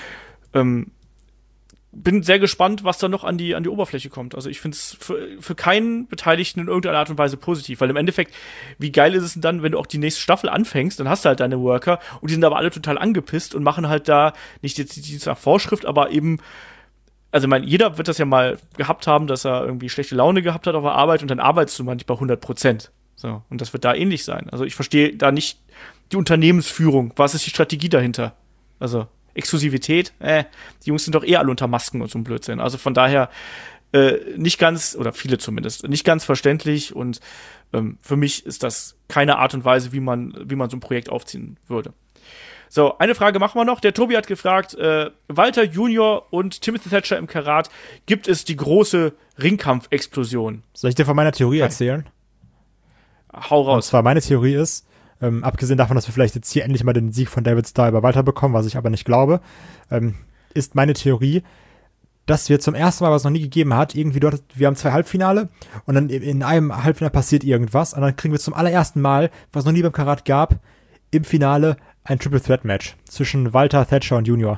bin sehr gespannt, was da noch an die Oberfläche kommt. Also ich finde es für keinen Beteiligten in irgendeiner Art und Weise positiv, weil im Endeffekt, wie geil ist es denn dann, wenn du auch die nächste Staffel anfängst, dann hast du halt deine Worker und die sind aber alle total angepisst und machen halt da nicht jetzt die nach Vorschrift, aber eben, also ich meine, jeder wird das ja mal gehabt haben, dass er irgendwie schlechte Laune gehabt hat auf der Arbeit und dann arbeitest du manchmal bei 100%. So, und das wird da ähnlich sein. Also ich verstehe da nicht die Unternehmensführung. Was ist die Strategie dahinter? Also Exklusivität, die Jungs sind doch alle unter Masken und so ein Blödsinn. Also von daher nicht ganz, oder viele zumindest, nicht ganz verständlich und für mich ist das keine Art und Weise, wie man so ein Projekt aufziehen würde. So, eine Frage machen wir noch. Der Tobi hat gefragt, Walter Junior und Timothy Thatcher im Karat, gibt es die große Ringkampf-Explosion? Soll ich dir von meiner Theorie erzählen? Hau raus. Und zwar meine Theorie ist, abgesehen davon, dass wir vielleicht jetzt hier endlich mal den Sieg von David Starr über Walter bekommen, was ich aber nicht glaube, ist meine Theorie, dass wir zum ersten Mal, was es noch nie gegeben hat, irgendwie dort, wir haben 2 Halbfinale und dann in einem Halbfinale passiert irgendwas und dann kriegen wir zum allerersten Mal, was es noch nie beim Karat gab, im Finale ein Triple Threat Match zwischen Walter, Thatcher und Junior.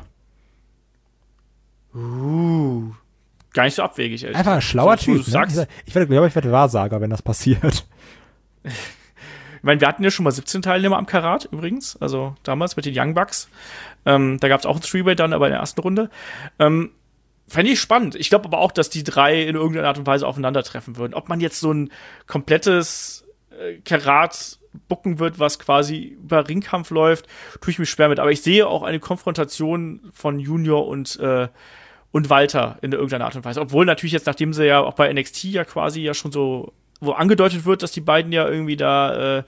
Gar nicht so abwegig, ehrlich. Einfach ein schlauer Typ. Ne? Ich werde Wahrsager, wenn das passiert. meine, wir hatten ja schon mal 17 Teilnehmer am Karat übrigens, also damals mit den Young Bucks. Da gab es auch ein Three-Way dann, aber in der ersten Runde. Fände ich spannend. Ich glaube aber auch, dass die 3 in irgendeiner Art und Weise aufeinandertreffen würden. Ob man jetzt so ein komplettes Karat bucken wird, was quasi über Ringkampf läuft, tue ich mich schwer mit. Aber ich sehe auch eine Konfrontation von Junior und Walter in irgendeiner Art und Weise. Obwohl natürlich jetzt, nachdem sie ja auch bei NXT ja quasi ja schon so, wo angedeutet wird, dass die beiden ja irgendwie da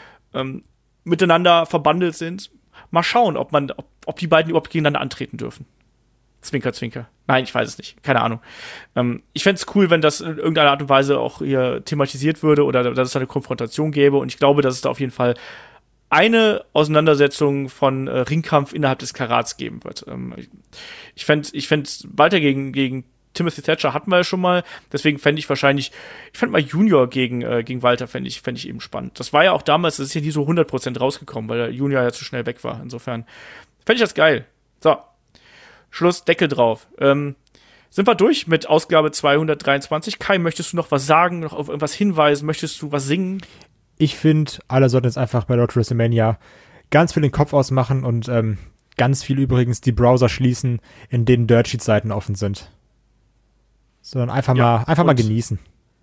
miteinander verbandelt sind. Mal schauen, ob die beiden überhaupt gegeneinander antreten dürfen. Zwinker, zwinker. Nein, ich weiß es nicht. Keine Ahnung. Ich fände es cool, wenn das in irgendeiner Art und Weise auch hier thematisiert würde oder dass es da eine Konfrontation gäbe. Und ich glaube, dass es da auf jeden Fall eine Auseinandersetzung von Ringkampf innerhalb des Karats geben wird. Ich fände Walter gegen Timothy Thatcher hatten wir ja schon mal. Deswegen fände mal Junior gegen Walter fände ich eben spannend. Das war ja auch damals, das ist ja nie so 100% rausgekommen, weil der Junior ja zu schnell weg war. Insofern fände ich das geil. So. Schluss, Deckel drauf. Sind wir durch mit Ausgabe 223. Kai, möchtest du noch was sagen, noch auf irgendwas hinweisen? Möchtest du was singen? Ich finde, alle sollten jetzt einfach bei Road to WrestleMania ganz viel den Kopf ausmachen und ganz viel übrigens die Browser schließen, in denen Dirtsheet-Seiten offen sind. Sondern einfach mal genießen.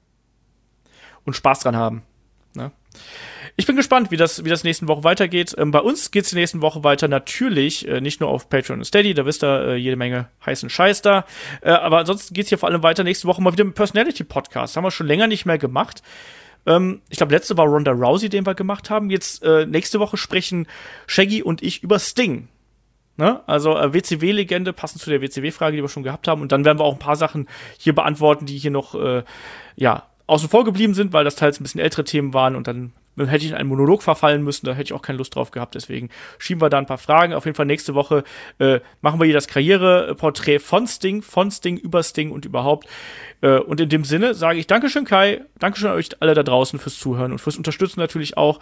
Und Spaß dran haben. Ne? Ich bin gespannt, wie das nächsten Woche weitergeht. Bei uns geht es die nächsten Woche weiter natürlich nicht nur auf Patreon und Steady, da wisst ihr jede Menge heißen Scheiß da. Aber ansonsten geht es hier vor allem weiter nächste Woche mal wieder mit Personality-Podcast. Haben wir schon länger nicht mehr gemacht. Ich glaube, letzte war Ronda Rousey, den wir gemacht haben. Jetzt nächste Woche sprechen Shaggy und ich über Sting. Ne? Also WCW-Legende, passend zu der WCW-Frage, die wir schon gehabt haben. Und dann werden wir auch ein paar Sachen hier beantworten, die hier noch außen vor geblieben sind, weil das teils ein bisschen ältere Themen waren und dann hätte ich in einen Monolog verfallen müssen, da hätte ich auch keine Lust drauf gehabt, deswegen schieben wir da ein paar Fragen. Auf jeden Fall nächste Woche machen wir hier das Karriereporträt von Sting über Sting und überhaupt. Und in dem Sinne sage ich Dankeschön, Kai, Dankeschön an euch alle da draußen fürs Zuhören und fürs Unterstützen natürlich auch.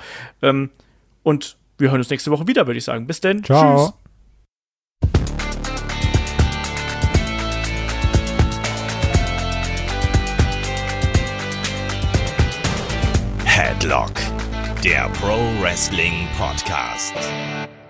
Und wir hören uns nächste Woche wieder, würde ich sagen. Bis denn. Ciao. Tschüss. Headlock, der Pro Wrestling Podcast.